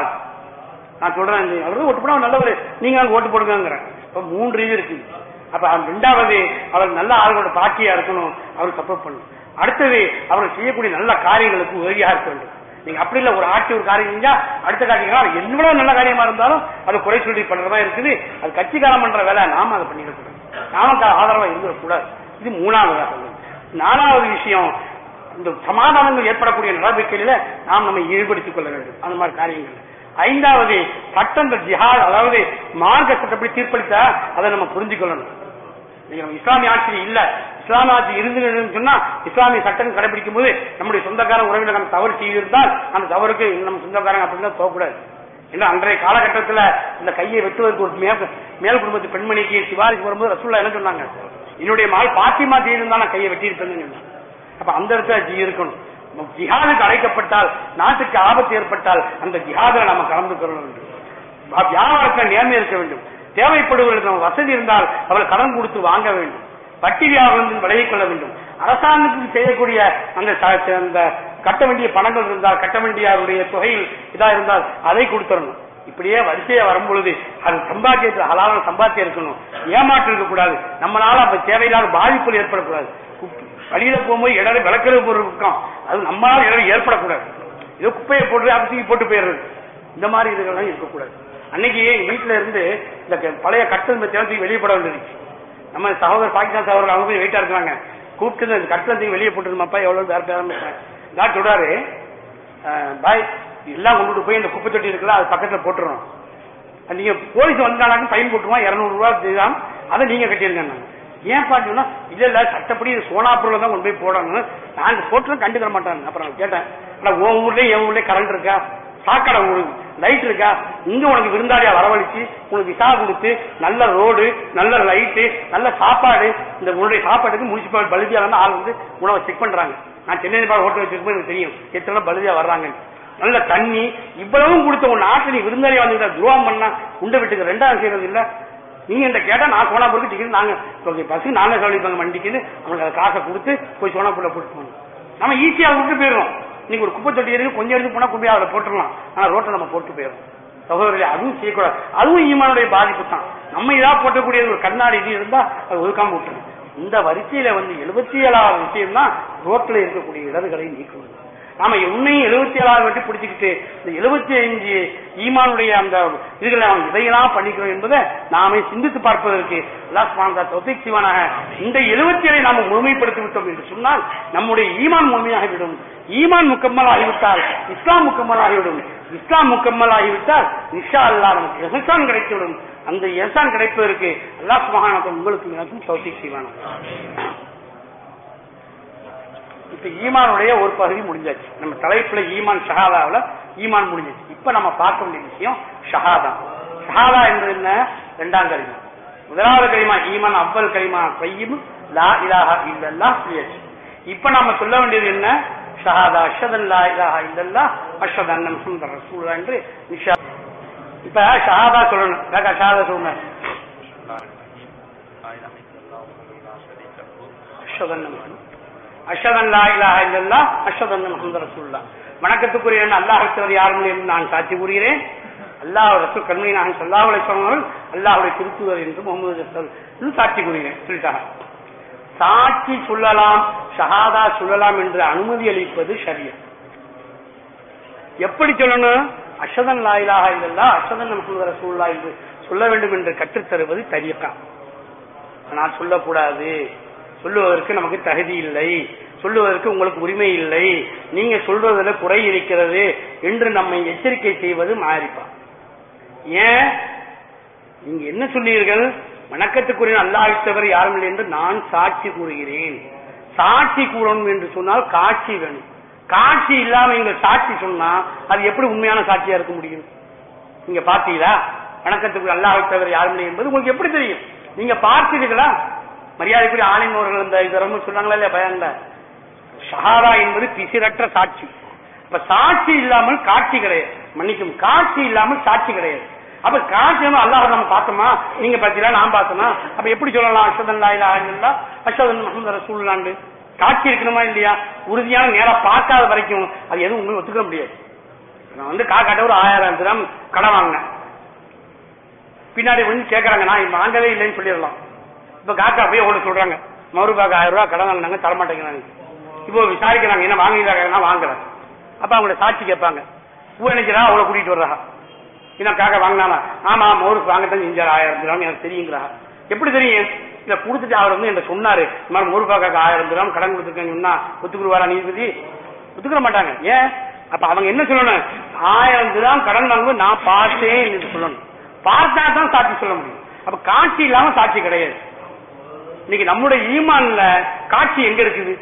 நான் சொல்றேன், அவருக்கு ஓட்டு போட நல்லவர், நீங்க அங்க ஓட்டு போடுங்கிறேன். இப்ப மூன்று இது இருக்கு. அப்ப ரெண்டாவது அவர் நல்ல ஆளுகளோட பாக்கியா இருக்கணும், அவருக்கு சப்போர்ட் பண்ணணும். அடுத்தது அவர் செய்யக்கூடிய நல்ல காரியங்களுக்கு உதவியா இருக்க வேண்டும். நீங்க அப்படி இல்ல, ஒரு ஆட்சி ஒரு காரியம் செஞ்சா அடுத்த காரியம் எவ்வளவு நல்ல காரியமா இருந்தாலும் அது குறை சொல்லி பண்றதா இருக்குது. அது கட்சிக்காரம் பண்ற வேலை, நாம அதை பண்ணிடக்கூடாது, நாம ஆதரவா இருந்துடக்கூடாது. இது மூணாவது. நாலாவது விஷயம், இந்த சமாதானங்கள் ஏற்படக்கூடிய நடவடிக்கையில நாம் நம்ம ஈடுபடுத்திக் கொள்ள வேண்டும், அந்த மாதிரி காரியங்கள். ஐந்தாவது சட்டங்கள் ஜிஹாத், அதாவது மார்க்க சட்டப்படி தீர்ப்பளித்தா அதை நம்ம புரிஞ்சுக்கொள்ளணும். நீங்க நம்ம இஸ்லாமிய ஆட்சி இல்ல, இஸ்லாமிய ஆட்சி இருந்துன்னு சொன்னா இஸ்லாமிய சட்டம் கடைபிடிக்கும் போது நம்முடைய சொந்தக்காரன் உறவினர் நம்ம தவறு செய்திருந்தால் அந்த தவறுக்கு நம்ம சொந்தக்காரங்க அப்படின்னு போகக்கூடாது. ஏன்னா அன்றைய காலகட்டத்தில் இந்த கையை வெட்டுவதற்கு ஒரு மேல் குடும்பத்து பெண்மணிக்கு சிபாரிசு வரும்போது ரசூலுல்லாஹ் என்ன சொன்னாங்க, என்னுடைய மகள் பாத்திமா செய்திருந்தா நான் கையை வெட்டி இருப்பேன்னு. அப்ப அந்த இடத்துல இருக்கணும். ஜிஹாதுக்கு அழைக்கப்பட்டால், நாட்டுக்கு ஆபத்து ஏற்பட்டால் அந்த ஜிஹாதில் நம்ம கலந்து கொள்ள வேண்டும். வியாபாரத்தில் நேர்மை இருக்க வேண்டும். தேவைப்படுவதற்கு நம்ம வசதி இருந்தால் அவர்கள் கடன் கொடுத்து வாங்க வேண்டும். வட்டி வியாபாரம் விலகிக் கொள்ள வேண்டும். அரசாங்கத்துக்கு செய்யக்கூடிய அந்த கட்ட வேண்டிய பணங்கள் இருந்தால், கட்ட வேண்டிய தொகையில் இதா இருந்தால் அதை கொடுத்துடணும். இப்படியே வரிசையா வரும்பொழுது அது சம்பாத்தியத்தில் ஹலாலான சம்பாத்தியம் இருக்கணும், ஏமாற்றம் இருக்கக்கூடாது, நம்மளால அப்ப தேவையில்லாத பாதிப்புகள் ஏற்படக்கூடாது. வழியில போகும்போது இடரை விளக்கிற பொருள் இருக்கும், அது நம்மளால இடரை ஏற்படக்கூடாது. ஏதோ குப்பையை போட்டு அரிசி போட்டு போயிடுறது, இந்த மாதிரி இதுகள்லாம் இருக்கக்கூடாது. அன்னைக்கு வீட்டுல இருந்து இந்த பழைய கட்டல் மெத்தியாவது வெளியே போட வேண்டியிருச்சு. நம்ம சகோதரர் பாகிஸ்தான் சகோதரர் அவங்க போய் வெயிட்டா இருக்கிறாங்க, கூப்பிட்டு இந்த கட்டல் வெளியே போட்டுருமாப்பா எவ்வளவு நான் சொல்றாரு, பாய் எல்லாம் கொண்டுட்டு போய் இந்த குப்பை தொட்டி இருக்கலாம் அது பக்கத்துல போட்டுறோம், நீங்க போலீஸ் வந்தாலும் ஃபைன் போட்டுருவோம் இருநூறு ரூபாய் தான், அதை நீங்க கட்டிருங்க. ஏன் பாத்தீங்கன்னா இல்ல இல்ல சட்டப்படி சோனாப்பூர்ல தான் கொண்டு போய் போடணும், நான் போட்டு கண்டு தர மாட்டாங்க. அப்புறம் கேட்டேன், உன் ஊர்லயே என் ஊர்லயே கரண்ட் இருக்கா, சாக்கடை உங்களுக்கு லைட் இருக்கா, இங்க உனக்கு விருந்தாளியா வரவழைச்சு உனக்கு விசா கொடுத்து நல்ல ரோடு நல்ல லைட்டு நல்ல சாப்பாடு, இந்த உன்னுடைய சாப்பாட்டுக்கு முனிசிபாலிட்டி பல்தியா வந்து ஆள் வந்து உணவை செக் பண்றாங்க. நான் சென்னை ஹோட்டல் வச்சிருப்போம், எனக்கு தெரியும் எத்தனை பல்தியா வர்றாங்க. நல்ல தண்ணி இவ்வளவும் கொடுத்த உன் நாட்டு நீ விருந்தாளியா வந்து துரோகம் பண்ணா உண்டை வீட்டுக்கு ரெண்டாவது செய்யறது இல்ல. நீங்க இந்த கேட்டா நான் சோனாப்பூருக்கு டிக்கெட் நாங்க பஸ் நாங்க கவனிப்பாங்க வண்டிக்குன்னு அவங்களுக்கு அதை காசை கொடுத்து போய் சோனாப்பூர்ல போட்டு போகணும். நம்ம ஈஸியா விட்டு போயிடுறோம். நீங்க ஒரு குப்பை தொட்டி இருக்கு, கொஞ்சம் எடுத்து போனா குப்பையா அதை போட்டுடலாம், ஆனா ரோட்டை நம்ம போட்டு போயிடும். சகோதரர்களே, அதுவும் செய்யக்கூடாது, அதுவும் ஈமானுடைய பாதிப்பு தான். நம்ம இதா போட்டக்கூடிய ஒரு கண்ணாடி இது இருந்தா அது ஒதுக்காம விட்டுரும். இந்த வரிசையில வந்து எழுபத்தி ஏழாவது விஷயம் தான் ரோட்டில் இருக்கக்கூடிய இடர்களை நீக்குவது. நாம உண்மையும் எழுபத்தி ஏழாவது வட்டி பிடிச்சிக்கிட்டு இந்த எழுபத்தி அஞ்சு ஈமானுடைய அந்த இதுகளை நாம் இதையெல்லாம் பண்ணிக்கிறோம் என்பதை நாமே சிந்தித்து பார்ப்பதற்கு தௌஃபீக் செய்வானாக. இந்த எழுபத்தி ஏழை நாம முழுமைப்படுத்தி விட்டோம் என்று சொன்னால் நம்முடைய ஈமான் முழுமையாகிவிடும். ஈமான் முக்கம்மல் ஆகிவிட்டால் இஸ்லாம் முக்கம்மல் ஆகிவிடும். இஸ்லாம் முக்கம்மல் ஆகிவிட்டால் இன்ஷா அல்லாஹ் நமக்கு இஹ்சான் கிடைத்துவிடும். அந்த எஹ்சான் கிடைப்பதற்கு அல்லாஹ் சுப்ஹானஹு வ தஆலா உங்களுக்கு எனக்கும் தௌஃபீக் செய்வான். இப்ப ஈமானுடைய ஒரு பகுதி முடிஞ்சாச்சு. நம்ம தலைப்புல ஈமான் ஷஹாதாவில் ஈமான் முடிஞ்சாச்சு. இப்ப நம்ம பார்க்க வேண்டிய விஷயம் ஷஹாதா. ஷஹாதா என்பது என்ன? இரண்டாம் கலிமா. முதலாவது கலிமா ஈமான், அவ்வல் கலிமா தய்யிப் லா இலாஹா இல்லல்லாஹ் சொல்லியாச்சு. இப்ப நாம சொல்ல வேண்டியது என்ன? ஷஹாதா அஷ்ஹது லா இலாஹா இல்லல்லாஹ் அஷ்ஹது அன்ன முஹம்மதர் ரசூலுல்லாஹ் என்று இன்ஷா. இப்ப ஷஹாதா சொல்லணும். காக்கா ஷஹாதா சொல்லுங்க. அஷ்ஹது அன்ன முஹம்மதர் அஷ்ஹது அன் லா இலாஹா இல்லல்லாஹ் அஷ்ஹது அன்ன முஹம்மதர் ரசூலுல்லாஹ். வணக்கத்துக்குரிய அல்லாஹ் தவிர யாரும் என்று நான் சாட்சி கூறுகிறேன். அல்லாஹ் ரசூல் கண்மணி நாயகம் ஸல்லல்லாஹு அலைஹி வஸல்லம் அவர்கள் அல்லாஹ்வுடைய திருத்தூதர் என்று முஹம்மது ரசூல் சாட்சி கூறுகிறேன் சொல்லிட்டாங்க. சாட்சி சொல்லலாம், ஷஹாதா சொல்லலாம் என்று அனுமதி அளிப்பது ஷரியத். எப்படி சொல்லணும்? அஷ்ஹது அன் லா இலாஹா இல்லல்லாஹ் அஷ்ஹது அன்ன முஹம்மதர் ரசூலுல்லாஹ் என்று சொல்ல வேண்டும் என்று கற்றுத்தருவது தரீகா. ஆனால் சொல்லக்கூடாது, சொல்லுவதற்கு நமக்கு தகுதி இல்லை, சொல்லுவதற்கு உங்களுக்கு உரிமை இல்லை, நீங்க சொல்றதுல குறை இருக்கிறது என்று நம்மை எச்சரிக்கை செய்வது மாரிப்பா. ஏன் நீங்க என்ன சொன்னீர்கள்? வணக்கத்துக்குரிய அல்லாஹ் தவிர யாரும் இல்லை என்று நான் சாட்சி கூறுகிறேன். சாட்சி கூறணும் என்று சொன்னால் காட்சி வேணும். காட்சி இல்லாம இங்க சாட்சி சொன்னா அது எப்படி உண்மையான சாட்சியா இருக்க முடியும்? நீங்க பாத்தீங்களா? வணக்கத்துக்குரிய அல்லாஹ் தவிர யாரும் இல்லை என்பது உங்களுக்கு எப்படி தெரியும்? நீங்க பார்த்தீர்களா? மரியாதைக்குரிய ஆலிம் அவர்கள் இந்த இதரமும் சொன்னாங்களா இல்லையா பயான்ல? ஷஹாதா என்பது பிசிரற்ற சாட்சி. அப்ப சாட்சி இல்லாமல் காட்சி கிடையாது. மன்னிக்கும், காட்சி இல்லாமல் சாட்சி கிடையாது. அப்ப காட்சி அல்லாஹ் நம்ம பார்த்தோமா, நீங்க பாத்தீங்களா, நான் பார்த்தோமா, அப்ப எப்படி சொல்லலாம் அஷ்ஹது அன் லா இலாஹா இல்லல்லாஹ் அஷ்ஹது அன்ன முஹம்மதர் ரசூலுல்லாஹ்? காட்சி இருக்கணுமா இல்லையா? உறுதியான நேரா பார்க்காத வரைக்கும் அது எதுவும் உங்களுக்கு ஒத்துக்க முடியாது. நான் வந்து காக்காட்ட ஒரு ஆயிரம் திரம் கடன் வாங்கினேன். பின்னாடி வந்து கேட்கறாங்க, நான் வாங்கவே இல்லைன்னு சொல்லிடலாம். இப்ப காக்கா போய் எவ்வளவு சொல்றாங்க, மறுபாக்கு ஆயிரம் ரூபாய் கடன் வாங்கினாங்க, தரமாட்டேங்கிறாங்க. இப்போ விசாரிக்கிறாங்க, என்ன வாங்கிக்கிறாங்க, வாங்குறேன். அப்ப அவங்கள சாட்சி கேட்பாங்க, பூ நினைக்கிறா அவளை கூட்டிட்டு வர்றா. என்ன காக்கா வாங்கினாமா? ஆமா மோருக்கு வாங்கத்தான் செஞ்சாரு, ஆயிரம் கிராம் எனக்கு தெரியுங்கிறா. எப்படி தெரியும்? இல்ல கொடுத்துட்டு அவர் வந்து என்ன சொன்னாரு, இந்த மாதிரி மோருப்பா காக்கா ஆயிரம் கிராம் கடன் கொடுத்துருக்கேன்னு சொன்னா ஒத்துக்குருவாரா நீதிபதி? ஒத்துக்கிற மாட்டாங்க. ஏன்? அப்ப அவங்க என்ன சொல்லணும்? ஆயிரம் கிராம் கடன் வாங்கும்போது நான் பார்த்தேன் என்று சொல்லணும். பார்த்தா தான் சாட்சி சொல்ல முடியும். அப்ப காட்சி இல்லாம சாட்சி கிடையாது. இன்னைக்கு நம்முடைய ஈமான்ல காட்சி எங்க இருக்குது?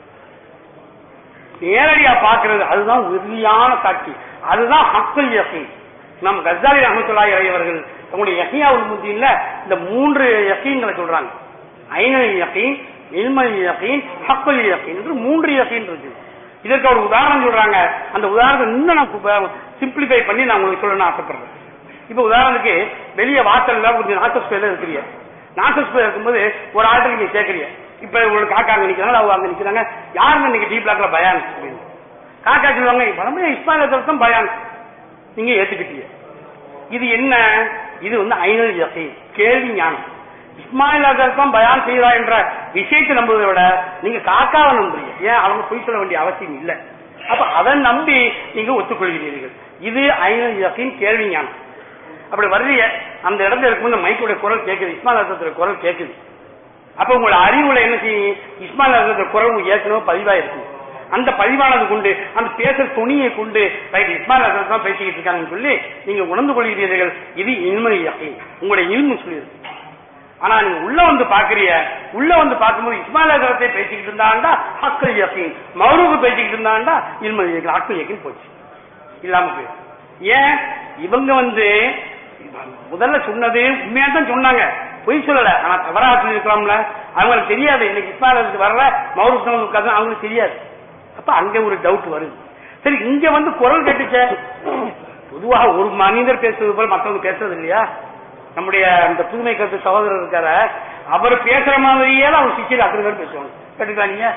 நேரடியா பாக்குறது, அதுதான் உறுதியான சாட்சி, அதுதான் ஹக்குல் யகீன். நம் கஸ்ஸாலி ரஹ்மத்துல்லாஹி அலைஹி அவர்கள் தங்களுடைய யஹ்யாவுல் முதீன்ல இந்த மூன்று யகீன்களை சொல்றாங்க. ஐனுல் யகீன், இல்முல் யகீன், ஹக்குல் யகீன் என்று மூன்று யகீன் இருக்கு. இதற்கு ஒரு உதாரணம் சொல்றாங்க. அந்த உதாரணத்தை இன்னும் நான் சிம்பிளிஃபை பண்ணி நான் உங்களுக்கு சொல்லணும்னு ஆசைப்படுறேன். இப்ப உதாரணத்துக்கு வெளியே வாசல்ல கொஞ்சம் நாசஸ் பேர்ல இருக்கிறீங்க. நாசஸ் பேர் இருக்கும்போது ஒரு ஆள்கிட்ட நீங்க கேட்கறீங்க, இப்ப உங்களுக்கு காக்கா அங்க நிக்கிறாங்க, அவங்க அங்க நிக்கிறாங்க, யாருங்க இன்னைக்கு டி பிளாக்ல பயான் அப்படின்னு காக்கா சொல்லுவாங்க, பரம்பரை இஸ்மாயில பயான். நீங்க ஏத்துக்கிட்டீங்க. இது என்ன? இது வந்து ஐனுல் யகீன், கேள்வி ஞானம். இஸ்மாயில் அசல்தான் பயான் செய்தா என்ற விஷயத்தை நம்புவதை விட நீங்க காக்காவை நம்புறீங்க. ஏன்? அவங்க பொய் சொல்ல வேண்டிய அவசியம் இல்லை. அப்ப அதை நம்பி நீங்க ஒத்துக்கொள்கிறீர்கள். இது ஐனுல் யகீன், கேள்வி ஞானம். அப்படி வர்றீங்க, அந்த இடத்துல இருக்கும்போது மைக்குடைய குரல் கேட்குது, இஸ்மாயில் அசத்துடைய குரல் கேட்குது. அப்ப உங்களோட அறிவுல என்ன செய்யும்? இஸ்மாயில் அசத்துடைய குரல் ஏற்கனவே பதிவா இருக்கு. அந்த பதிவானது கொண்டு, அந்த பேசுற துணியை கொண்டு ரைட் இஸ்மாயில் அசத் தான் பேசிக்கிட்டு இருக்காங்கன்னு சொல்லி நீங்க உணர்ந்து கொள்கிறீர்கள். இது இல்முல் யகீன், உங்களுடைய இல்மு சொல்லியிருக்கு. ஆனா நீங்க உள்ள வந்து பாக்குறீங்க, உள்ள வந்து பார்க்கும்போது இஸ்மாயில் அசத்தை பேசிக்கிட்டு இருந்தாண்டா ஹக்குல் யகீன், மௌரூஃப் பேசிக்கிட்டு இருந்தாண்டா இல்முல் யகீன், ஹக்குல் யகீன் போச்சு, இல்லாம போயிடும். ஏன்? இவங்க வந்து முதல்ல சொன்னது உண்மையா தான் சொன்னாங்க, பொய் சொல்லல. ஆனா தவறா சொல்லி இருக்கலாம்ல, அவங்களுக்கு தெரியாது. இன்னைக்கு இஸ்மாயில் வரல மௌரூஃப் உட்காந்து அவங்களுக்கு தெரியாது. அப்ப அங்க ஒரு டவுட் வருது. சரி, இங்க வந்து குரல் கேட்டுச்ச, பொதுவாக ஒரு மனிதர் பேசுறது போல மற்றவங்க பேசுறது இல்லையா? நம்முடைய அந்த புதுமை கருத்து சகோதரர் இருக்கார, அவர் பேசுற மாதிரியே அவர் சிக்கிர அத்தனை பேர் பேசுவாங்க. கேட்டுக்கலாம் நீங்க?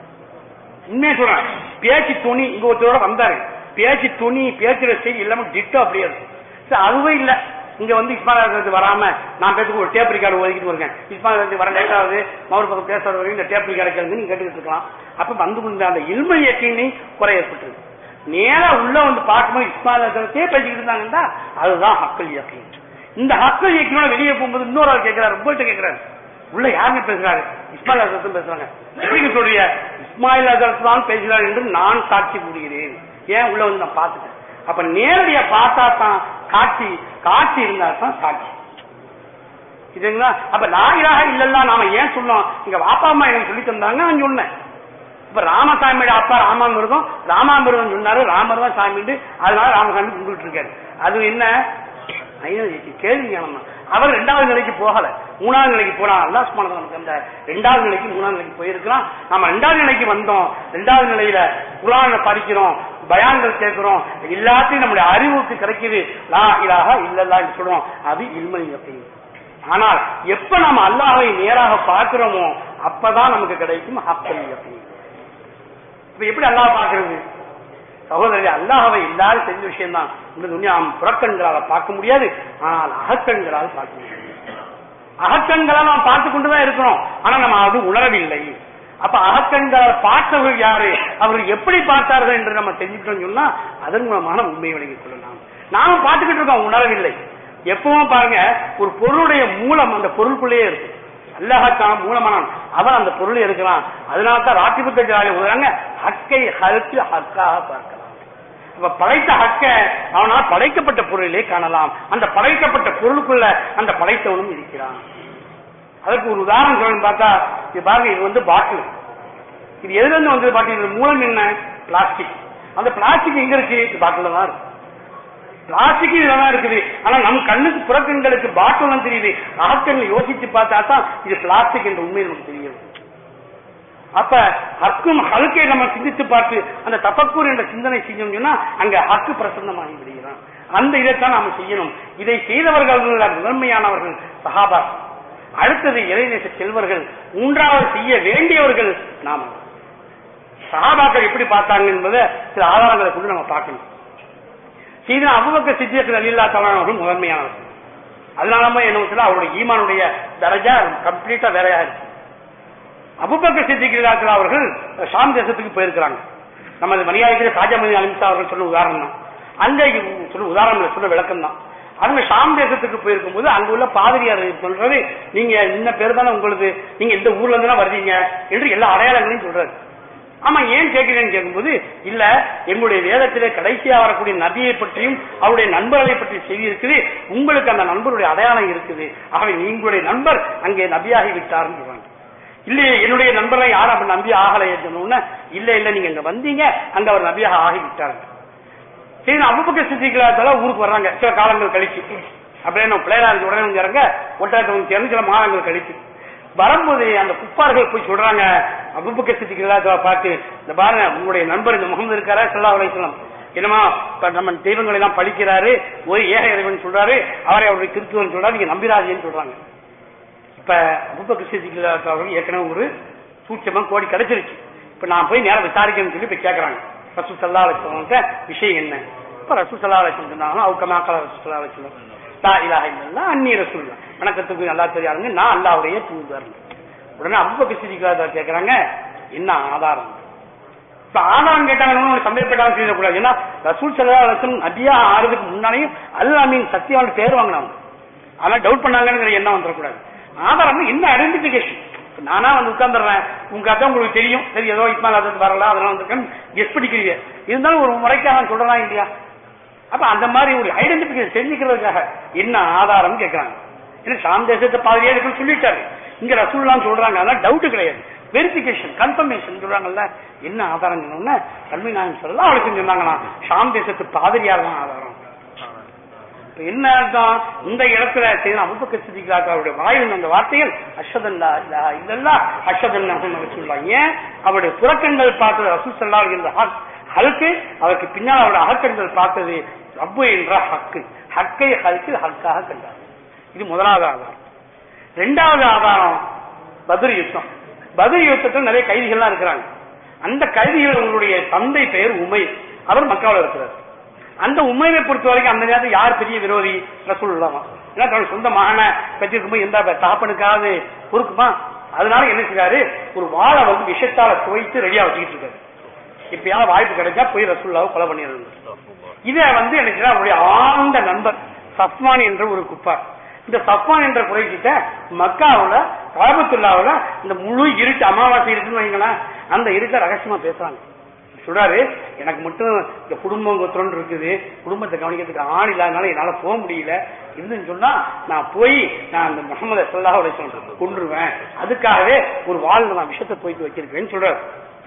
உண்மையா சொல்றேன், பேச்சு துணி இங்க ஒருத்தரோட வந்தாரு, பேச்சு துணி பேச்சுற செய்தி இல்லாம டிட்டோ அப்படியே இருக்கு. அதுவே இல்ல, இங்க வந்து இஸ்மாயில் வராம நான் பேசுக்கு ஒரு டேப் ரிகார்டு ஒதுக்கிட்டு இருக்கேன், இஸ்மாயில் வர லேட் ஆகுது, மௌர் பக்கம் பேசுறது வரைக்கும் இந்த டேப் ரிகார்டு கேள்வி நீங்க கேட்டுக்கிட்டு இருக்கலாம். அப்ப வந்து அந்த இல்முல் யகீன் குறை ஏற்பட்டு நேரா உள்ள வந்து பார்க்கும்போது இஸ்மாயிலே பேசிக்கிட்டு இருந்தாங்கன்னா அதுதான் ஹக்குல் யகீன். இந்த ஹக்குல் யகீனோட வெளியே போகும்போது இன்னொரு ஆள் கேட்கிறாரு, உங்கள்கிட்ட கேட்கிறாரு, உள்ள யாருமே பேசுறாரு? இஸ்மாயில் அசத்தும் பேசுறாங்க. எப்படிங்க சொல்றீங்க? இஸ்மாயில் அசத் தான் பேசுகிறார் என்று நான் சாட்சி கூறுகிறேன். ஏன்? உள்ள வந்து நான் பார்த்துட்டேன். அப்ப நேரடியா பார்த்தா தான் காட்சி, காட்சி இருந்தா தான் சாட்சி. இதுங்களா? அப்ப லா இலாஹ இல்லல்லாஹ் நாம ஏன் சொன்னோம்? எங்க அப்பா அம்மா எனக்கு சொல்லி தந்தாங்க, நான் சொன்னேன். இப்ப ராமசாமியோட அப்பா ராமாமிருதம், ராமாமிருதம் சொன்னாரு, ராமர் தான் சாமிட்டு, அதனால ராமசாமி கும்பிட்டு இருக்காரு. அது என்ன கேள்வி ஞானம். அவர் ரெண்டாவது நிலைக்கு போகல, மூணாவது நிலைக்கு போனா அல்லாஹ் சுப்ஹானஹு நமக்கு அந்த ரெண்டாவது நிலைக்கு மூணாவது நிலைக்கு போயிருக்கலாம். நம்ம ரெண்டாவது நிலைக்கு வந்தோம். ரெண்டாவது நிலையில குர்ஆனை படிக்கிறோம், பயான்கள் கேட்கிறோம், எல்லாத்தையும் நம்முடைய அறிவுக்கு கிடைக்குது. லா இலாஹ இல்லல்லாஹ் சொல்றோம், அது இல்முல் யகீன். ஆனால் எப்ப நம்ம அல்லாஹ்வை நேராக பார்க்கிறோமோ அப்பதான் நமக்கு கிடைக்கும் ஹக்குல் யகீன். இப்ப எப்படி அல்லாஹ் பார்க்கிறது? சகோதரர்களே, அல்லாஹ்வை எல்லாரும் தெரிஞ்ச விஷயம் தான். இந்த துனியா புறக்கண்களால பார்க்க முடியாது, ஆனால் அகக்கண்களால் பார்க்க முடியாது. அகக்கண்களால் நாம் பார்த்து கொண்டுதான் இருக்கிறோம், ஆனா நம்ம அது உணரவில்லை. அப்ப அகக்கண்களால் பார்த்தவர்கள் யாரு, அவர்கள் எப்படி பார்த்தார்கள் என்று நம்ம தெரிஞ்சுக்கிட்டோம் சொன்னா அதன் மூலமான உண்மை விளங்கிக் கொள்ளலாம். நாம பார்த்துக்கிட்டு இருக்கோம், உணரவில்லை. எப்பவும் பாருங்க, ஒரு பொருளுடைய மூலம் அந்த பொருளுக்குள்ளேயே இருக்கு. அல்லாஹ்தான் மூலமான அவன் அந்த பொருளை இருக்கிறான். அதனால்தான் ராட்டிபுத்தாங்க ஹக்கை ஹல்கு ஹக்காக பார்க்கலாம். அப்ப படைத்த ஹக்க அவனால் படைக்கப்பட்ட பொருளிலே காணலாம். அந்த படைக்கப்பட்ட பொருளுக்குள்ள அந்த படைத்தவனும் இருக்கிறான். அதற்கு ஒரு உதாரணம் சொல்லணும்னு பார்த்தா, இது பாருங்க, இது வந்து பாட்டில். இது எதுல இருந்து வந்து பாட்டில்? மூலம் என்ன? பிளாஸ்டிக். அந்த பிளாஸ்டிக் எங்க இருக்கு? பாட்டில் தான் இருக்கு. பிளாஸ்டிக் இதெல்லாம் இருக்குது. ஆனா நம் கண்ணுக்கு புறக்கண்களுக்கு பாட்டில் தெரியுது. அகக்கண்கள் யோசிச்சு பார்த்தா தான் இது பிளாஸ்டிக் என்ற உண்மை நமக்கு தெரியும். அப்ப ஹக்கும் ஹல்கை நம்ம சிந்தித்து பார்த்து அந்த தஃபக்கூர் என்ற சிந்தனை செய்யணும் சொன்னா அங்க ஹக்கு பிரசன்னமாகி விடுகிறான். அந்த இதைத்தான் நாம செய்யணும். இதை செய்தவர்கள் முதன்மையானவர்கள் சஹாபா, அடுத்தது இறைநேச செல்வர்கள், மூன்றாவது செய்ய வேண்டியவர்கள் நாம. சஹாபாக்கள் எப்படி பார்த்தாங்க என்பதை சில ஆதாரங்களை கொண்டு நம்ம பார்க்கணும். சீதனா அபூபக்கர் சித்திக் ரலியல்லாஹு தஆலா அவர்கள் முதன்மையானவர்கள். அதனால என்ன அவருடைய ஈமானுடைய தரஜா கம்ப்ளீட்டா வேறையா இருக்கு. அபூபக்கர் சித்திக் ரலியல்லாஹு தஆலா அவர்கள் ஷாம் தேசத்துக்கு போயிருக்கிறாங்க. நமது மரியாதைக்குரிய காஜா மதீனா அலிம்சா அவர்கள் சொன்ன உதாரணம் தான். அந்த சொல்ல உதாரணம் சொல்ல விளக்கம் தான். அவங்க ஷாம் தேசத்துக்கு போயிருக்கும் போது அங்க உள்ள பாதிரியார் சொல்றது, நீங்க இந்த பேர் தானே உங்களுக்கு, நீங்க இந்த ஊர்ல இருந்து தான் வருவீங்க என்று எல்லா அடையாளங்களையும் சொல்றாரு. ஆமா, ஏன் கேட்கிறேன்னு கேட்கும்போது, இல்ல எங்களுடைய வேதத்திலே கடைசியா வரக்கூடிய நபியை பற்றியும் அவருடைய நண்பர்களை பற்றி செய்தி இருக்குது, உங்களுக்கு அந்த நண்பருடைய அடையாளம் இருக்குது, ஆகவே நீங்களுடைய நண்பர் அங்கே நபியாகி விட்டார்னு சொல்றாங்க. இல்லையே, என்னுடைய நண்பரை யாரும் அப்படி நம்பி ஆகலை சொன்ன, இல்ல இல்ல நீங்க இங்க வந்தீங்க, அங்க அவர் நபியாக ஆகிவிட்டாரு. சரி, அபூபக்கர் சித்திக் ஊருக்கு வர்றாங்க சில காலங்கள் கழிச்சு. அப்படியே பிள்ளையா இருக்கு உடனே இறங்க ஒட்டாத்தவங்க சேர்ந்து சில மாதங்கள் கழிச்சு வரும்போது அந்த குப்பார்கள் போய் சொல்றாங்க அபூபக்கர் சித்திக் பார்த்து, இந்த பாருங்க உங்களுடைய நண்பர் இந்த முகமது இருக்காரா ஸல்லல்லாஹு அலைஹி வஸல்லம், என்னமா நம்ம தெய்வங்களை எல்லாம் பழிக்கிறாரு, ஒரு ஏக இறைவன் சொல்றாரு, அவரை அவருடைய கிறிஸ்துவன் சொல்றாரு, நீங்க நம்பிராஜின்னு சொல்றாங்க. இப்ப அபூபக்கர் சித்திக் அவர்கள் ஏற்கனவே ஒரு சூட்சமா கோடி கிடைச்சிருச்சு. இப்ப நான் போய் நேரம் விசாரிக்கணும்னு சொல்லி போய் கேட்கறாங்க ரசூல் ஸல்லல்லாஹு அலைஹி வஸல்லம் விஷயம் என்ன. இப்ப ரசூல் ஸல்லல்லாஹு அலைஹி வஸல்லம் சொன்னாங்கன்னா அவுகமாக்கல ரசூல் ஸல்லல்லாஹு அலைஹி வஸல்லம் லா இலாஹ இல்லல்லாஹ் அன்னி ரசூலுல்லாஹ், வணக்கத்துக்கு நல்லா தெரியாதுங்க, நான் அல்லாஹ்வுடைய தூதர். உடனே அபூபக்கர் சித்திக் கேட்கறாங்க, என்ன ஆதாரம்? இப்ப ஆதாரம் கேட்டாங்க சந்தேகப்பட்டாலும் செய்யக்கூடாது. ஏன்னா ரசூல் ஸல்லல்லாஹு அலைஹி வஸல்லம் நபியா ஆறதுக்கு முன்னாலேயும் அல் அமீன் சத்தியவான் பேர் வாங்கினாங்க, அதனால டவுட் பண்ணாங்கிற எண்ணம் வந்துடக்கூடாது. ஆதாரம் என்ன ஐடென்டிபிகேஷன். நானா வந்து உட்கார்ந்துடுறேன், உங்க அதான் உங்களுக்கு தெரியும், சரி ஏதோ இஸ்மாயில் அது வரல அதெல்லாம் வந்திருக்கேன் கெஸ் பிடிக்கிறீங்க, இருந்தாலும் ஒரு முறைக்காக சொல்றதா இல்லையா? அப்ப அந்த மாதிரி ஒரு ஐடென்டிபிகேஷன் தெரிஞ்சுக்கிறதுக்காக என்ன ஆதாரம் கேட்கறாங்க. ஏன்னா ஷாம் தேசத்தை பாதிரியா இருக்குன்னு சொல்லிட்டாரு, இங்க ரசூல்லாம் சொல்றாங்க, அதெல்லாம் டவுட் கிடையாது, வெரிபிகேஷன் கன்ஃபர்மேஷன் சொல்றாங்கல்ல. என்ன ஆதாரம் சொன்னோம்னா கல்வி நாயகம் ஸல்லல்லாஹு அலைஹி வஸல்லம் சொன்னாங்கன்னா ஷாம் தேசத்து பாதிரியார் தான் ஆதாரம். என்ன அர்த்தம்? இந்த இடத்துல அபூபக்கர் சித்திக் அவருடைய வாயில் அந்த வார்த்தைகள் அஷ்ஹது அல்லா இலாஹ இல்லல்லாஹ் அஷ்ஹது அன்ன முஹம்மது ரசூலுல்லாஹ். ஏன் அவருடைய புறக்கண்கள் பார்த்தது ரசூல் ஸல்லல்லாஹு அலைஹி வஸல்லம் ஹல்கு, அவருக்கு பின்னால் அவருடைய அகக்கண்கள் பார்த்தது ரப்பு என்ற ஹக்கு, ஹக்கை ஹல்கில் ஹக்காக கண்டார். இது முதலாவது ஆதாரம். இரண்டாவது ஆதாரம் பத்ர் யுத்தம். பத்ர் யுத்தத்தில் நிறைய கைதிகள்லாம் இருக்கிறாங்க. அந்த கைதிகள் உங்களுடைய தந்தை பெயர் உமைர், அவர் மக்காவில் இருக்கிறார். அந்த உமையை பொறுத்த வரைக்கும் அந்த நேரத்தில் யார் பெரிய விரோதி? ரசூலுல்லாஹ். ஏன்னா தன்னுடைய சொந்த மகனை பெற்றிருக்கும்போது எந்த தகப்பனுக்காவது பொறுக்குமா? அதனால என்ன செய்யறாரு, ஒரு வாழை வந்து விஷத்தால துவைத்து ரெடியா வச்சுக்கிட்டு இருக்காரு. இப்பயாவது வாய்ப்பு கிடைச்சா போய் ரசூலுல்லாஹ் கொலை பண்ணிடுறாங்க. இத வந்து என்ன செய்யறாரு, அவருடைய ஆழ்ந்த நண்பர் சஃப்வான் என்ற ஒரு குப்பார், இந்த சஃப்வான் என்ற குறைக்கிட்ட மக்காவுல காபத்துல்லாவுல இந்த முழு இருட்டு அமாவாசை இருக்குன்னு வைங்களேன், அந்த இருட்ட ரகசியமா பேசுறாங்க. சொல்றாரு, எனக்கு மட்டும் இந்த குடும்பம் கொத்தரன்னு இருக்குது, குடும்பத்தை கவனிக்கிறதுக்கு ஆள் இல்லாதனால என்னால போக முடியல. இருந்துன்னு சொன்னா நான் போய் நான் அந்த முகமது ஸல்லல்லாஹு அலைஹி வஸல்லம் கொன்றுவேன், அதுக்காகவே ஒரு வாழ்ல நான் விஷத்தை போயிட்டு வச்சிருக்கேன்னு சொல்றாரு.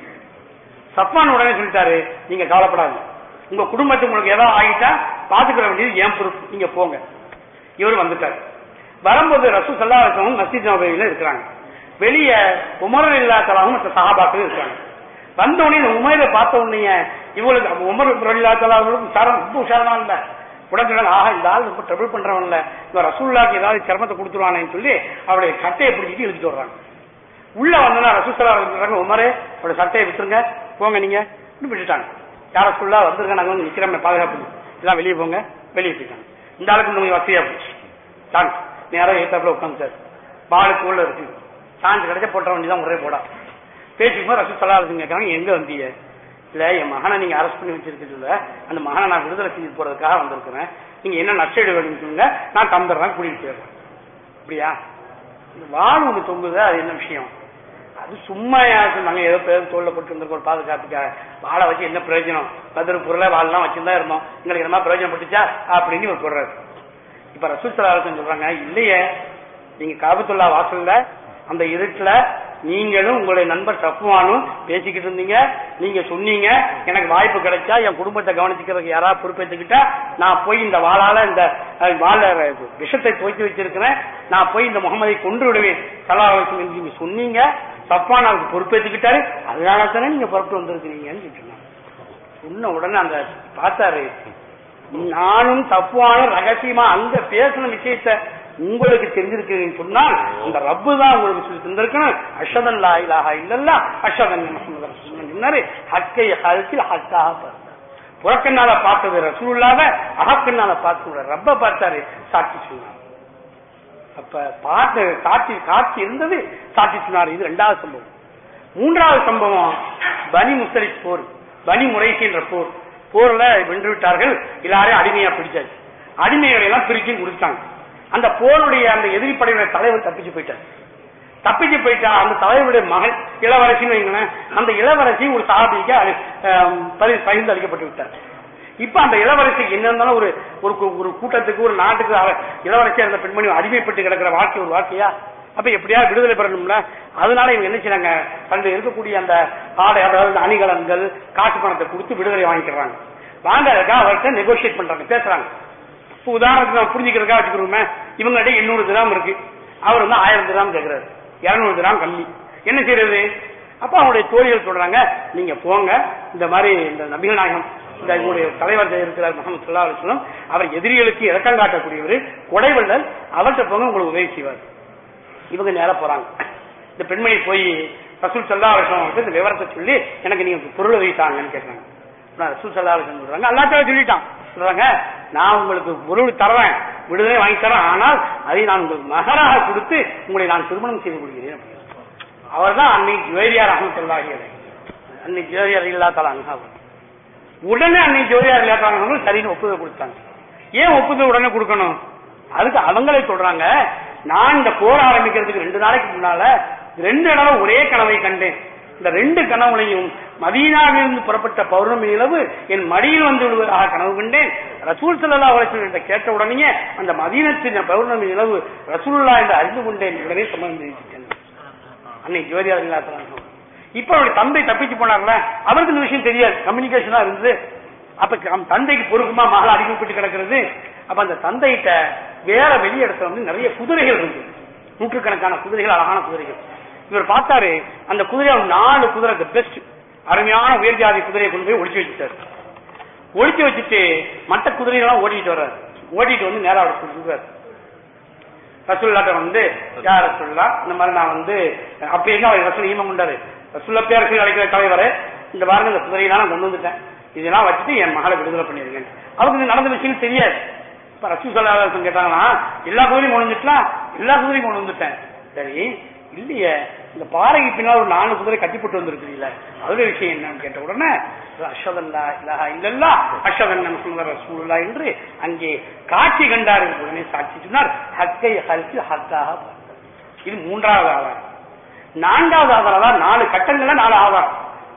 சஃப்வான் உடனே சொல்லிட்டாரு, நீங்க கவலைப்படாது, உங்க குடும்பத்துக்கு உங்களுக்கு ஏதாவது ஆகிட்டா பாத்துக்கிற வேண்டியது என் பொறுப்பு, நீங்க போங்க. இவர் வந்துட்டாரு. வரும்போது ரசூல் ஸல்லல்லாஹு அலைஹி வஸல்லம் மஸ்ஜித் நபவியில இருக்கிறாங்க. வெளியே உமர் ரலியல்லாஹு மற்ற சஹாபாக்கள் இருக்காங்க. வந்தோடனே இந்த உமரை பார்த்த உடனே இவங்களுக்கு உமர் ரலியல்லாஹு உஷாரம் ரொம்ப உஷாரமா இல்ல. உடனே ஆஹா இந்த ஆள் ரொம்ப ட்ரபிள் பண்றவன் இல்ல, இவன் ரசூலுல்லாஹ்க்கு ஏதாவது சிரமத்தை கொடுத்துருவானேன்னு சொல்லி அவருடைய சட்டையை பிடிச்சிட்டு இழுத்துட்டு வர்றாங்க. உள்ள வந்தா ரசூல் ஸல்லல்லாஹு அலைஹி வஸல்லம் உமரே அவருடைய சட்டையை விட்டுருங்க, போங்க நீங்க விட்டுட்டாங்க. யார சொல்லா வந்துருங்க, நாங்க வந்து நிக்கிறோம் பாதுகாப்பு எல்லாம் வெளியே போங்க, வெளியே போயிட்டாங்க. இந்த ஆளுக்கு உங்களுக்கு வசதியா போச்சு. தாங்க நேரம் ஏத்தாப்புல உட்காந்துட்டாரு. பாலுக்கு உள்ள இருக்கு, சாஞ்சு கிடைச்சா போட்ட வேண்டியதான் ஒரே போடா. பேசிக்கும்போது ரசூல் ஸல்லல்லாஹு அலைஹி வஸல்லம் கேட்கறாங்க, எங்க வந்தீங்க? இல்ல என் மகனை நீங்க அரெஸ்ட் பண்ணி வச்சிருக்கீங்கல்ல, அந்த மகனை நான் விடுதலை செஞ்சு போறதுக்காக வந்திருக்கிறேன், நீங்க என்ன நஷ்டீடு வேணும்னு சொல்லுங்க, நான் தந்துடுறேன், கூட்டிட்டு போயிடுறேன். அப்படியா? வாழ் ஒண்ணு தொங்குது, அது என்ன விஷயம்? அது சும்மா சொன்னாங்க, ஏதோ பேர் தோல்ல போட்டு வந்திருக்க ஒரு பாதுகாப்புக்காக. வாழை வச்சு என்ன பிரயோஜனம்? பதிரு பொருளை வாழலாம் வச்சுதான் இருந்தோம், எங்களுக்கு என்ன பிரயோஜனப்பட்டுச்சா அப்படின்னு ஒரு சொல்றாரு. இப்ப ரசூல் ஸல்லல்லாஹு அலைஹி வஸல்லம் சொல்றாங்க, இல்லையே நீங்க காபத்துல்லா வாசல்ல அந்த இருட்டுல நீங்களும் உங்களுடைய நண்பர் சஃப்வானும் பேசிக்கிட்டு இருந்தீங்க. நீங்க சொன்னீங்க, எனக்கு வாய்ப்பு கிடைச்சா என் குடும்பத்தை கவனிச்சுக்கிறதுக்கு யாராவது பொறுப்பேற்றுக்கிட்டா நான் போய் இந்த வாளால இந்த வாழ விஷத்தை துவைத்து வச்சிருக்கிறேன், நான் போய் இந்த முகமதை கொன்று விடுவேன் ஸல்லல்லாஹு அலைஹி வஸல்லம் நீங்க சொன்னீங்க. சஃப்வான் அதுக்கு பொறுப்பேற்றுக்கிட்டாரு, அதனால தானே நீங்க புறப்பட்டு வந்திருக்கிறீங்கன்னு சொன்னாங்க. சொன்ன உடனே அந்த பார்த்தாரு, நானும் சஃப்வானும் ரகசியமா அந்த பேசின விஷயத்தை உங்களுக்கு தெரிஞ்சிருக்கீங்கன்னு சொன்னால் அந்த ரப்பு தான் உங்களுக்கு சொல்லி தந்திருக்கணும். அஷ்ஹது லா இலாஹா இல்லல்லாஹ் அஷ்ஹது அன்ன முஹம்மதர் ரசூலுல்லாஹ் சொன்னாரு. ஹக்கை ஹல்கில் ஹக்காக பார்த்தார். புறக்கண்ணால பார்த்தது ரசூலுல்லாஹ்வை, அகக்கண்ணால பார்த்து ரப்ப பார்த்தாரு, சாட்சி சொன்னார். அப்ப பார்த்து சாட்சி காட்சி இருந்தது, சாட்சி சொன்னார். இது இரண்டாவது சம்பவம். மூன்றாவது சம்பவம் பனி முஸ்தலிக் போர், பனி முறைசி என்ற போர். போர்ல வென்று விட்டார்கள், எல்லாரையும் அடிமையா பிடிச்சாச்சு. அடிமைகளை எல்லாம் பிரிச்சு கொடுத்தாங்க. அந்த போருடைய அந்த எதிரிப்படையுடைய தலைவர் தப்பிச்சு போயிட்டார். தப்பிச்சு போயிட்டா அந்த தலைவருடைய மகள் இளவரசின்னு வைங்களேன், அந்த இளவரசி ஒரு சஹாபிக்கு பகிர்ந்து அளிக்கப்பட்டு விட்டார். இப்ப அந்த இளவரசி என்ன இருந்தாலும் ஒரு ஒரு கூட்டத்துக்கு ஒரு நாட்டுக்கு இளவரசியா இருந்த பெண்மணி அடிமைப்பட்டு கிடக்கிற வாழ்க்கை ஒரு வாழ்க்கையா? அப்ப எப்படியா விடுதலை பெறணும்ல. அதனால இவங்க என்ன செய்யறாங்க, தன்னுடைய இருக்கக்கூடிய அந்த ஆடை அதாவது அணிகலன்கள் காசு பணத்தை கொடுத்து விடுதலை வாங்கிக்கிறாங்க. வாங்கறதுக்கா அவர்கிட்ட நெகோசியேட் பண்றாங்க, பேசுறாங்க. உதாரணத்துக்கு நான் புரிஞ்சுக்கிறதுக்காக வச்சுக்கிறோமே, இவங்கள்ட்ட எண்ணூறு கிராம் இருக்கு, அவர் வந்து ஆயிரம் கிராம் கேட்கிறாரு, இருநூறு கிராம் கம்மி, என்ன செய்யறது? அப்ப அவங்களுடைய தோழிகள் சொல்றாங்க, நீங்க போங்க, இந்த மாதிரி இந்த நபிகள் நாயகம் இந்த இவருடைய தலைவர் இருக்கிறார் முஹம்மது ஸல்லல்லாஹு அலைஹி வஸல்லம், அவர் எதிரிகளுக்கு இறக்கம் காட்டக்கூடியவர், கொடைவள்ளல், அவர்கிட்ட போங்க, உங்களுக்கு உதவி செய்வார். இவங்க நேர போறாங்க. இந்த பெண்மணி போய் ரசூல் ஸல்லல்லாஹு அலைஹி வஸல்லம் இந்த விவரத்தை சொல்லி எனக்கு நீங்க பொருள் வைத்தாங்கன்னு கேட்கிறாங்க. ரசூல் ஸல்லல்லாஹு அலைஹி வஸல்லம் சொல்றாங்க, அல்லாஹ் தஆலா சொல்லிட்டான், சொல்றாங்க நான் உங்களுக்கு பொருள் தர்றேன், விடுதலை வாங்கி தரேன், ஆனால் அதை நான் உங்களுக்கு மகராக கொடுத்து உங்களை நான் திருமணம் செய்து கொள்கிறேன். அவர் தான் அன்னை ஜுவைரியா ரஹ்மத்துல்லாஹி அலைஹி, அன்னை ஜுவைரியா ரலியல்லாஹு தஆலா அன்ஹா. உடனே அன்னை ஜுவைரியா ரலியல்லாஹு தஆலா அன்ஹா சரின்னு ஒப்புதல் கொடுத்தாங்க. ஏன் ஒப்புதல் உடனே கொடுக்கணும்? அதுக்கு அவங்களே சொல்றாங்க, நான் இந்த போர் ஆரம்பிக்கிறதுக்கு ரெண்டு நாளைக்கு முன்னால ரெண்டு இடம் ஒரே கனவை கண்டேன். இந்த ரெண்டு கனவுலையும் மதீனாவிலிருந்து புறப்பட்ட பௌர்ணமி நிலவு என் மடியில் வந்து விடுவதாக கனவு கண்டேன். ரசூல் ஸல்லல்லாஹு அலைஹி வஸல்லம் கேட்ட உடனே அந்த மதீனத்தின் பௌர்ணமி நிலவு ரசூலுல்லாஹ் என்று அறிந்து கொண்டேன். உடனே சம்பந்தம் அன்னை ஜுவைரியா ரலியல்லாஹு தஆலா அன்ஹா. இப்ப அவருடைய தந்தை தப்பிச்சு போனார்ல, அவருக்கு இந்த விஷயம் தெரியாது, கம்யூனிகேஷனா இருந்தது. அப்ப தந்தைக்கு பொறுக்குமா மகள் அடிமைப்பட்டு கிடக்கிறது. அப்ப அந்த தந்தைகிட்ட வேற வெளிய இடத்துல வந்து நிறைய குதிரைகள் இருக்கு, நூற்றுக்கணக்கான குதிரைகள், அழகான குதிரைகள். இவர் பார்த்தாரு, அந்த குதிரை நாலு குதிரை பெஸ்ட் அருமையான உயர் ஜாதி குதிரையை கொண்டு போய் ஒழிச்சு வச்சுட்டாரு. ஒழிச்சு வச்சுட்டு மற்ற குதிரைகள்லாம் ஓடிட்டு வர்றாரு. ஓடிட்டு வந்து நேரா அவர் சொல்றாரு, ரசூலுல்லாஹ் வந்து யார் ரசூலுல்லாஹ், இந்த மாதிரி நான் வந்து அப்படி என்ன அவர் ரசூல் ஈமம் கொண்டாரு, ரசூலுல்லாஹ் பேருக்கு அழைக்கிற தலைவரை இந்த பாருங்க இந்த குதிரையெல்லாம் நான் கொண்டு வந்துட்டேன், இதெல்லாம் வச்சுட்டு என் மகளை விடுதலை பண்ணிருங்க. அவருக்கு நடந்த விஷயம் தெரியாது. இப்ப ரசூல் ஸல்லல்லாஹு அலைஹி வஸல்லம் கேட்டாங்கன்னா, எல்லா குதிரையும் கொண்டு வந்துட்டா, எல்லா குதிரையும் கொண்டு வந்துட்டேன். சரி இல்லையே, இந்த பாறைக்கு பின்னால் ஒரு நாலு குதிரை கட்டி போட்டு வந்திருக்கிறீங்களா, அதுல விஷயம் என்னன்னு கேட்ட உடனே அஷ்ஹது அல்லா இலாஹா இல்லல்லாஹ் அஷ்ஹது அன்ன முஹம்மதர் ரசூலுல்லாஹ் என்று அங்கே காட்சி கண்டார். உடனே சாட்சி சொன்னார், ஹக்கை ஹல்கி ஹக்காக. இது மூன்றாவது ஆதாரம். நான்காவது ஆதாரம், நாலு கட்டங்கள்ல நாலு ஆதாரம்.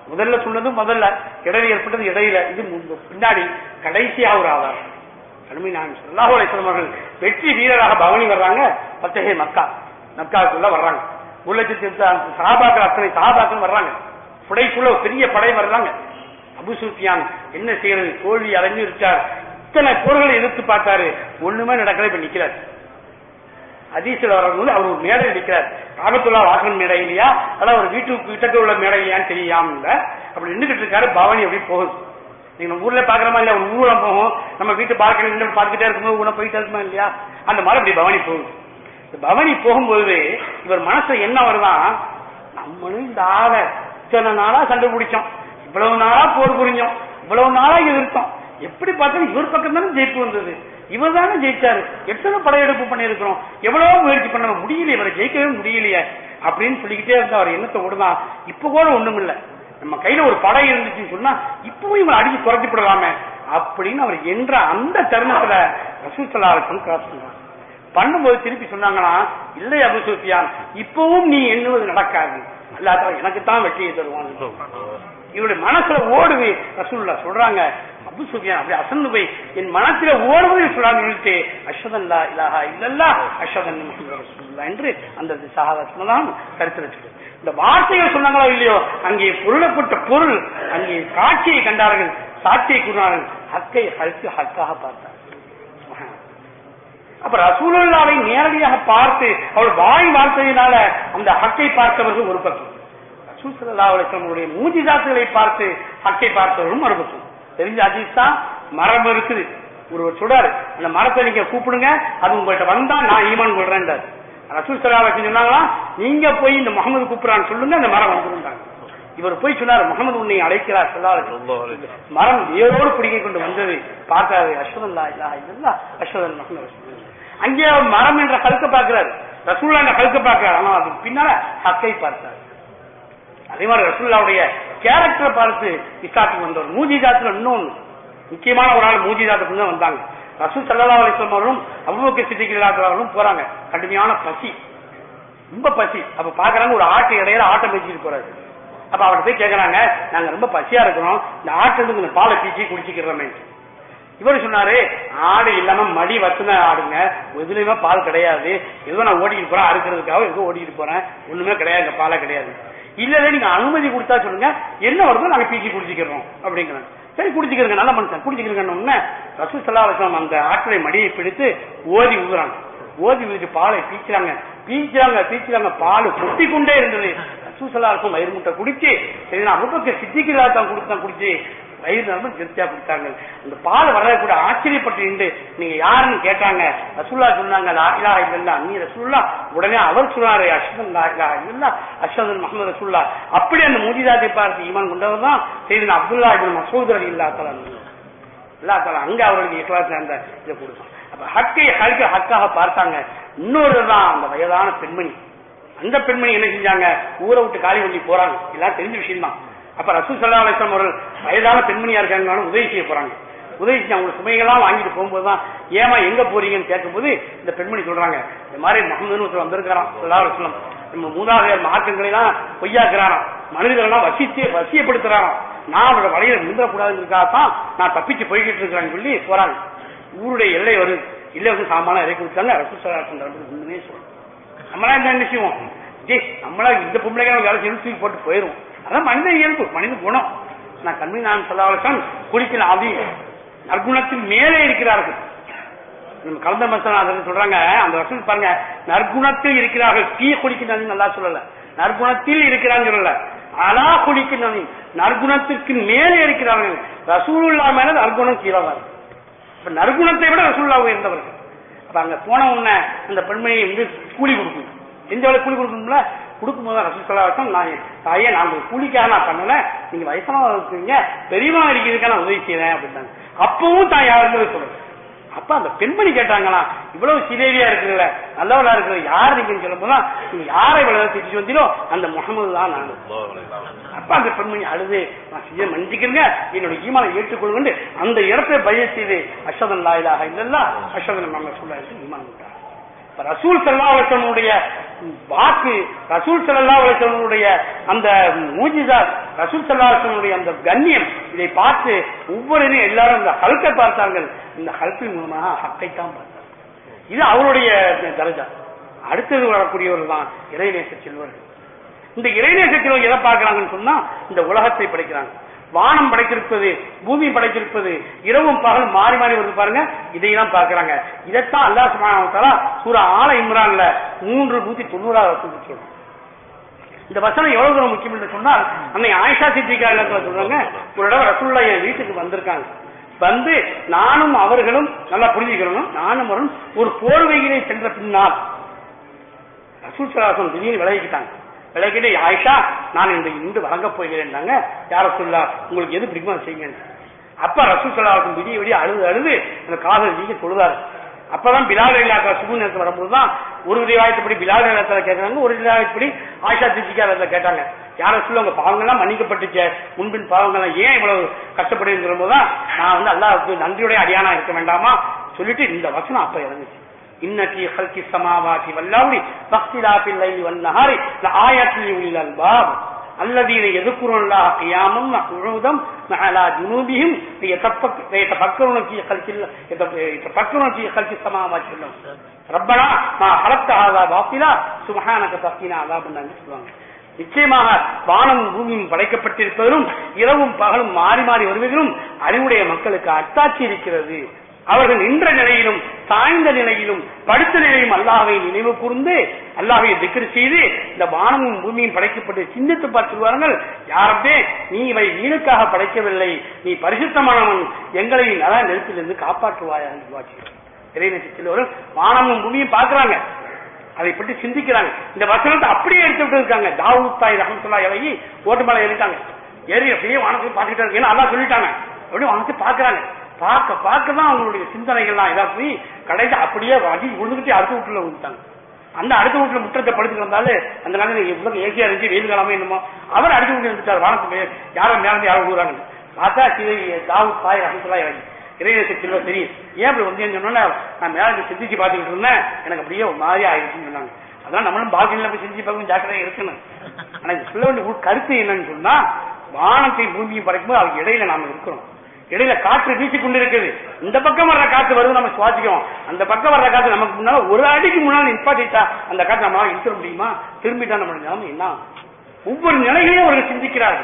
முதல்ல சொன்னது முதல்ல, இடையில ஏற்பட்டது இடையில, இது பின்னாடி கடைசியா ஒரு ஆதாரம். அருமை நான் ஸல்லல்லாஹு அலைஹி வஸல்லம் அவர்கள் வெற்றி வீரராக பவனி வர்றாங்க. பத்தகை மக்கா மக்காவுக்குள்ள வர்றாங்க. ஒரு லட்சத்தி சஹாபாக்கள் அத்தனை சஹாபாக்கள் வர்றாங்க. புடைக்குள்ள ஒரு பெரிய படை வர்றாங்க. அபூ சுஃபியான் என்ன செய்யறது, தோல்வி அடைஞ்சு இருக்கார். இத்தனை போர்களை எதிர்த்து பார்த்தாரு, ஒண்ணுமே நடக்கல. இப்ப நிக்கிறார் ஹதீஸ்ல வரவங்க, அவர் ஒரு மேடை நிற்கிறார். காபத்துல்லா வாசல் மேடை இல்லையா, அதான் ஒரு வீட்டுக்கு கிட்டக்க உள்ள மேடை இல்லையான்னு தெரியாம இல்ல, அப்படி நின்றுகிட்டு இருக்காரு. பவனி அப்படி போகுது. நீங்க நம்ம ஊர்ல பாக்குறமா இல்லையா, ஒரு ஊரம் போகும், நம்ம வீட்டு பார்க்க நின்று பார்த்துட்டே இருக்கும்போது உன போயிட்டே இருக்குமா இல்லையா, அந்த மாதிரி அப்படி பவனி போகுது. இந்த பவனி போகும்போது இவர் மனசுல என்ன வருதான், நம்மளும் இந்த ஆளை இத்தனை நாளா கண்டுபிடிச்சோம், இவ்வளவு நாளா போர் புரிஞ்சோம், இவ்வளவு நாளா எதிர்த்தோம், எப்படி பார்த்தாலும் இவர் பக்கம் தானே ஜெயிப்பு வந்தது, இவர் தானே ஜெயிச்சாரு, எத்தனை படையெடுப்பு பண்ணிருக்கிறோம், எவ்வளவு முயற்சி பண்ண முடியலையே, இவரை ஜெயிக்கவே முடியலையே அப்படின்னு சொல்லிக்கிட்டே இருந்தா அவர் எண்ணத்தை விடுதான். இப்ப கூட ஒண்ணும் இல்ல, நம்ம கையில ஒரு படை இருந்துச்சுன்னு சொன்னா இப்பவும் இவங்களை அடிச்சு துரத்திப்படலாமே அப்படின்னு அவர் என்ற அந்த தருணத்துல ரசூல் ஸல்லல்லாஹு அலைஹி வஸல்லம் கிராஸ் பண்ணாங்க. பண்ணும்போது திருப்பி சொன்னாங்கன்னா, இல்லை அபூ சுஃபியான், இப்பவும் நீ எண்ணுவது நடக்காது, அல்லாஹ் எனக்குத்தான் வெற்றியை தருவான். இவருடைய மனசுல ஓடுது. ரசூலுல்லாஹ் சொல்றாங்க, அபூ சுஃபியான் அப்படி அசந்து போய் என் மனத்தில ஓடுவதை சொல்றாங்க, அஷ்ஹது அல்லா இலாஹா இல்லல்லாஹ் அஷ்ஹது அன்ன முஹம்மது ரசூலுல்லாஹ் என்று அந்த சஹாபாத்தான் கருத்து வச்சு இந்த வார்த்தைகள் சொன்னாங்களோ இல்லையோ, அங்கே பொருளப்பட்ட பொருள், அங்கே காட்சியை கண்டார்கள், சாட்சியை கூறினார்கள், ஹக்கை ஹக்கு ஹக்காக பார்த்தார். அப்ப ரசூலுல்லாஹை நேரடியாக பார்த்து அவள் வாய் வார்த்தையினால அந்த ஹக்கை பார்த்தவர்கள் ஒரு பக்கம், ரசூல் ஸல்லல்லாஹு அலைஹி வஸல்லம் மூஜிசாத்துகளை பார்த்து ஹக்கை பார்த்தவர்களும் ஒரு பக்கம். தெரிஞ்ச ஹதீஸ் தான், மரம் இருக்குது, ஒருவர் சொல்றாரு, அந்த மரத்தை நீங்க கூப்பிடுங்க, அது உங்கள்கிட்ட வந்தா நான் ஈமான் கொள்றேன். ரசூல் ஸல்லல்லாஹு அலைஹி வஸல்லம் சொன்னாங்களா, நீங்க போய் இந்த முகமது கூப்பிடுறான்னு சொல்லுங்க, அந்த மரம் வந்துருந்தாங்க. இவர் போய் சொன்னார், முகமது உன்னை அழைக்கிறார் ஸல்லல்லாஹு அலைஹி வஸல்லம். மரம் வேரோடு பிடிக்க கொண்டு வந்தது, பார்த்தாரு, அஷ்ஹது அல்லா இலாஹா இல்லல்லாஹ் அஷ்ஹது அன்ன முஹம்மது ரசூலுல்லாஹ். அங்கே மரம் என்ற கல்க பார்க்கிறார், ரசூலுல்லாஹ் என்ற கல்க பார்க்கிறார், ஆனா அதுக்கு பின்னால ஹக்கை பார்த்தார். அதே மாதிரி ரசூலுல்லாஹ்வுடைய கேரக்டரை பார்த்து இஸ்லாத்துக்கு வந்தவர். மூஜிசாத்துல இன்னொன்னு முக்கியமான ஒரு ஆள் மூஜிசாத்துக்கு தான் வந்தாங்க. ரசூல் ஸல்லல்லாஹு அலைஹி வஸல்லம் அவர்களும் அபூபக்கர் சித்திக் அவர்களும் போறாங்க, கடுமையான பசி, ரொம்ப பசி. அப்ப பாக்குறாங்க, ஒரு ஆட்டு இடையில ஆட்டை மேய்ச்சிட்டு போறாரு. அப்ப அவர்கிட்ட போய் கேட்கறாங்க, நாங்க ரொம்ப பசியா இருக்கிறோம், இந்த ஆட்டு வந்து இந்த பாலை பீச்சி குடிச்சுக்கிறோமே. இவரு சொன்னாரு, ஆடு இல்லாம மடி வச்சுன ஆடுங்க, எதுலயுமே பால் கிடையாது, ஏதோ நான் ஓடிக்கிட்டு போறேன், அறுக்கிறதுக்காக ஏதோ ஓடிக்கிட்டு போறேன், ஒண்ணுமே கிடையாது, பாலை கிடையாது. இல்ல நீங்க அனுமதி கொடுத்தா சொல்லுங்க, என்ன வருதோ நாங்க பீச்சி குடிச்சுக்கிறோம் அப்படிங்கிறாங்க. சரி குடிச்சுக்கிறங்க, நல்ல மனுஷன் குடிச்சுக்கிறங்க. ரசூல் ஸல்லல்லாஹு அலைஹி வஸல்லம் அந்த ஆட்டை மடியை பிடித்து ஓதி ஊதுறாங்க, ஓதி ஊதிட்டு பாலை பீச்சுறாங்க, பீச்சுறாங்க பீச்சுறாங்க பால் கொட்டி கொண்டே இருந்தது. ரசூல் ஸல்லல்லாஹு அலைஹி வஸல்லம் வயிறு முட்டை குடிச்சு, சரி நான் அபூபக்கர் சித்திக் தான் கொடுத்தான், குடிச்சு வயிறு நிரம்ப திருப்தியா குடித்தாங்க. அந்த பால் வர கூட ஆச்சரியப்பட்டு நின்று நீங்க யாருன்னு கேட்டாங்க. ரசூலுல்லாஹ் சொன்னாங்க, லா இலாஹா இல்லல்லாஹ் நீ ரசூலுல்லாஹ். உடனே அவர் சொன்னாரு, அஷ்ஹது லா இலாஹா இல்லல்லாஹ் அஷ்ஹது அன்ன முஹம்மது ரசூலுல்லாஹ். அப்படி அந்த மூஜிசாத்தை பார்த்து ஈமான் கொண்டவர் தான் சையதுனா அப்துல்லாஹ் இப்னு மஸ்ஊத் ரலியல்லாஹு தஆலா அல்லாஹ் தஆலா அங்க அவர்களுக்கு இக்லாஸ் அந்த இதை கொடுத்தான். அப்ப ஹக்கை ஹல்க ஹக்காக பார்த்தாங்க. இன்னொரு தான் அந்த வயதான பெண்மணி. அந்த பெண்மணி என்ன செஞ்சாங்க, ஊரை விட்டு காலி பண்ணி போறாங்க, எல்லாம் தெரிஞ்ச விஷயம் தான். அப்ப ரசூல் ஸல்லல்லாஹு அலைஹி வஸல்லம் அவர்கள் வயதான பெண்மணியா இருக்காங்கன்னு உதவி செய்ய போறாங்க. உதவி செஞ்சு அவங்க சுமைகள்லாம் வாங்கிட்டு போகும்போதுதான், ஏமா எங்க போறீங்கன்னு கேட்கும்போது இந்த பெண்மணி சொல்றாங்க, இந்த மாதிரி முஹம்மதுன்னு ஒருத்தர் வந்திருக்காராம் ஸல்லல்லாஹு அலைஹி வஸல்லம், நம்ம மூதாதையர் மார்க்கங்களை எல்லாம் பொய்யாக்குறாராம், மனிதர்கள்லாம் வசித்து வசியப்படுத்துறாராம், நான் அவரோட வலையில நின்றக்கூடாதுக்காகத்தான் நான் தப்பிச்சு போய்கிட்டு இருக்கிறான்னு சொல்லி போறாங்க. ஊருடைய எல்லை வருது, இல்லை வந்து சாமான் இறக்கி கொடுத்தாங்க. ரசூல் ஸல்லல்லாஹு அலைஹி வஸல்லம் உண்மையே சொல்றோம், நம்மளா என்ன நிச்சயம், நம்மளா இந்த பொம்பளைக்கான வேலை செஞ்சு தூக்கி போட்டு போயிடும், அதான் மனித இயல்பு, மனித குணம். நான் கண்மை நான் சொல்லாவளத்தான் குளிக்கிற அதி நற்குணத்தின் மேலே இருக்கிறார்கள். நம்ம கலந்த மசனாதன் சொல்றாங்க, அந்த வருஷம் பாருங்க, நற்குணத்தில் இருக்கிறார்கள், தீ குளிக்கிறாங்க நல்லா சொல்லல, நற்குணத்தில் இருக்கிறான்னு சொல்லல, அலா குளிக்கிறாங்க, நற்குணத்திற்கு மேலே இருக்கிறார்கள். ரசூலுல்லாஹ் மேல நற்குணம் கீழாவார். இப்ப நற்குணத்தை விட ரசூலுல்லாஹ் உயர்ந்தவர்கள். அப்ப அங்க போன உடனே அந்த பெண்மணியை வந்து கூலி கொடுக்கணும், எந்த வேலை கூலி கொடுக்கணும்ல, கொடுக்கும்போது ரசூல் ஸல்லல்லாஹு அலைஹி வஸல்லம், நான் தாயே நான் கூலிக்காக நான் பண்ணல, நீங்க வயசானவங்க இருக்கீங்க, பெரியவா இருக்கிறதுக்காக நான் உதவி செய்யறேன் அப்படின்னாங்க. அப்பவும் தான் யாருன்னு சொல்லுங்க. அப்ப அந்த பெண்மணி கேட்டாங்களா, இவ்வளவு சிதேவியா இருக்குல்ல, நல்லவளா இருக்கிற யாரு நீங்கன்னு சொல்லும் போதுதான், நீங்க யாரை இவ்வளவு திட்டு வந்தீங்களோ அந்த முகமது தான் நான். அப்ப அந்த பெண்மணி அழுது, நான் செய்ய மன்னிக்கிறேங்க, என்னோட ஈமானை ஏற்றுக்கொள்ளுங்க, அந்த இடத்தை பய செய்து அஷ்ஹது அல்லா இலாஹா இல்லல்லாஹ் அஷ்ஹது அன்ன முஹம்மது ரசூலுல்லாஹ் ஈமான் கொண்டார். ரசூல் ஸல்லல்லாஹு அலைஹி வஸல்லம் வாக்கு, ரசூல் ஸல்லல்லாஹு அலைஹி வஸல்லம் அந்த மூஜிசாத், ரசூல் ஸல்லல்லாஹு அலைஹி வஸல்லம் அந்த கண்ணியம், இதை பார்த்து ஒவ்வொருவரும் எல்லாரும் இந்த ஹல்கை பார்த்தார்கள். இந்த ஹல்கின் மூலமாக ஹக்கைத்தான் பார்த்தார்கள். இது அவருடைய தரஜா. அடுத்தது வரக்கூடியவர்கள் தான் இறைநேச செல்வர்கள். இந்த இறைநேச செல்வர்கள் எதை பார்க்கிறாங்கன்னு சொன்னா இந்த உலகத்தை படைக்கிறாங்க. வானம் படைத்திருப்பது, பூமி படைத்திருப்பது, இரவும் பகல் மாறி மாறி வருது பாருங்க, இதையெல்லாம் பார்க்கிறாங்க. இதைத்தான் அல்லாஹ் சுப்ஹானஹு வ தஆலா சூரா ஆல இம்ரான்ல மூன்று நூத்தி தொண்ணூறாவது வசனம் சொல்றாங்க. இந்த வசனம் எவ்வளவு தூரம் முக்கியம் என்று சொன்னால், அன்னை ஆயிஷா சித்திகா இடத்துல சொல்றாங்க, ஒரு தடவை ரசூலுல்லாஹ் என் வீட்டுக்கு வந்திருக்காங்க. வந்து நானும் அவர்களும் நல்லா புரிஞ்சுக்கணும், நானும் அவரும் ஒரு போர்வையிலே சென்ற பின்னால் ரசூல் ஸல்லல்லாஹு அலைஹி வஸல்லம் திடீர்னு விலகிட்டாங்க. விலகிட்டு ஆயிஷா நான் இந்த இன்று வழங்க போகிறேன்னாங்க. யார சொல்லா உங்களுக்கு எது பிடிக்குமா செய்யுங்க. அப்ப ரசூல் ஸல்லல்லாஹு அலைஹி வஸல்லம் விடிய விடிய அழுது அழுது அந்த காதல் நீங்க தொழுதாரு. அப்பதான் பிலால் ரலியல்லாஹு சுபு நேரத்தில் வரும்போதுதான் ஒரு விவாயத்தைப்படி பிலால் ரலியல்லாஹு கேட்கறாங்க, ஒரு விவாயப்படி ஆயிஷா சித்திகா கேட்டாங்க. யார சொல்ல உங்க பாவங்கள்லாம் மன்னிக்கப்பட்டுச்ச, முன்பின் பாவங்கள்லாம் ஏன் இவ்வளவு கஷ்டப்படுன்னு சொல்லும்போதுதான் நான் வந்து அல்லாஹ்வுக்கு நன்றியுடைய அடியானா இருக்க வேண்டாமா சொல்லிட்டு இந்த வசனம் அப்ப இறங்குச்சு. இன்னகி ஹல்கி ஸமாவாதி வல்-அர்தி வக்திலாஃபில் லைலி வன்-நஹாரி லஆயாத்தின் லில் அல்பாப் அல்லதீன யذكرூனல்லாஹ கியாமன் வ குஊதன் மஅலா ஜுனூபிஹிம் யதஃபக்கரூன ஃபீ ஹல்கில் யதஃபக்கரூன ஃபீ ஹல்கி ஸமாவாதி வல்-அர்தி ரப்பனா மா ஹலக்த ஹாதா பாத்திலா சுப்ஹானக தகீனா அஸாபன் சொல்வாங்க. நிச்சயமாக வானம் பூமியும் படைக்கப்பட்டிருப்பதிலும் இரவும் பகலும் மாறி மாறி வருவதிலும் அறிவுடைய மக்களுக்கு அத்தாட்சி இருக்கிறது. அவர்கள் நின்ற நிலையிலும் சாய்ந்த நிலையிலும் படுத்த நிலையும் அல்லாஹ்வை நினைவு கூர்ந்து அல்லாஹ்வை திக்ர் செய்து இந்த வானமும் பூமியும் படைக்கப்பட்டு சிந்தித்து பார்த்துவார்கள். யாரப்பே நீ இவை வீணுக்காக படைக்கவில்லை, நீ பரிசுத்தமானவன், எங்களை நல நெருப்பிலிருந்து காப்பாற்றுவாயா என்று வாசிக்கிறார். இறைநேசத்தில் வானமும் பூமியும் பார்க்கிறாங்க, அதை பற்றி சிந்திக்கிறாங்க. இந்த வசனத்தை அப்படியே எடுத்து விட்டு இருக்காங்க. தாவூத் தாய் ரஹ்மத்துல்லாஹி அலைஹி ஓட்டு மேல ஏறிட்டாங்க. ஏறி அப்படியே வானத்தை பார்த்துக்கிட்டாங்க. ஏன்னா அல்லாஹ் சொல்லிட்டாங்க. அப்படியே வானத்தை பார்க்கறாங்க. பார்க்க பார்க்க தான் அவங்களுடைய சிந்தனைகள்லாம் இதா போய் கடைசி அப்படியே அடி விழுந்துக்கிட்டு அடுத்த வீட்டுல விழுந்துட்டாங்க. அந்த அடுத்த வீட்டுல முற்றத்தை படுத்துட்டு வந்தாலும் அந்த நாளில் எவ்வளவு ஏசியா இருந்துச்சு, வெயில் காலமே என்னமோ அவர் அடுத்த வீட்டுல இருந்துட்டார். வானத்துக்கு யாரும் மேலே யாரும் ஊறாங்க. பார்த்தா தாவூத் தாய் ரஹ்மத்துல்லாஹி அலைஹி இறைநேச செல்வம் தெரியும். ஏன் அப்படி வந்தேன்னு சொன்னா நான் மேலே சிந்திச்சு பார்த்துக்கிட்டு இருந்தேன், எனக்கு அப்படியே ஒரு மாதிரியா ஆயிடுச்சுன்னு சொன்னாங்க. அதெல்லாம் நம்மளும் பாக்கியில போய் சிந்திச்சு பார்க்கணும், ஜாக்கிரதையா இருக்கணும். ஆனா இது சொல்ல வேண்டிய கருத்து என்னன்னு சொன்னா, வானத்தை பூமியை படைக்கும்போது அதுக்கு இடையில நாம இருக்கிறோம். இடையில காற்று வீசி கொண்டிருக்குது. இந்த பக்கம் வர்ற காற்று வருது, நம்ம சுவாசிக்கிறோம். அந்த பக்கம் வர்ற காற்று நமக்கு முன்னால ஒரு அடிக்கு முன்னால நிப்பாட்டிட்டா அந்த காற்று நம்மளால இருக்க முடியுமா? திரும்பிட்டா நம்ம நிலைமை என்ன? ஒவ்வொரு நிலைகளையும் அவர்கள் சிந்திக்கிறார்கள்.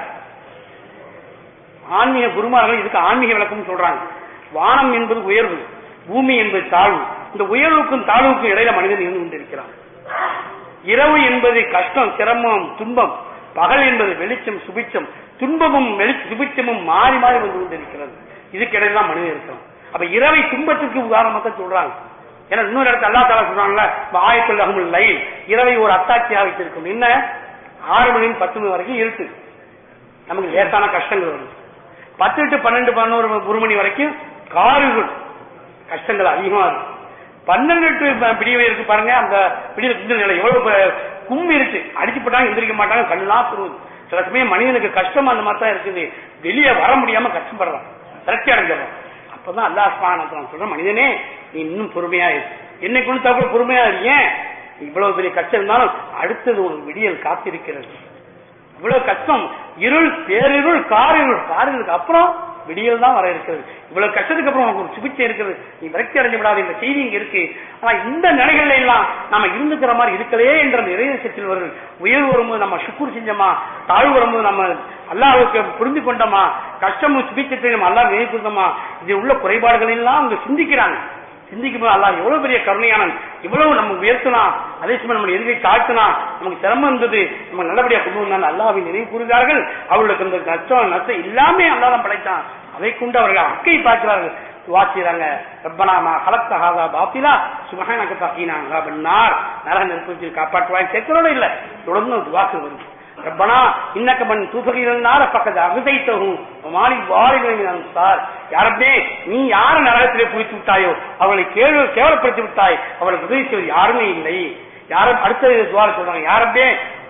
ஆன்மீக குருமார்கள் இதுக்கு ஆன்மீக விளக்கம் சொல்றாங்க. வானம் என்பது உயர்வு, பூமி என்பது தாழ்வு. இந்த உயர்வுக்கும் தாழ்வுக்கும் இடையில மனிதன் இருந்து கொண்டிருக்கிறான். இரவு என்பது கஷ்டம், சிரமம், துன்பம். பகல் என்பது வெளிச்சம், சுபிச்சம். துன்பமும் சுபிச்சமும் மாறி மாறி வந்து கொண்டிருக்கிறது. இதுக்கு இடையில தான் மனிதன் இருக்கிறான். அப்ப இரவை துன்பத்திற்கு உதாரணமாக சொல்றாங்க. ஏன்னா இன்னொரு இடத்துல அல்லாஹ் தஆலா சொல்றாங்கல்ல, ஆயத்துல் லஹுல் லைல், இரவை ஒரு அத்தாட்சியாக வைத்திருக்கும். என்ன ஆறு மணி பத்து மணி வரைக்கும் இருக்கு, நமக்கு லேசான கஷ்டங்கள் வருது. பத்து டு பன்னெண்டு பதினோரு ஒரு மணி வரைக்கும் கார்கள் கஷ்டங்கள் அதிகமா இருக்கு. பன்னெண்டு டு பிடிவை இருக்கு பாருங்க, அந்த பிடிவு நிலை எவ்வளவு கும்பி இருக்கு, அடிச்சு போட்டாங்க எந்திரிக்க மாட்டாங்க, கண்ணெல்லாம் துருவுது. சில சமயம் மனிதனுக்கு கஷ்டம் அந்த மாதிரி தான் இருக்குது, வெளியே வர முடியாம கஷ்டப்படுறான், திரட்டி அடைஞ்சிடறான். அப்பதான் அல்லாஹ் சுப்ஹானஹு வ தஆலா சொல்ற, மனிதனே நீ இன்னும் பொறுமையா இரு, என்னை கொண்டு தவிர பொறுமையா இரு. ஏன் இவ்வளவு பெரிய கஷ்டம் இருந்தாலும் அடுத்தது ஒரு விடியல் காத்திருக்கிறது. இவ்வளவு கஷ்டம், இருள், பேரிருள், காரிருள், காரிருளுக்கு அப்புறம் விடியல் தான் வர இருக்கிறது. இவ்வளவு கஷ்டத்துக்கு அப்புறம் உனக்கு ஒரு சுபிச்சை இருக்கிறது, நீ விரக்தி அடைஞ்சு விடாத, இந்த செய்தி இங்க இருக்கு. ஆனா இந்த நிலைகள்ல எல்லாம் நம்ம இருந்துக்கிற மாதிரி இருக்கலையே என்ற இறைநேசத்தில் வருது. உயர்வு வரும்போது நம்ம சுக்குர் செஞ்சோமா, தாழ்வு வரும்போது நம்ம அல்லாஹ்வுக்கு புரிந்து கொண்டோமா, கஷ்டமும் சுபிச்சத்தை நம்ம அல்லாஹ் நினைப்புமா, இது உள்ள குறைபாடுகள் எல்லாம் அவங்க சிந்திக்கிறாங்க. சிந்திக்கும் போது அல்லாஹ் எவ்வளவு பெரிய கருணையான, இவ்வளவு நம்ம உயர்த்தினா, அதே சமயம் நம்ம எதிர்வை தாழ்த்தினா, நமக்கு சிரமம் இருந்தது, நம்ம நல்லபடியா கொண்டு வந்தால் அல்லாஹ்வை நினைவு கூறுகிறார்கள். அவர்களுக்கு இந்த கஷ்டம் நஷ்டம் எல்லாமே அல்லாஹ் தான் படைத்தான். அதை கொண்டு அவர்கள் அக்கை பார்க்கிறார்கள், வாசிறாங்க. ரப்பனா மா ஹலக்த ஹாதா பாத்திலா சுப்ஹானக தகீனா அஸாபன்னார், நரக நெருப்பில் காப்பாற்றுவாய் கேட்கிறோட இல்ல, தொடர்ந்து துஆக்கள் வருது. ரப்பனா இன்னக மன் துஃபகில் நார ஃபகத் அஃதைதஹு வமாலி வாரிகளின் அன்சார். யாரப்பே நீ யார நரகத்திலே புடித்து விட்டாயோ அவளை கேவல கேவலப்படுத்தி விட்டாய், அவளுக்கு உதவி செய்வது யாருமே இல்லை. யாரும் அடுத்த துஆ சொல்றாங்க, யாரப்பே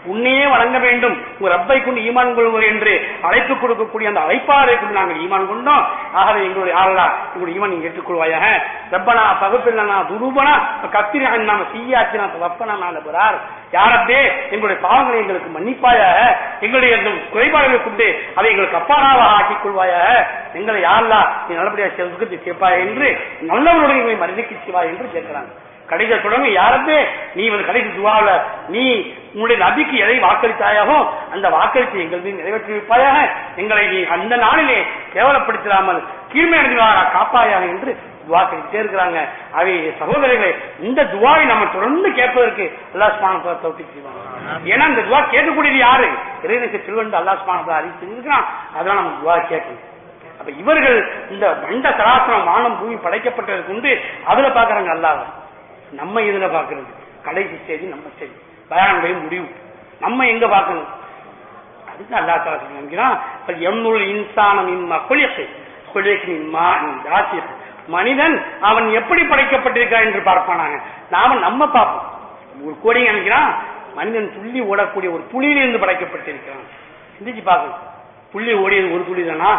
உன்னையே வணங்க வேண்டும், உங்க ரப்பை கொண்டு ஈமான் கொள்வோர் என்று அழைப்பு கொடுக்கக்கூடிய அந்த அழைப்பாளரை கொண்டு நாங்கள் ஈமான் கொண்டோம். ஆகவே எங்களுடைய ஆளா எங்களுடைய ஈமான் நீங்க ஏற்றுக்கொள்வாயாக. ரப்பனா பகுப்பில்லனா துருபனா கத்திரி நாம சீயாச்சினா ரப்பனா நாளபுறார். யாரப்பே எங்களுடைய பாவங்களை எங்களுக்கு மன்னிப்பாயாக, எங்களுடைய குறைபாடுகளை கொண்டு அதை எங்களுக்கு அப்பாராவாக ஆக்கிக் கொள்வாயாக. எங்களை யாருலா நீ நல்லபடியாக சுகத்தை சேர்ப்பாய் என்று நல்லவருடைய எங்களை மரியாதைக்கு செய்வாய் என்று கேட்கிறாங்க. கடைசி தொடங்க யாரப்பே நீ வந்து கடைசி துவாவில நீ உங்களுடைய நபிக்கு எதை வாக்களித்தாயாகோ அந்த வாக்களித்து எங்கள் மீது நிறைவேற்றி வைப்பாயாக. எங்களை நீ அந்த நாளிலே கேவலப்படுத்தாமல் கீழ்மை அடைந்தவராக காப்பாயாக என்று துவா கேட்டே இருக்கிறாங்க. அவை சகோதரர்களே, இந்த துவாவை நம்ம தொடர்ந்து கேட்பதற்கு அல்லாஹ் சுப்ஹானஹு வ தஆலா தௌஃபீக் செய்வாங்க. ஏன்னா இந்த துவா கேட்கக்கூடியது யாரு? இறைவனுக்கு திருவண்டு அல்லாஹ் சுப்ஹானஹு வ தஆலா அறிவித்து இருக்கிறான். அதனால நம்ம துவா கேட்கணும். அப்ப இவர்கள் இந்த மண்ட சராசரம் வானம் பூமி படைக்கப்பட்டதற்கு உண்டு அதுல பாக்குறாங்க அல்லாஹ். நம்ம இதுல பாக்குறது கடைசி செய்தி நம்ம செய்தி பயானுடைய முடிவு நம்ம எங்க பார்க்கணும்? அதுக்கு அல்லாஹ் தஆலா சொல்றான், எம்னுல் இன்சானம் இம்மா குலியத்தை குலியக்கு இம்மா தாசி. மனிதன் அவன் எப்படி படைக்கப்பட்டிருக்கான் என்று பார்ப்பானாங்க. நாம நம்ம பார்ப்போம். ஒரு கோடி நினைக்கிறான் மனிதன் துள்ளி ஓடக்கூடிய ஒரு துளியிலிருந்து படைக்கப்பட்டிருக்கிறான். சிந்திச்சு பார்க்கணும். புள்ளி ஓடியது ஒரு துளி தானா?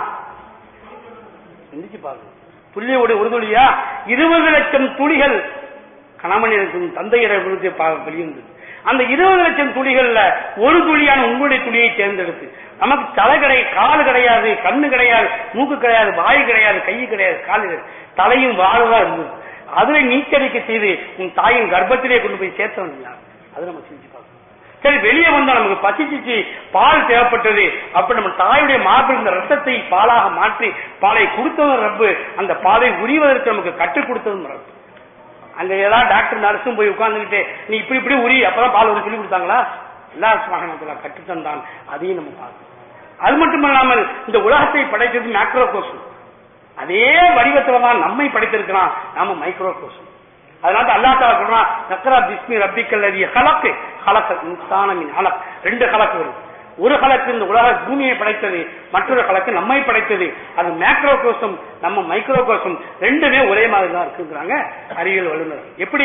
சிந்திச்சு பார்க்கணும். துள்ளி ஓடிய ஒரு துளியா? இருபது லட்சம் துளிகள் கணவனிடத்தும் தந்தையிடமிருந்து வெளியிருந்தது. அந்த இருபது லட்சம் துளிகள்ல ஒரு துளியான உங்களுடைய துளியை தேர்ந்தெடுத்து நமக்கு தலை கிடையாது, கால் கிடையாது, கண்ணு கிடையாது, மூக்கு கிடையாது, வாய் கிடையாது, கை கிடையாது, கால் தலையும் வாழதான் இருந்தது. அதுல நீச்சரிக்கை செய்து உன் தாயின் கர்ப்பத்திலே கொண்டு போய் சேர்த்தவன். அது நம்ம செஞ்சு பார்க்கணும். சரி, வெளியே வந்தா நமக்கு பசிச்சிச்சு, பால் தேவைப்பட்டது. அப்ப நம்ம தாயுடைய மார்பில் இந்த ரத்தத்தை பாலாக மாற்றி பாலை கொடுத்ததும் ரப்பு, அந்த பாலை உரிவதற்கு நமக்கு கற்றுக் கொடுத்ததும் ரப்பு. அங்க ஏதாவது டாக்டர் நர்ஸும் போய் உட்கார்ந்துகிட்டு நீ இப்படி இப்படி உரி அப்பதான் பால் ஒரு சொல்லி கொடுத்தாங்களா? எல்லா சுப்ஹானஹு கற்றுத்தந்தான். அதையும் நம்ம பார்க்கணும். அது மட்டுமல்லாமல் இந்த உலகத்தை படைத்தது மேக்ரோகோசம். அதே வடிவத்துலதான் நம்மை படைத்திருக்கிறான். நாம மைக்ரோகோசம். அதனால அல்லாஹ் தஆலா சொல்றான், நக்ரா பிஸ்மி ரப்பிக்கல்லதி ஹலக் ஹலகல் இன்சான மின் அலக். ரெண்டு ஹலக் வரும். ஒரு கலக்கு இந்த உலக பூமியை படைத்தது, மற்றொரு கலக்கு நம்மை படைத்தது. அது மேக்ரோகோசம், நம்ம மைக்ரோகோசம். ரெண்டுமே ஒரே மாதிரி தான் இருக்குங்கிறாங்க அறிவியல் வல்லுநர். எப்படி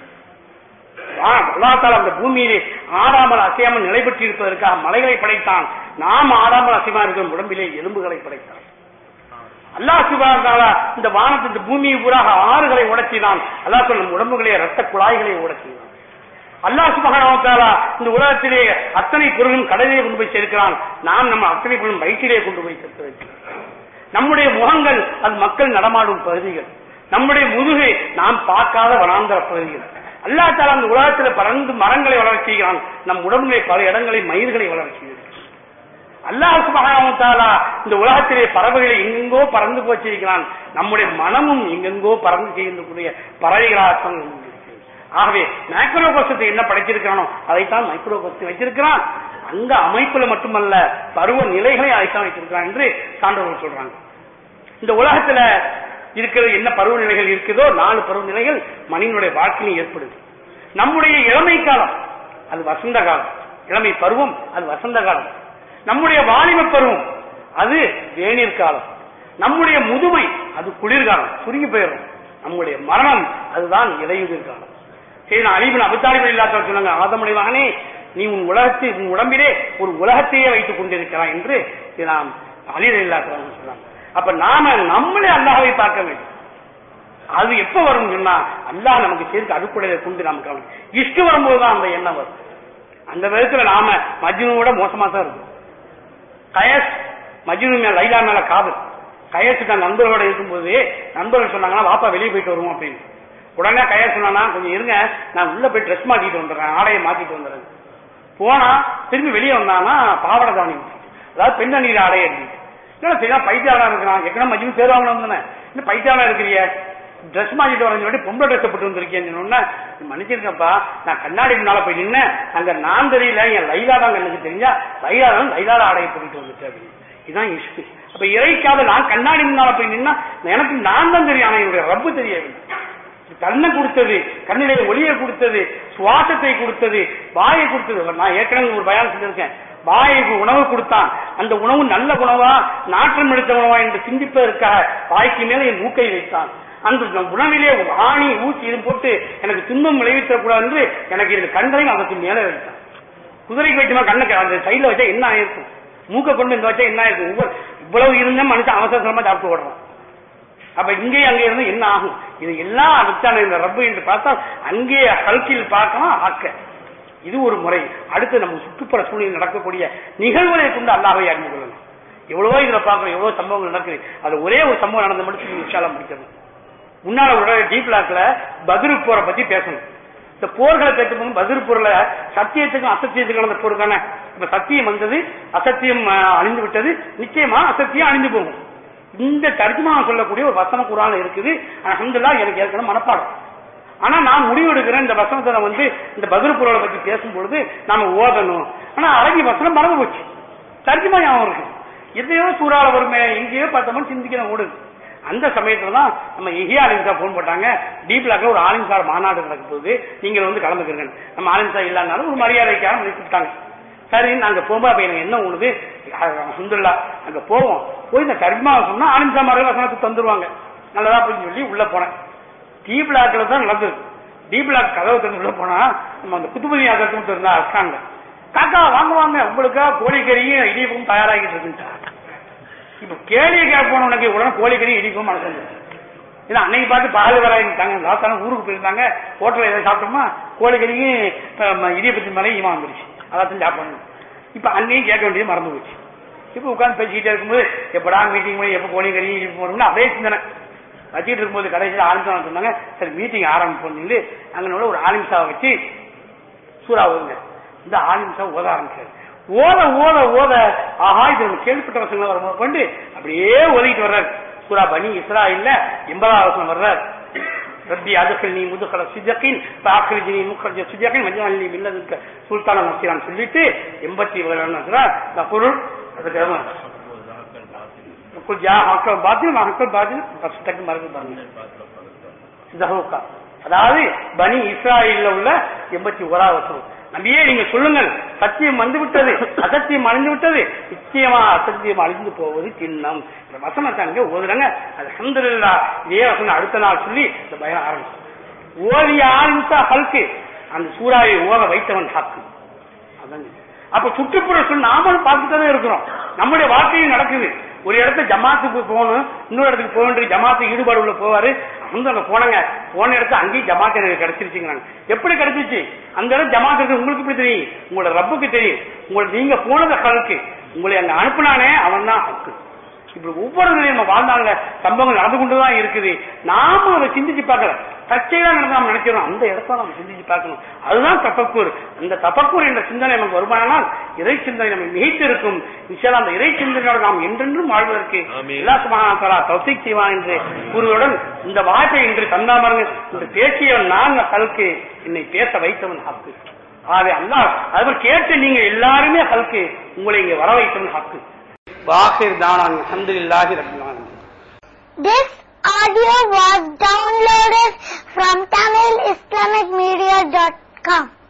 அல்லாஹ் தஆலா அந்த பூமியிலே ஆடாமல் அசையாமல் நிலை பெற்று இருப்பதற்காக மலைகளை படைத்தான். நாம் ஆடாமல் அசையாமல் இருக்கிற உடம்பிலே எலும்புகளை படைத்தான். அல்லாஹ் சுப்ஹானஹு வ தஆலா இந்த வானத்து பூமியை பூராக ஆறுகளை உடைச்சினான். அல்லாஹ் சொல்லும் உடம்புகளே ரத்த குழாய்களை உடைச்சினான். அல்லாஹ் சுப்ஹானஹு வ தஆலா இந்த உலகத்திலே அத்தனை பொருளும் கடலிலே கொண்டு போய் சேர்க்கிறான். நாம் நம்ம அத்தனை பொருளும் வயிற்றிலே கொண்டு போய் சேர்த்து வைக்கிறோம். நம்முடைய முகங்கள் அது மக்கள் நடமாடும் பகுதிகள். நம்முடைய முதுகை நாம் பார்க்காத வனாந்தர பகுதிகள். அல்லாஹ் தஆலா இந்த உலகத்தில் பறந்து மரங்களை வளர செய்கிறான். நம் உடம்புகளை பல இடங்களை மயிர்களை வளர செய்கிறான். அல்லாஹ் சுப்ஹானஹு வ தஆலா இந்த உலகத்திலே பறவைகளை எங்கெங்கோ பறந்து போச்சிருக்கிறான். நம்முடைய மனமும் எங்கெங்கோ பறந்து செய்யக்கூடிய பறவைகளாக. ஆகவே மைக்ரோகோசத்தை என்ன படைச்சிருக்கானோ அதைத்தான் மைக்ரோகோசத்தை வைத்திருக்கிறான். அந்த அமைப்புல மட்டுமல்ல, பருவ நிலைகளை அதைத்தான் வைத்திருக்கிறான் என்று சான்றோர்கள் சொல்றாங்க. இந்த உலகத்துல இருக்கிற என்ன பருவ நிலைகள் இருக்குதோ நாலு பருவ நிலைகள் மனிதனுடைய வாழ்க்கையில் ஏற்படுது. நம்முடைய இளமை காலம் அது வசந்த காலம், இளமை பருவம் அது வசந்த காலம். நம்முடைய வாலிப பருவம் அது வேநீர் காலம். நம்முடைய முதுமை அது குளிர்காலம், சுருங்கி போயிடும். நம்முடைய மரணம் அதுதான் இலையுதிர் காலம். சரி, நான் அலிபின் அபூ தாலிப் ரலியல்லாஹு சொன்னாங்க, ஆதமுடைய மகனே, நீ உன் உலகத்தை உன் உடம்பிலே ஒரு உலகத்தையே வைத்துக் கொண்டிருக்கிறாய் என்று நாம் அலி ரலியல்லாஹு சொல்றாங்க. அப்ப நாம நம்மளே அல்லாஹ்வை பார்க்க வேண்டும். அது எப்ப வரும் சொன்னா அல்லாஹ் நமக்கு சேர்த்து அடிப்படையை கொண்டு நமக்கு இஷ்டு வரும்போதுதான் அந்த எண்ணம் வரும். அந்த விதத்துல நாம மஜ்னூனோட மோசமா தான் இருக்கும். கயஸ் மஜ்னூன் மேல லைலா மேல காதல். கயஸ் தான் நண்பர்களோட இருக்கும்போது நண்பர்கள் சொன்னாங்கன்னா வாப்பா வெளியே போயிட்டு வருவோம் அப்படின்னு. உடனே கயஸ் சொன்னா கொஞ்சம் இருங்க, நான் உள்ள போய் ட்ரெஸ் மாட்டிட்டு வந்துடுறேன், ஆடையை மாத்திட்டு வந்துடுறேன். போனா திரும்பி வெளியே வந்தானா பாவடை தானி, அதாவது பெண் நீர் ஆடையை எடுத்து பைத்தியாளா இருக்கிறான். எக்கனா மஜ்னூன் சேருவாங்கன்னு தானே, இன்னும் பைத்தியாளா இருக்கிறிய, ட்ரெஸ் மாட்டிட்டு வரேன்னு சொல்லி பொம்பளை ட்ரெஸ் போட்டு வந்திருக்கேன்னு மன்னிச்சிருக்கப்பா, நான் கண்ணாடி முன்னால போய் நின்று அங்க நான் தெரியல, என் லைலா தான் எனக்கு தெரிஞ்சா லைலா தான் லைலாட ஆடையை போட்டுட்டு வந்துட்டு அப்படின்னு. இதுதான் இஷ்டு. அப்ப இறைக்காத நான் கண்ணாடி முன்னால போய் நின்னா எனக்கு நான் தான் தெரியும், ஆனா என்னுடைய ரப்பு தெரியவில்லை. கண்ணை கொடுத்தது, கண்ணிலே ஒளியை கொடுத்தது, சுவாசத்தை கொடுத்தது, வாயை கொடுத்தது. நான் ஏற்கனவே ஒரு பயான் செஞ்சிருக்கேன். வாய்க்கு உணவு கொடுத்தான், அந்த உணவு நல்ல உணவா நாற்றம் எடுத்த உணவா என்று சிந்திப்பதற்காக வாய்க்கு மேலே என் மூக்கை வைத்தான். அந்த உணவிலே ஆணி ஊசி இது போட்டு எனக்கு துன்பம் விளைவித்தக்கூடாது என்று எனக்கு இந்த கண்களையும் அதற்கு மேலே வைத்தான். குதிரைக்கு வச்சமா கண்ணுக்கு அந்த சைட்ல வச்சா என்ன ஆயிருக்கும், மூக்க கொண்டு இந்த வச்சா என்ன ஆயிருக்கும். ஒவ்வொரு இவ்வளவு இருந்த மனுஷன் அவசரமா சாப்பிட்டு ஓடுறான். அப்ப இங்கே அங்கே இருந்து என்ன ஆகும், இது எல்லாம் அதுக்கான இந்த ரப்பு என்று பார்த்தா அங்கே கல்கியில் பார்க்கலாம் ஆக்க. இது ஒரு முறை. அடுத்து நம்ம சுற்றுப்புற சூழ்நிலை நடக்கக்கூடிய நிகழ்வுகளை கொண்டு அல்லாஹ்வை அறிந்து கொள்ளணும். எவ்வளவோ இதுல பாக்குறோம், எவ்வளவு சம்பவங்கள் நடக்குது. அது ஒரே ஒரு சம்பவம் நடந்த மட்டும் விஷயம் முடிக்கணும். முன்னால ஒரு டி பிளாக்ல பத்ரு போரை பத்தி பேசணும். இந்த போர்களை பேசும்போது பத்ரு போர்ல சத்தியத்துக்கும் அசத்தியத்துக்கும் நடந்த போர் தானே. இப்ப சத்தியம் வந்தது, அசத்தியம் அழிந்து விட்டது, நிச்சயமா அசத்தியம் அழிந்து போகும். இந்த தர்ஜுமா சொல்லக்கூடிய ஒரு வசன குர்ஆன்ல இருக்குது. அல்ஹம்துலில்லாஹ் எனக்கு ஏற்கனவே மனப்பாடம். ஆனா நான் முடிவு எடுக்கிறேன் இந்த வசனத்தை வந்து இந்த பத்ரு போர்களை பத்தி பேசும்பொழுது நாம ஓதணும். ஆனா அரபி வசனம் மறந்து போச்சு, தர்ஜுமா ஞாபகம் இருக்கு. எதையோ சூறால வருமே எங்கேயோ பார்த்தோம்னு சிந்திக்கிற ஓடுது. அந்த சமயத்துல தான் நம்ம இஹியா ஆலிம்சா போன் போட்டாங்க. டி பிளாக்ல ஒரு ஆலிம்சார் மாநாடு நடக்க போகுது, நீங்க வந்து கலந்துக்கிறீங்க. நம்ம ஆலிம்சா இல்லாதனாலும் ஒரு மரியாதைக்காக நிறுத்திட்டாங்க. சரி நாங்க போகும்போது எனக்கு என்ன ஒண்ணுது, அல்ஹம்துலில்லாஹ் அங்க போவோம். போய் இந்த தர்ஜுமாவை சொன்னா ஆலிம்சா மாதிரி வசனத்துக்கு தந்துருவாங்க, நல்லதா அப்படின்னு சொல்லி உள்ள போனேன். டி பிளாக்ல தான் நடந்தது. டி பிளாக் கதவை திறந்து உள்ள போனா நம்ம அந்த குத்துபதி ஆதரவு இருந்தா இருக்காங்க. காக்கா வாங்க வாங்க உங்களுக்கா கோழிக்கறியும் இடியப்பவும் தயாராகிட்டு இருக்குன்ட்டா. இப்ப கேளியை கேட்க போன உனக்கு உடனே கோழிக்கறியும் இடிப்பவும் மனசு வந்துச்சு. ஏன்னா அன்னைக்கு பார்த்து பால் வராங்க, லாஸ்டான ஊருக்கு போயிருந்தாங்க, ஹோட்டல் எதாவது சாப்பிட்டோமா கோழிக்கறியும் இடியப்பத்தின் மேலே ஈமா வந்துருச்சு, அதான் சாப்பிடணும். இப்ப அன்னையும் கேட்க வேண்டியது மறந்து போச்சு. இப்ப உட்காந்து பேசிக்கிட்டே இருக்கும்போது எப்படா மீட்டிங் போய் எப்ப கோழிக்கறியும் இடிப்பு போடணும்னு அப்படியே சிந்தனை வச்சுட்டு இருக்கும்போது கடைசியில் ஆலிம்சா சொன்னாங்க, சரி மீட்டிங் ஆரம்பிப்போம். அங்க ஒரு ஆலிம்சாவை வச்சு சூறா ஓதுங்க. இந்த ஆலிம்சா ஓத ஆரம்பிச்சாரு. ஓத ஓத ஓத ஆஹா இது கேள்விப்பட்ட வசங்களை வர கொண்டு அப்படியே ஓதிட்டு வர்றாரு. சூரா பனி இஸ்ராயில்ல எண்பதாவது வசனம் வர்றாரு. ரப்பி அதுக்கல்னி முதுகல சிஜக்கின் பாக்கிரிஜினி முக்கர்ஜ சிஜக்கின் மஜ்ஜாலி மில்லதுக்கு சுல்தான நசீரான் சொல்லிட்டு எண்பத்தி ஏழு பொருள் அதாவது பனி இஸ்ராயில்ல உள்ள எண்பத்தி ஓராவது வசனம். நம்பியே நீங்க சொல்லுங்கள், சத்தியம் வந்து விட்டது, அசத்தியம் அழிந்து விட்டது, நிச்சயமா அசத்தியம் அழிந்து போவது சின்னம். இந்த வசனத்தை அங்க ஓதுறாங்க. அல்ஹம்துலில்லாஹ் இதே வசனம் அடுத்த நாள் சொல்லி இந்த பயம் ஆரம்பிச்சு ஓதிய ஆரம்பிச்சா ஹல்கு அந்த சூறாவை ஓத வைத்தவன் ஹக்கு. அதான் அப்ப சுற்றுப்புற சொல் நாமளும் பார்த்துட்டே இருக்கிறோம், நம்முடைய வாழ்க்கையும் நடக்குது. ஒரு இடத்துல ஜமாத்துக்கு போகணும், இன்னொரு இடத்துக்கு போக வேண்டிய ஜமாத்து ஈடுபாடு உள்ள போவாரு. அங்க போனாங்க, போன இடத்துல அங்கேயும் ஜமாத்து எனக்கு கிடைச்சிருச்சுங்கிறாங்க. எப்படி கிடைச்சிச்சு? அந்த இடம் ஜமாத்து இருக்கு உங்களுக்கு எப்படி தெரியும்? உங்களோட ரப்புக்கு தெரியும். உங்களை நீங்க போனது ஹக்கு, உங்களை அங்க அனுப்புனானே அவன் தான் ஹக்கு. இப்படி ஒவ்வொரு நிலையும் நம்ம வாழ்ந்தாங்க சம்பவங்கள் நடந்து கொண்டுதான் இருக்குது. நாம அதை சிந்திச்சு பார்க்கல, தற்செயலா நடந்து நம்ம நினைக்கிறோம். அந்த இடத்த நம்ம சிந்திச்சு பார்க்கணும். அதுதான் தபக்கூர். அந்த தபக்கூர் என்ற சிந்தனை நமக்கு வருமானால் இறை சிந்தனை நம்ம மிகைத்து இருக்கும். நிச்சயம் அந்த இறை சிந்தனையோடு நாம் என்றென்றும் வாழ்வதற்கு எல்லா சுப்ஹானஹு தஆலா தௌஃபீக் செய்வான் என்று கூறுவதுடன் இந்த வார்த்தை இன்று தந்தாமருங்க இந்த பேசியவன் நான் ஹல்கு, என்னை பேச வைத்தவன் ஹக்கு. ஆகவே அல்லாஹ் அது கேட்டு நீங்க எல்லாருமே ஹல்கு, உங்களை இங்க வர வைத்தவன் ஹக்கு. வாஹிர் தானான் அல்ஹம்துலில்லாஹி ரப்பில் ஆலமீன். This audio was downloaded from Tamil Islamic Media dot com.